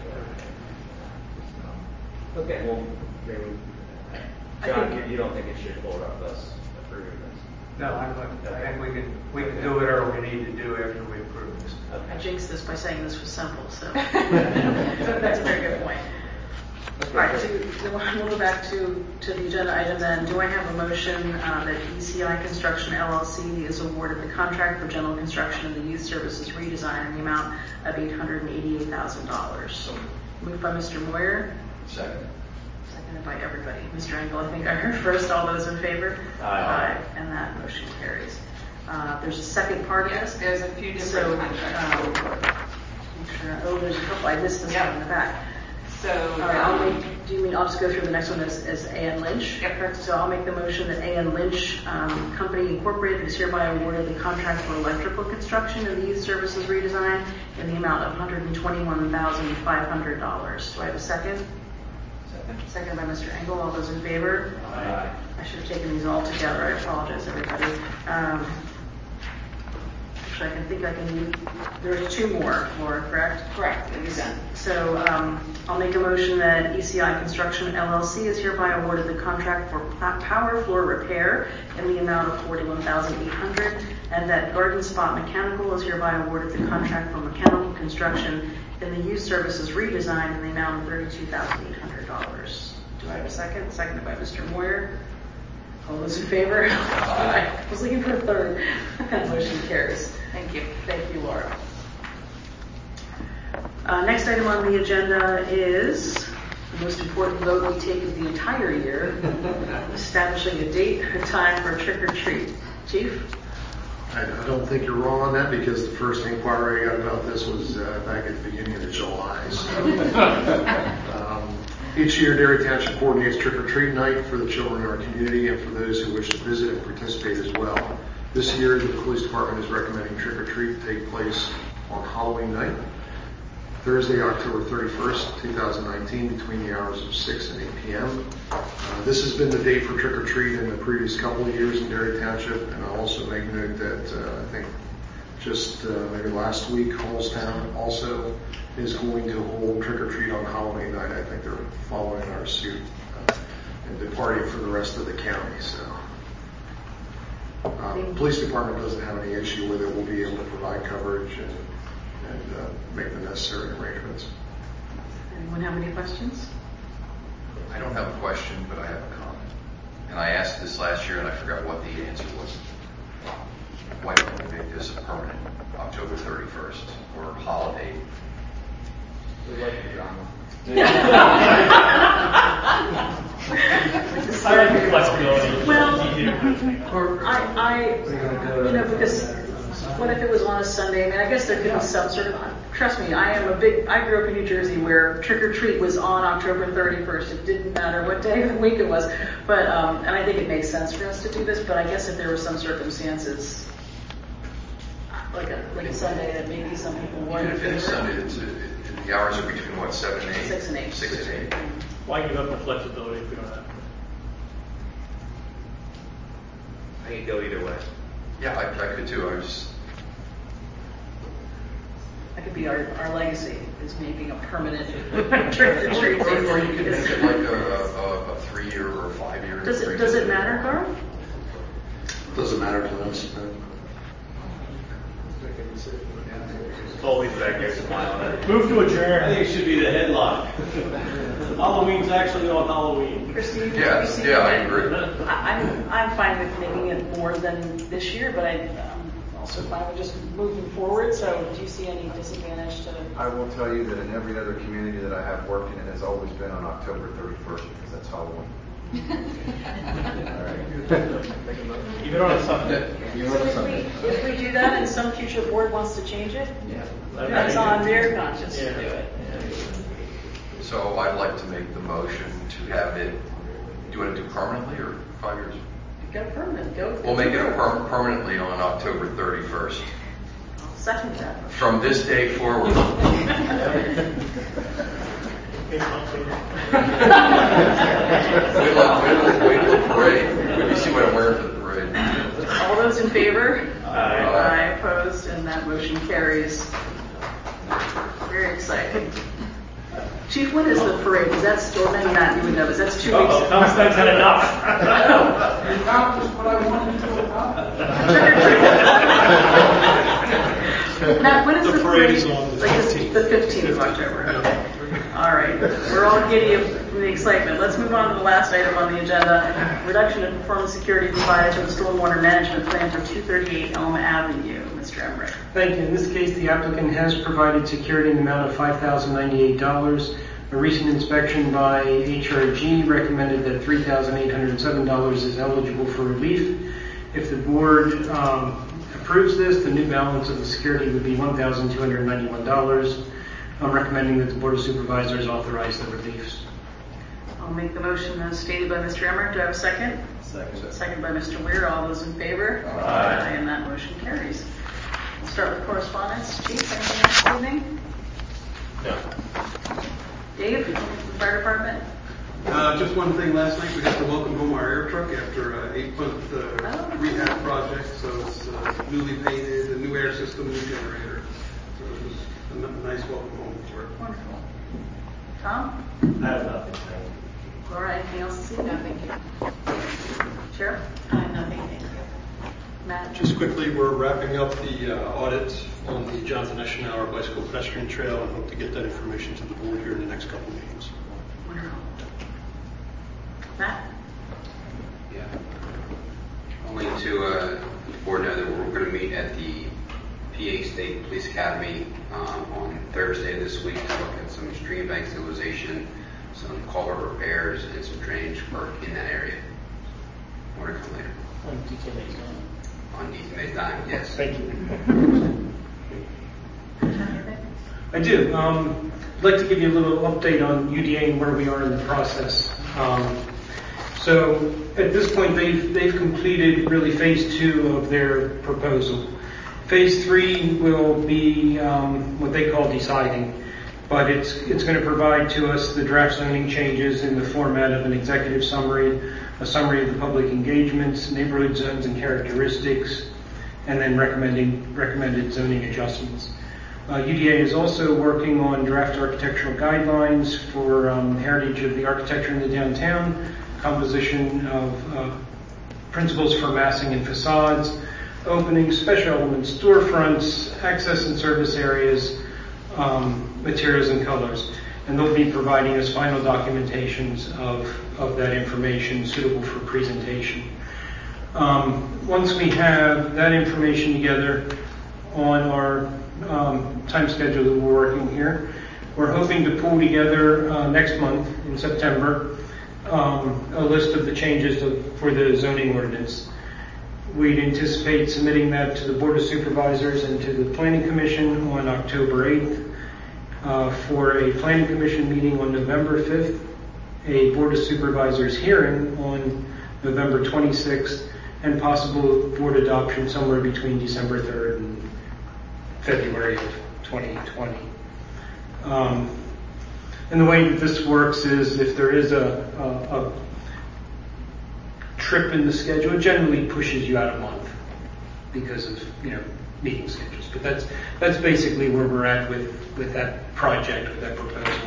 Speaker 9: Okay, well, maybe,
Speaker 1: I
Speaker 9: John,
Speaker 1: think-
Speaker 9: you, you don't think it should hold up us approving this?
Speaker 4: No, I don't, I think we can, we can do whatever we need to do after we approve this.
Speaker 1: I jinxed this by saying this was simple, so that's a very good point. All right, so so we'll go back to, to the agenda item then. Do I have a motion uh, that E C I Construction L L C is awarded the contract for general construction of the youth services redesign in the amount of eight hundred eighty-eight thousand dollars? Moved by Mister Moyer,
Speaker 11: Second.
Speaker 1: seconded by everybody. Mister Engel, I think I heard first. All those in favor?
Speaker 9: Aye.
Speaker 1: And that motion carries. Uh, There's a second part of
Speaker 21: Yes,
Speaker 1: this.
Speaker 21: there's a few
Speaker 1: So,
Speaker 21: different contracts.
Speaker 1: um, make sure- oh, there's a couple. I missed this one in the back.
Speaker 21: So,
Speaker 1: All right, I'll
Speaker 21: um,
Speaker 1: make, do you mean, I'll just go through the next one as, as A N Lynch?
Speaker 21: Yep, correct.
Speaker 1: So I'll make the motion that A N Lynch um, Company Incorporated is hereby awarded the contract for electrical construction of the youth services redesign in the amount of one hundred twenty-one thousand five hundred dollars. Do I have a second?
Speaker 9: Second.
Speaker 1: Second by Mister Engel. All those in favor?
Speaker 9: Aye.
Speaker 1: I should have taken these all together. I apologize, everybody. Um, actually, I can think I can, there's two more, Laura, correct?
Speaker 13: Correct, it is done.
Speaker 1: So um, I'll make a motion that E C I Construction L L C is hereby awarded the contract for pla- power floor repair in the amount of forty-one thousand eight hundred dollars, and that Garden Spot Mechanical is hereby awarded the contract for mechanical construction in the youth services redesign in the amount of thirty-two thousand eight hundred dollars. Do I have a second? Seconded by Mister Moyer. All those in favor? Aye. I was looking for a third. That motion carries.
Speaker 13: Thank you.
Speaker 1: Thank you, Laura. Uh, next item on the agenda is the most important vote we take of the entire year, establishing a date and time for trick or treat. Chief?
Speaker 14: I I don't think you're wrong on that, because the first inquiry I got about this was uh, back at the beginning of July. So, um, each year, Derry Township coordinates trick or treat night for the children in our community and for those who wish to visit and participate as well. This year, the police department is recommending trick or treat take place on Halloween night, Thursday, October thirty-first, twenty nineteen, between the hours of six and eight p.m. Uh, this has been the date for trick or treat in the previous couple of years in Derry Township, and I'll also make note that uh, I think just uh, maybe last week, Holestown also is going to hold trick or treat on Halloween night. I think they're following our suit uh, and departing for the rest of the county. So, um, the police department doesn't have any issue with it. We'll be able to provide coverage and and uh, make the necessary arrangements.
Speaker 1: Anyone have any questions?
Speaker 15: I don't have a question, but I have a comment. And I asked this last year, and I forgot what the answer was. Why don't we make this a permanent October thirty-first or holiday?
Speaker 11: We like the drama.
Speaker 7: I like the flexibility.
Speaker 1: Well, or I, I, you know, because what if it was on a Sunday? I mean, I guess there could be some sort of, trust me, I am a big, I grew up in New Jersey where trick or treat was on October thirty-first. It didn't matter what day of the week it was. But, um, and I think it makes sense for us to do this, but I guess if there were some circumstances, like a, like a Sunday that maybe some people weren't.
Speaker 15: Even if it's Sunday, it's, uh, the hours are between what, seven and eight?
Speaker 1: Six and eight.
Speaker 15: Six and eight.
Speaker 7: Why give up the flexibility if we don't have it?
Speaker 9: I could go either way.
Speaker 15: Yeah, I, I could too. I was.
Speaker 1: That could be our, our legacy, is making a permanent trick or treat.
Speaker 15: Or, or you could make it like a, a, a three-year or a five-year.
Speaker 1: Does it, does it matter, Carl?
Speaker 14: Doesn't matter to us.
Speaker 11: Always back there smiling.
Speaker 7: Move to adjourn.
Speaker 11: I think it should be the headlock. Halloween's actually on Halloween.
Speaker 1: Christine?
Speaker 15: Yeah,
Speaker 1: you see
Speaker 15: yeah, I
Speaker 1: that?
Speaker 15: agree.
Speaker 1: I- I'm, I'm fine with making it more than this year, but I'm also fine with just moving forward. So do you see any disadvantage to?
Speaker 2: I will tell you that in every other community that I have worked in, it has always been on October thirty-first because that's Halloween. All right.
Speaker 7: Even on a Sunday.
Speaker 2: Even
Speaker 1: So
Speaker 2: on a
Speaker 1: if
Speaker 2: Sunday.
Speaker 1: we, if we do that and some future board wants to change it,
Speaker 2: Yeah.
Speaker 1: that's on their conscience to
Speaker 7: Yeah.
Speaker 1: do it.
Speaker 15: So I'd like to make the motion to have it, do you want to do permanently or five years?
Speaker 1: Go permanent, go.
Speaker 15: We'll make it a per- permanently on October thirty-first.
Speaker 1: I'll second that.
Speaker 15: From this day forward. Wait till, wait till, wait till the parade. When you see what I'm wearing for the parade.
Speaker 1: All those in favor?
Speaker 15: Aye.
Speaker 1: Aye, opposed, and that motion carries. Very exciting. Chief, what is the parade? Is that still, maybe not you would know, but that's two weeks.
Speaker 7: Uh-oh, Constantine's had enough.
Speaker 1: You
Speaker 6: accomplished what I wanted to accomplish.
Speaker 1: Now, when is the,
Speaker 6: The
Speaker 1: parade?
Speaker 6: parade is on the
Speaker 1: Like it's
Speaker 6: fifteenth.
Speaker 1: the fifteenth of October. Okay. All right. We're all giddy from the excitement. Let's move on to the last item on the agenda: reduction in performance security provided to the stormwater management plan for two thirty-eight Elm Avenue. Mister Emmerich.
Speaker 3: Thank you. In this case, the applicant has provided security in the amount of five thousand ninety-eight dollars. A recent inspection by H R G recommended that three thousand eight hundred seven dollars is eligible for relief. If the board um, approves this, the new balance of the security would be one thousand two hundred ninety-one dollars. I'm recommending that the Board of Supervisors authorize the reliefs.
Speaker 1: I'll make the motion as stated by Mister Emmerich. Do I have a second?
Speaker 11: Second.
Speaker 1: Second by Mister Weir. All those in favor?
Speaker 11: Aye.
Speaker 1: And that motion carries. We'll start with correspondence. Chief, anything else this evening?
Speaker 11: No.
Speaker 1: Dave, from the fire department?
Speaker 6: Uh,
Speaker 5: Uh, just one thing, last night we got to welcome home our air truck after an eight-month uh, rehab project. So it's uh, newly painted, a new air system, new generator. So it was a n- nice welcome home for it.
Speaker 1: Wonderful. Tom?
Speaker 11: I have nothing. Thank you.
Speaker 1: Laura, anything else to say? No, thank you. Sheriff? Uh, nothing, thank you. Matt?
Speaker 22: Just quickly, we're wrapping up the uh, audit on the Jonathan Eschenauer Bicycle Pedestrian Trail and hope to get that information to the board here in the next couple of meetings.
Speaker 1: Wonderful. Matt?
Speaker 23: Yeah. Only to uh, let the board know that we're going to meet at the P A State Police Academy um, on Thursday this week to look at some stream bank stabilization, some culvert repairs, and some drainage work in that area. More to come later.
Speaker 7: On D K May's dime.
Speaker 23: On D K May's dime, yes.
Speaker 7: Thank you.
Speaker 3: I do. Um, I'd like to give you a little update on U D A and where we are in the process. Um, so at this point, they've they've completed really phase two of their proposal. Phase three will be um, what they call deciding, but it's it's going to provide to us the draft zoning changes in the format of an executive summary, a summary of the public engagements, neighborhood zones and characteristics, and then recommending recommended zoning adjustments. Uh, U D A is also working on draft architectural guidelines for um, heritage of the architecture in the downtown, composition of uh, principles for massing and facades, opening special elements, storefronts, access and service areas, um, materials and colors. And they'll be providing us final documentations of, of that information suitable for presentation. Um, once we have that information together on our um, time schedule that we're working here, we're hoping to pull together uh, next month in September um, a list of the changes of, for the zoning ordinance. We'd anticipate submitting that to the Board of Supervisors and to the Planning Commission on October eighth, uh, for a Planning Commission meeting on November fifth, a Board of Supervisors hearing on November twenty-sixth, and possible board adoption somewhere between December third and February of twenty twenty. Um, and the way that this works is if there is a, a, a trip in the schedule, it generally pushes you out a month because of, you know, meeting schedules. But that's that's basically where we're at with, with that project, with that proposal.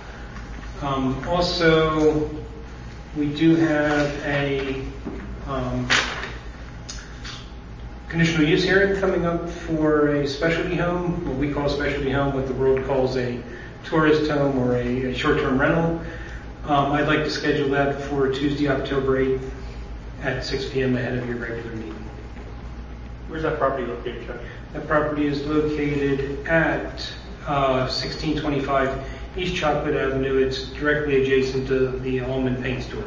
Speaker 3: Um, also, we do have a um, conditional use hearing coming up for a specialty home, what we call a specialty home, what the world calls a tourist home or a, a short-term rental. Um, I'd like to schedule that for Tuesday, October eighth at six p.m. ahead of your regular meeting.
Speaker 7: Where's that property located, Chuck?
Speaker 3: That property is located at uh, sixteen twenty-five East Chocolate Avenue. It's directly adjacent to the Allman Paint Store.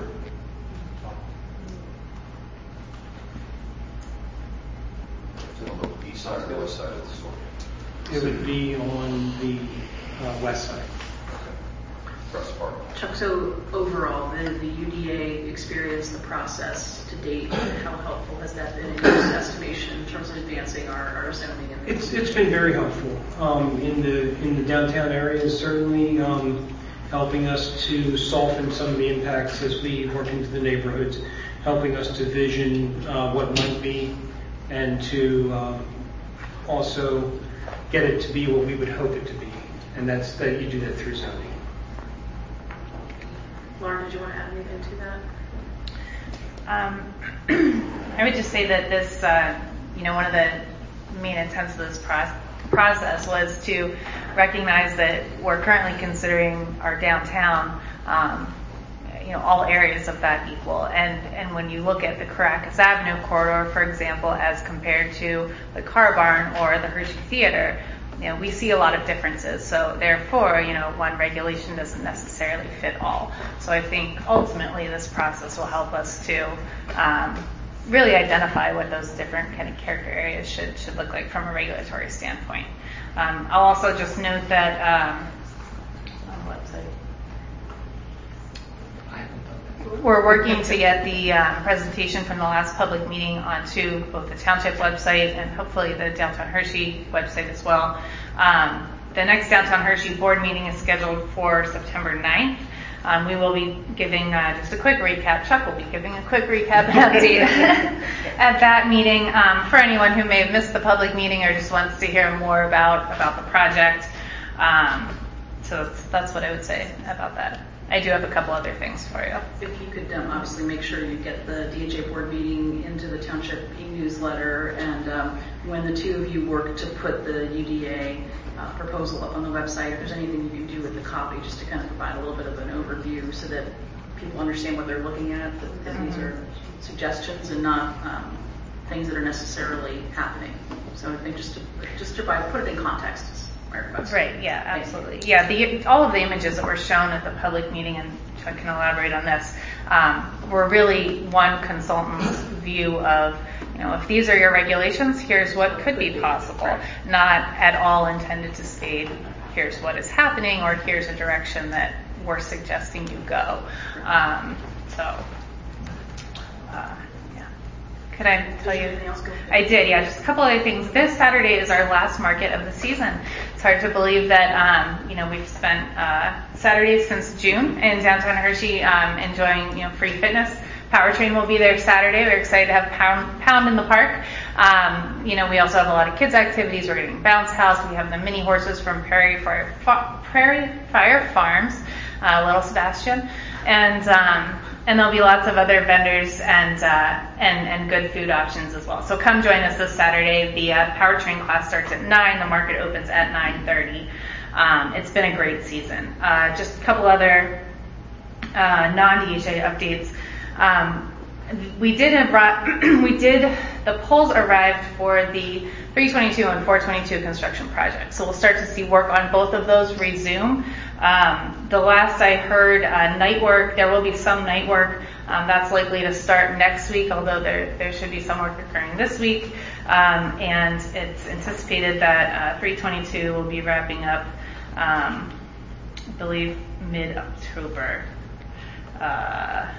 Speaker 15: On the east side or the west side of the store?
Speaker 3: It would be on the uh, west side.
Speaker 15: Across the park.
Speaker 1: Chuck, so overall, the, the U D A experience, the process to date, how helpful has that been in your estimation in terms of advancing our, our zoning? And
Speaker 3: It's it's been very helpful um, in the in the downtown areas, certainly um, helping us to soften some of the impacts as we work into the neighborhoods, helping us to vision uh, what might be, and to um, also get it to be what we would hope it to be, and that's that you do that through zoning.
Speaker 1: Lauren, did you want to add anything to that?
Speaker 13: Um, I would just say that this, uh, you know, one of the main intents of this pro- process was to recognize that we're currently considering our downtown, um, you know, all areas of that equal. And, and when you look at the Caracas Avenue corridor, for example, as compared to the Car Barn or the Hershey Theater, you know, we see a lot of differences. So therefore, you know, one regulation doesn't necessarily fit all. So I think ultimately this process will help us to um, really identify what those different kind of character areas should should look like from a regulatory standpoint. Um, I'll also just note that um, on the website. We're working to get the um, presentation from the last public meeting onto both the township website and hopefully the Downtown Hershey website as well. Um, the next Downtown Hershey board meeting is scheduled for September ninth. Um, we will be giving uh, just a quick recap. Chuck will be giving a quick recap and update at that meeting um, for anyone who may have missed the public meeting or just wants to hear more about, about the project. Um, so that's, that's what I would say about that. I do have a couple other things for you.
Speaker 1: If you could um, obviously make sure you get the D H A board meeting into the township e-newsletter, and um, when the two of you work to put the U D A uh, proposal up on the website, if there's anything you can do with the copy just to kind of provide a little bit of an overview so that people understand what they're looking at, that, that mm-hmm. these are suggestions and not um, things that are necessarily happening. So I think just to, just to provide, put it in context.
Speaker 13: Right, yeah, absolutely. Yeah, the, all of the images that were shown at the public meeting, and Chuck can elaborate on this, um, were really one consultant's view of, you know, if these are your regulations, here's what could be possible. Not at all intended to state, here's what is happening, or here's a direction that we're suggesting you go. Um, so, uh, Could I tell you? I did, yeah. Just a couple other things. This Saturday is our last market of the season. It's hard to believe that, um, you know, we've spent uh, Saturdays since June in downtown Hershey um, enjoying, you know, free fitness. Powertrain will be there Saturday. We're excited to have Pound, Pound in the park. Um, you know, we also have a lot of kids' activities. We're getting Bounce House. We have the mini horses from Prairie Fire, Fa- Prairie Fire Farms, uh, Little Sebastian, and um, and there'll be lots of other vendors and uh, and and good food options as well. So come join us this Saturday. The uh, Powertrain class starts at nine. The market opens at nine thirty. Um, it's been a great season. Uh, just a couple other uh, non-D H A updates. Um, we did have, we did the polls arrived for the three twenty-two and four twenty-two construction projects. So we'll start to see work on both of those resume. Um, the last I heard, uh, night work, there will be some night work. Um, that's likely to start next week, although there there should be some work occurring this week. Um, and it's anticipated that uh, three twenty-two will be wrapping up, um, I believe, mid-October. Uh,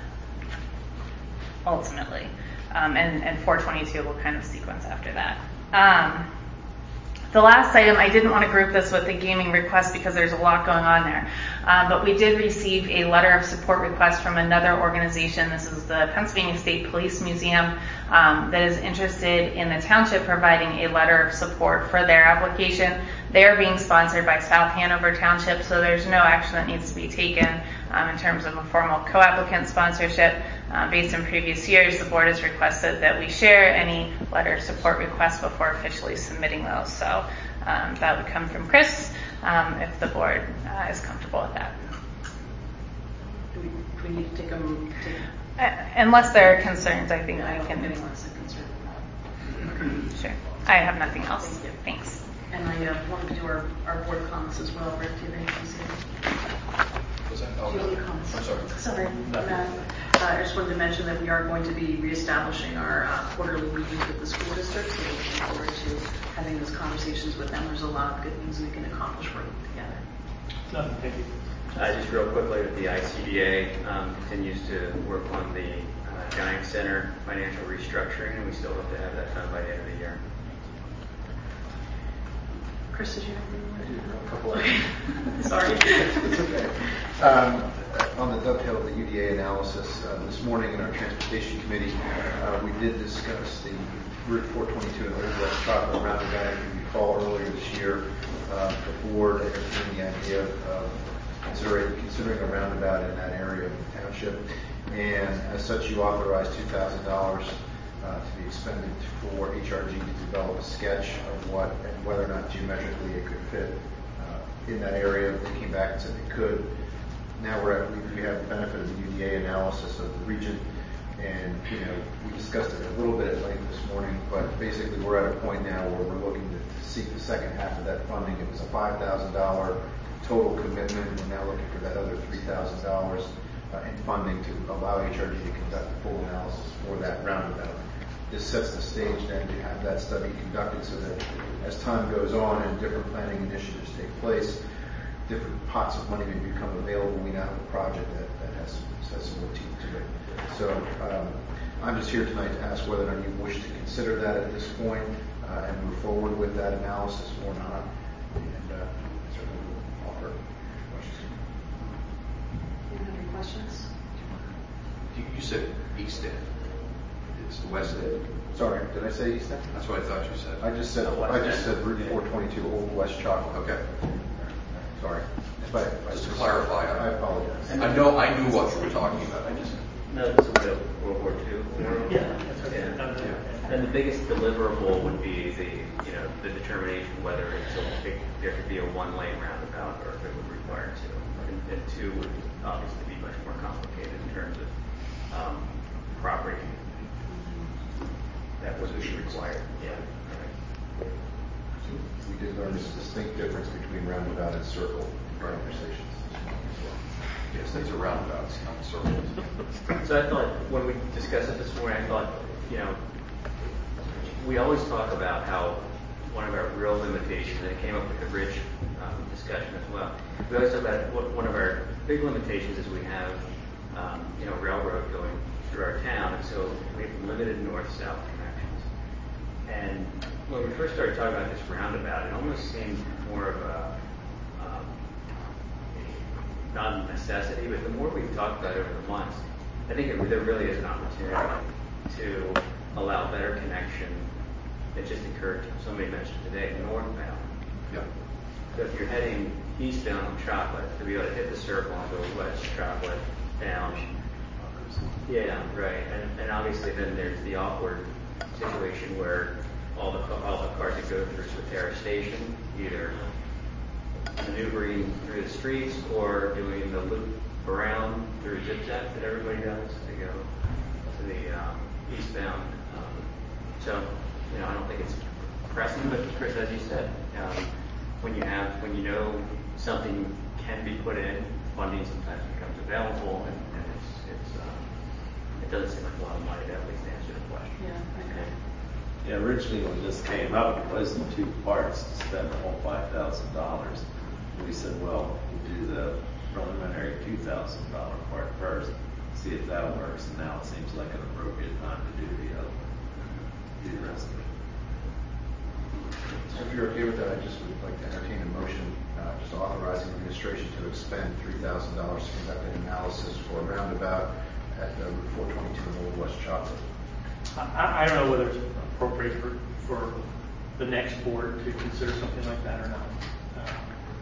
Speaker 13: ultimately, um, and, and four twenty-two will kind of sequence after that. Um, the last item, I didn't want to group this with the gaming request because there's a lot going on there, um, but we did receive a letter of support request from another organization. This is the Pennsylvania State Police Museum um, that is interested in the township providing a letter of support for their application. They are being sponsored by South Hanover Township, so there's no action that needs to be taken um, in terms of a formal co-applicant sponsorship. Uh, based on previous years, the board has requested that we share any letter of support requests before officially submitting those. So um, that would come from Chris um, if the board uh, is comfortable with that.
Speaker 1: Do we, do we need to take them? Take...
Speaker 13: Uh, unless there are concerns, I think
Speaker 1: no,
Speaker 13: I,
Speaker 1: I
Speaker 13: can.
Speaker 1: Unless a concern.
Speaker 13: Sure. I have nothing else.
Speaker 1: Thank
Speaker 13: Thanks.
Speaker 1: And I uh, wanted to do our, our board comments as well. Rick, do you have anything to say?
Speaker 18: Was that?
Speaker 1: Oh, no. Comments?
Speaker 18: I'm sorry.
Speaker 1: Sorry. Uh, I just wanted to mention that we are going to be reestablishing our uh, quarterly meetings with the school district, so we're looking forward to having those conversations with them. There's a lot of good things we can accomplish working together.
Speaker 7: No, thank you.
Speaker 9: Uh, just real quickly, the I C D A um, continues to work on the uh, Giant Center financial restructuring, and we still hope to have that done by the end of the year.
Speaker 1: Chris, did you have anything?
Speaker 2: A couple of
Speaker 1: Sorry.
Speaker 2: It's okay. Um, on the dovetail of the U D A analysis, uh, this morning in our transportation committee, uh, we did discuss the Route four twenty-two and Old West Chocolate roundabout. If you recall, earlier this year, uh, the board entertained the idea of considering, considering a roundabout in that area of the township, and as such, you authorized two thousand dollars uh, to be expended for H R G to develop a sketch of what and whether or not geometrically it could fit uh, in that area. They came back and said they could. Now we're at, we have the benefit of the U D A analysis of the region, and you know we discussed it a little bit at length this morning. But basically, we're at a point now where we're looking to seek the second half of that funding. It was a five thousand dollars total commitment. We're now looking for that other three thousand dollars uh, in funding to allow H R G to conduct a full analysis for that roundabout. This sets the stage then to have that study conducted, so that as time goes on and different planning initiatives take place, different pots of money may become available. We now have a project that, that has, has some more teeth to it. So um, I'm just here tonight to ask whether or not you wish to consider that at this point uh, and move forward with that analysis or not. And uh, certainly we'll offer questions.
Speaker 15: said east end. It's the west end.
Speaker 2: Sorry, did I say east end?
Speaker 15: That's what I thought you said.
Speaker 2: I just said, I just said Route four twenty-two, Old West Chocolate.
Speaker 15: Okay.
Speaker 2: Sorry. But
Speaker 15: Just to clarify,
Speaker 2: I apologize.
Speaker 15: I know, I knew what you were talking about. I just.
Speaker 9: No, this is World War Two.
Speaker 7: Yeah, that's what
Speaker 9: Yeah.
Speaker 7: I'm doing.
Speaker 9: And the biggest deliverable would be the, you know, the determination whether it's a, it, there could be a one-lane roundabout or if it would require two. And, and two would obviously be much more complicated in terms of um, property that would be required. Yeah. Right.
Speaker 2: We did learn this distinct difference between roundabout and circle conversations.
Speaker 15: Yes, these are roundabouts, not circles.
Speaker 9: So I thought, when we discussed it this morning, I thought, you know, we always talk about how one of our real limitations, and it came up with the bridge um, discussion as well, we always talk about what, one of our big limitations is we have, um, you know, railroad going through our town, and so we have limited north-south connections. And when we first started talking about this roundabout, it almost seemed more of a, um, not a necessity, but the more we've talked about it over the months, I think it, there really is an opportunity to allow better connection. It just occurred, somebody mentioned today, northbound.
Speaker 15: Yeah.
Speaker 9: So if you're heading eastbound on Chocolate, to be able to hit the circle and go west Chocolate down. Yeah, right. And, and obviously then there's the awkward situation where all the all the cars that go through Swatara Station, either maneuvering through the streets or doing the loop around through Zip Zap that everybody does to go to the um, eastbound. Um, so, you know, I don't think it's pressing, but Chris, as you said, um, when you have, when you know something can be put in, funding sometimes becomes available, and, and it's, it's um, it doesn't seem like a lot of money to at least answer the question.
Speaker 1: Yeah, okay.
Speaker 11: Yeah, originally when this came up, it was in two parts to spend the whole five thousand dollars. We said, well, we'll do the preliminary two thousand dollar part first, see if that works. And now it seems like an appropriate time to do the other, do the rest of it.
Speaker 2: So if you're okay with that, I just would like to entertain a motion uh, just authorizing administration to expend three thousand dollars to conduct an analysis for a roundabout at uh, Route four twenty-two in Old West Chocolate.
Speaker 7: I, I don't know whether it's appropriate for, for the next board to consider something like that or not. Uh,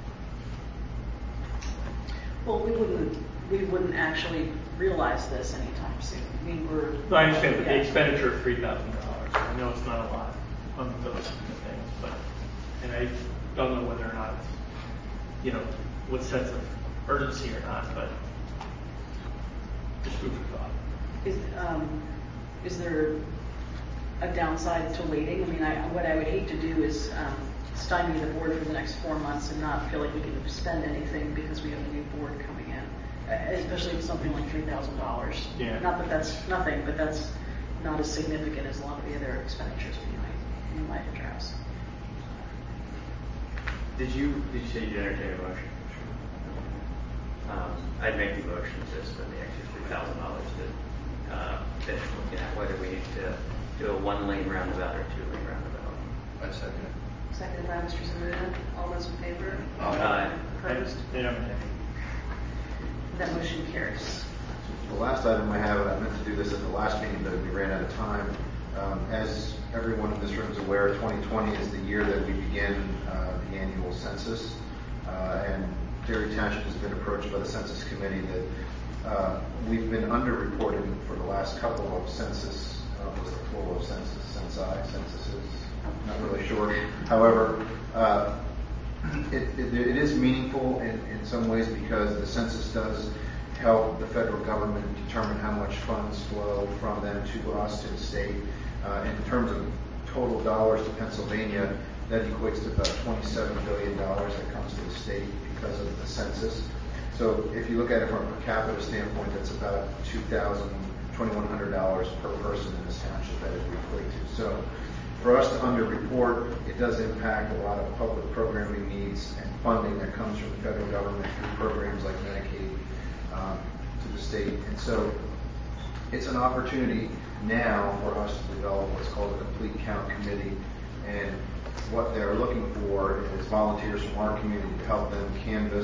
Speaker 1: Well, we wouldn't, we wouldn't actually realize this anytime soon. I mean, we're.
Speaker 7: No, I understand, but the
Speaker 1: yeah.
Speaker 7: expenditure of three thousand dollars, I know it's not a lot on those kind of things, but, and I don't know whether or not it's, you know, what sense of urgency or not, but just food for thought.
Speaker 1: Is, um, is there a downside to waiting? I mean, I, what I would hate to do is um, stymie the board for the next four months and not feel like we can spend anything because we have a new board coming in, uh, especially with something like three thousand dollars.
Speaker 7: Yeah.
Speaker 1: Not that that's nothing, but that's not as significant as a lot of the other expenditures we might, we might address.
Speaker 9: Did you did you say you entertain a motion? Um, I'd make the motion to spend the extra three thousand dollars to uh, finish looking at whether we need to do a one-lane roundabout or two-lane roundabout.
Speaker 15: I'd second it.
Speaker 1: Seconded by Mister Zamuda. All those in favor?
Speaker 9: Aye.
Speaker 1: Opposed?
Speaker 7: They don't-
Speaker 1: That motion carries.
Speaker 2: The last item I have, and I meant to do this at the last meeting, but we ran out of time. Um, as everyone in this room is aware, twenty twenty is the year that we begin uh, the annual census. Uh, and Derry Township has been approached by the Census Committee that uh, we've been underreported for the last couple of census, uh, what's the plural of census, censi, censuses, I'm not really sure. However, uh, it, it, it is meaningful in, in some ways because the census does help the federal government determine how much funds flow from them to us, to the state. Uh, in terms of total dollars to Pennsylvania, that equates to about twenty-seven billion dollars that comes to the state because of the census. So if you look at it from a per capita standpoint, that's about two thousand dollars, twenty-one hundred dollars per person in this township that it would equate to. So for us to underreport, it does impact a lot of public programming needs and funding that comes from the federal government through programs like Medicaid um, to the state. And so it's an opportunity now for us to develop what's called a complete count committee. And what they're looking for is volunteers from our community to help them canvass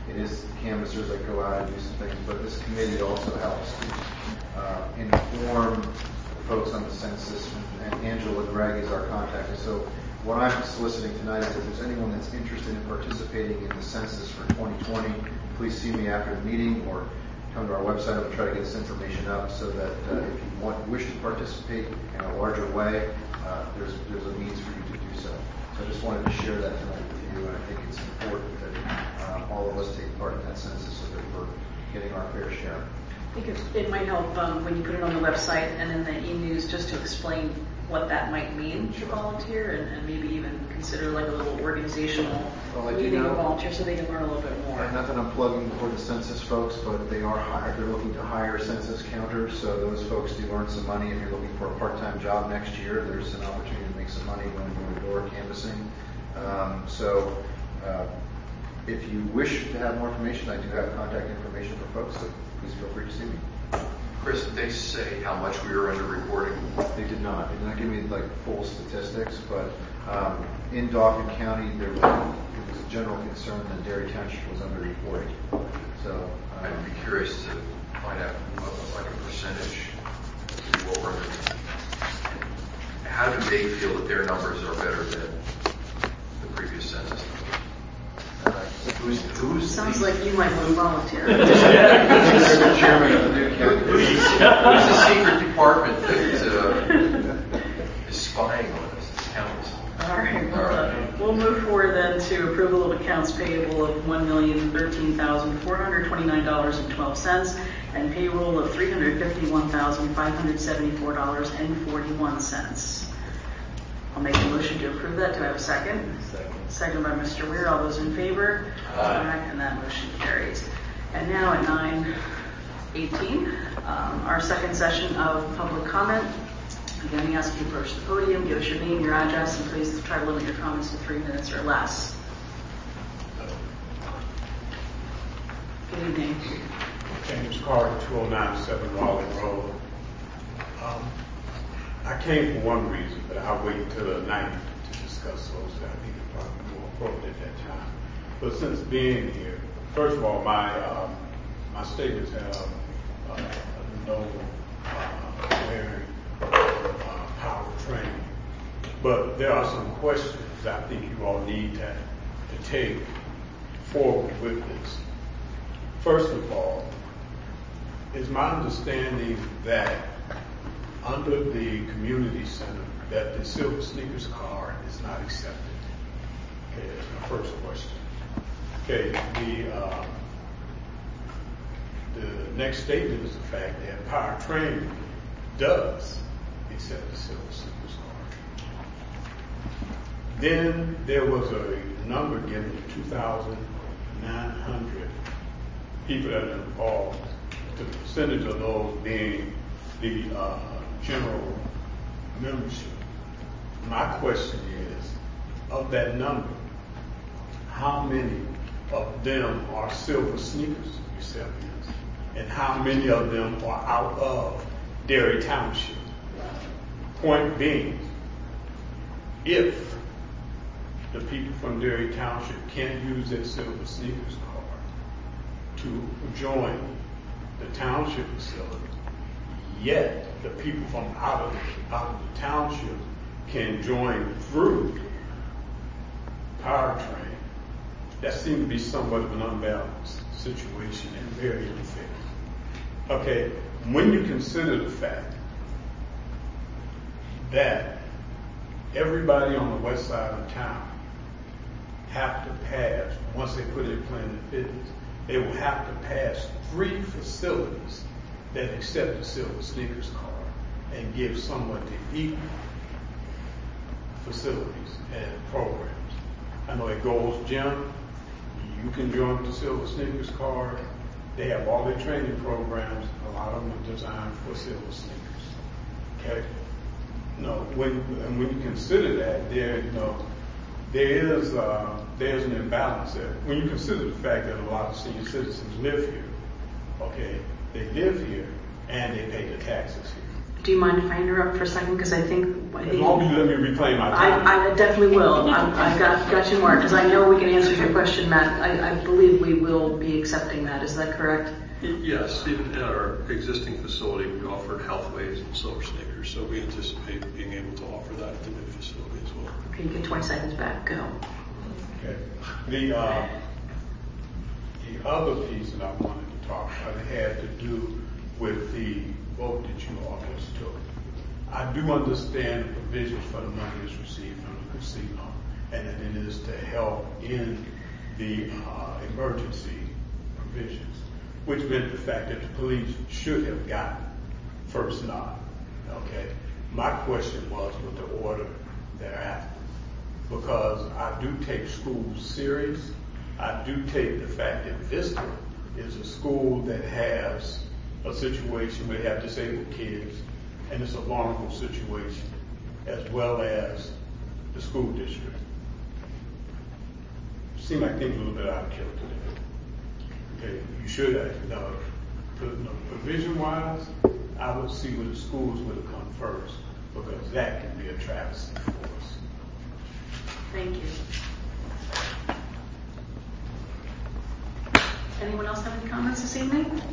Speaker 2: it is canvassers that go out and do some things, but this committee also helps to uh, inform folks on the census, and Angela Gregg is our contact. So what I'm soliciting tonight is if there's anyone that's interested in participating in the census for twenty twenty, please see me after the meeting or come to our website. I'll try to get this information up so that uh, if you want, wish to participate in a larger way, uh, there's there's a means for you to do so. So I just wanted to share that tonight with you, and I think it's important that uh, all of us take part in that census so that we're getting our fair share.
Speaker 1: I think it, it might help um, when you put it on the website and in the e-news just to explain what that might mean to volunteer, and, and maybe even consider like a little organizational
Speaker 2: well, I
Speaker 1: meeting
Speaker 2: know,
Speaker 1: of volunteer so they can learn a little bit more.
Speaker 2: And not that I'm plugging for the census folks, but they are hired. They're looking to hire census counters, so those folks do earn some money. If you're looking for a part-time job next year, there's an opportunity to make some money going door-to-door canvassing. Um, so uh, if you wish to have more information, I do have contact information for folks, so please feel free to see me.
Speaker 15: Chris, did they say how much we were under reporting?
Speaker 2: They did not. They did not give me like full statistics, but um, in Dauphin County, there was, it was a general concern that Dairy Township was underreported. So um,
Speaker 15: I'd be curious to find out what, like a percentage of what we're under. How do they feel that their numbers are better than the previous census? Who's, who's
Speaker 1: Sounds
Speaker 15: the,
Speaker 1: like you might want to volunteer.
Speaker 15: Who's the chairman of the new county? Who's, who's the secret department that uh, is spying on us? Counties.
Speaker 1: All right. Well, uh, we'll move forward then to approval of accounts payable of one million thirteen thousand four hundred twenty-nine dollars and twelve cents and payroll of three hundred fifty-one thousand five hundred seventy-four dollars and forty-one cents. I'll make a motion to approve that. Do I have a second? Second. Second by Mister Weir. All those in favor? Aye. And that motion carries. And now at nine eighteen, um, our second session of public comment. Again, we ask you to approach the podium, give us your name, your address, and please try to limit your comments to three minutes or less. Good evening.
Speaker 8: James Carter, two oh nine seven Raleigh Road. Um, I came for one reason, but I'll wait until the ninth to discuss those. I think it's probably more appropriate at that time. But since being here, first of all, my um, my statements have uh, no uh, bearing on uh, power training, but there are some questions I think you all need to, to take forward with this. First of all, it's my understanding that under the community center that the Silver Sneakers card is not accepted. Okay, that's my first question. Okay, the uh, the next statement is the fact that Power Training does accept the Silver Sneakers card. Then there was a number given, two thousand nine hundred people that are involved, the percentage of those being the uh, general membership. My question is, of that number, how many of them are Silver Sneakers recipients, and how many of them are out of Dairy Township? Point being, if the people from Dairy Township can't use their Silver Sneakers card to join the township facility, yet the people from out of, out of the township can join through powertrain, that seems to be somewhat of an unbalanced situation and very unfair. Okay, when you consider the fact that everybody on the west side of town have to pass, once they put in Planet Fitness, they will have to pass three facilities that accept the Silver Sneakers card and give somewhat to equal facilities and programs. I know at Gold's Gym, you can join the Silver Sneakers card. They have all their training programs. A lot of them are designed for Silver Sneakers. Okay? No, when and when you consider that, there, you know, there is uh, there's an imbalance there. When you consider the fact that a lot of senior citizens live here, okay, they live here and they pay the taxes here.
Speaker 1: Do you mind if I interrupt for a second? Because I think... I
Speaker 8: As
Speaker 1: think
Speaker 8: long as you let me reclaim my time.
Speaker 1: I, I definitely will. I, I got, got you marked, because I know we can answer your question, Matt. I, I believe we will be accepting that. Is that correct?
Speaker 22: Yes, even at our existing facility, we offer Healthways and Silver Sneakers, so we anticipate being able to offer that at the new facility as well.
Speaker 1: Okay, you get twenty seconds back. Go.
Speaker 8: Okay. The, uh, the other piece that I wanted to talk about had to do with the vote that you all just took. I do understand the provisions for the money that's received from the casino, and that it is to help in the uh, emergency provisions, which meant the fact that the police should have gotten first nod. Okay. My question was with the order thereafter, because I do take schools serious. I do take the fact that Vista is a school that has a situation where they have disabled kids, and it's a vulnerable situation, as well as the school district. Seem like things are a little bit out of kilter there. Okay, you should have, you know, provision-wise, I would see where the schools would have come first, because that can be a travesty for us.
Speaker 1: Thank you. Anyone else have any comments this evening?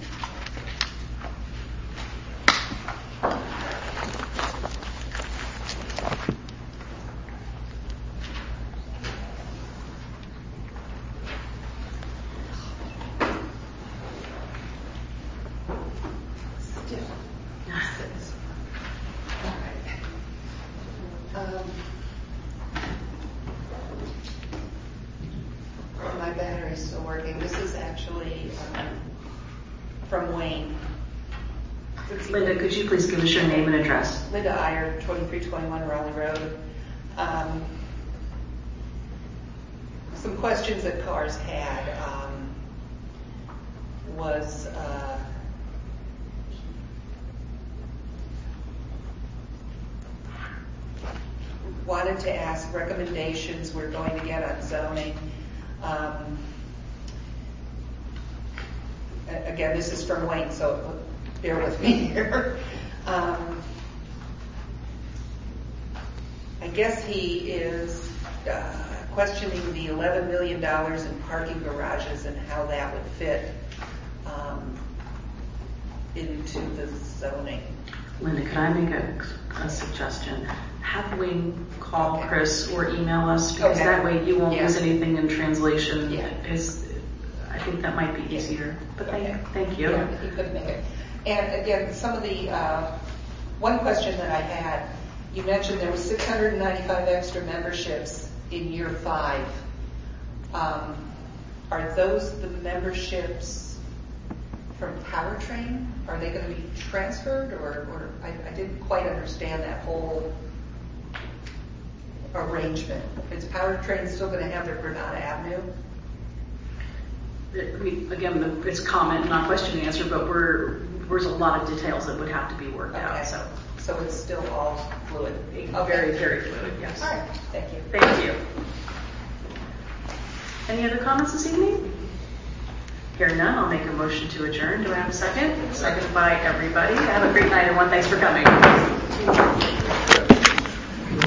Speaker 10: Um, my battery's still working. This is actually um, from Wayne.
Speaker 1: Linda, could you please give us your name and address?
Speaker 10: Linda Iyer, twenty-three twenty-one Raleigh Road. Um, some questions that Cars had um, was uh, wanted to ask recommendations we're going to get on zoning. Um, again, this is from Wayne, so bear with me here. Um, I guess he is uh, questioning the eleven million dollars in parking garages and how that would fit um, into the zoning.
Speaker 1: Linda, could I make a, a suggestion? Have Wayne call okay. Chris or email us, because
Speaker 10: okay.
Speaker 1: that way you won't
Speaker 10: yeah.
Speaker 1: lose anything in translation.
Speaker 10: Yeah.
Speaker 1: Is, I think that might be easier. But
Speaker 10: okay.
Speaker 1: thank, thank you.
Speaker 10: Yeah, he couldn't make it. And again, some of the, uh, one question that I had, you mentioned there was six hundred ninety-five extra memberships in year five. Um, are those the memberships from Powertrain? Are they going to be transferred, or, or I, I didn't quite understand that whole arrangement. Is Powertrain still going to have their Granada Avenue?
Speaker 1: I mean, again, it's comment, not question and answer, but we're, there's a lot of details that would have to be worked
Speaker 10: okay.
Speaker 1: out. So,
Speaker 10: so it's still all fluid.
Speaker 1: Okay. Very, very fluid. Yes.
Speaker 10: All right. Thank you.
Speaker 1: Thank you. Any other comments this evening? Hearing none, I'll make a motion to adjourn. Do I have a second? Second by everybody. Have a great night, everyone. Thanks for coming.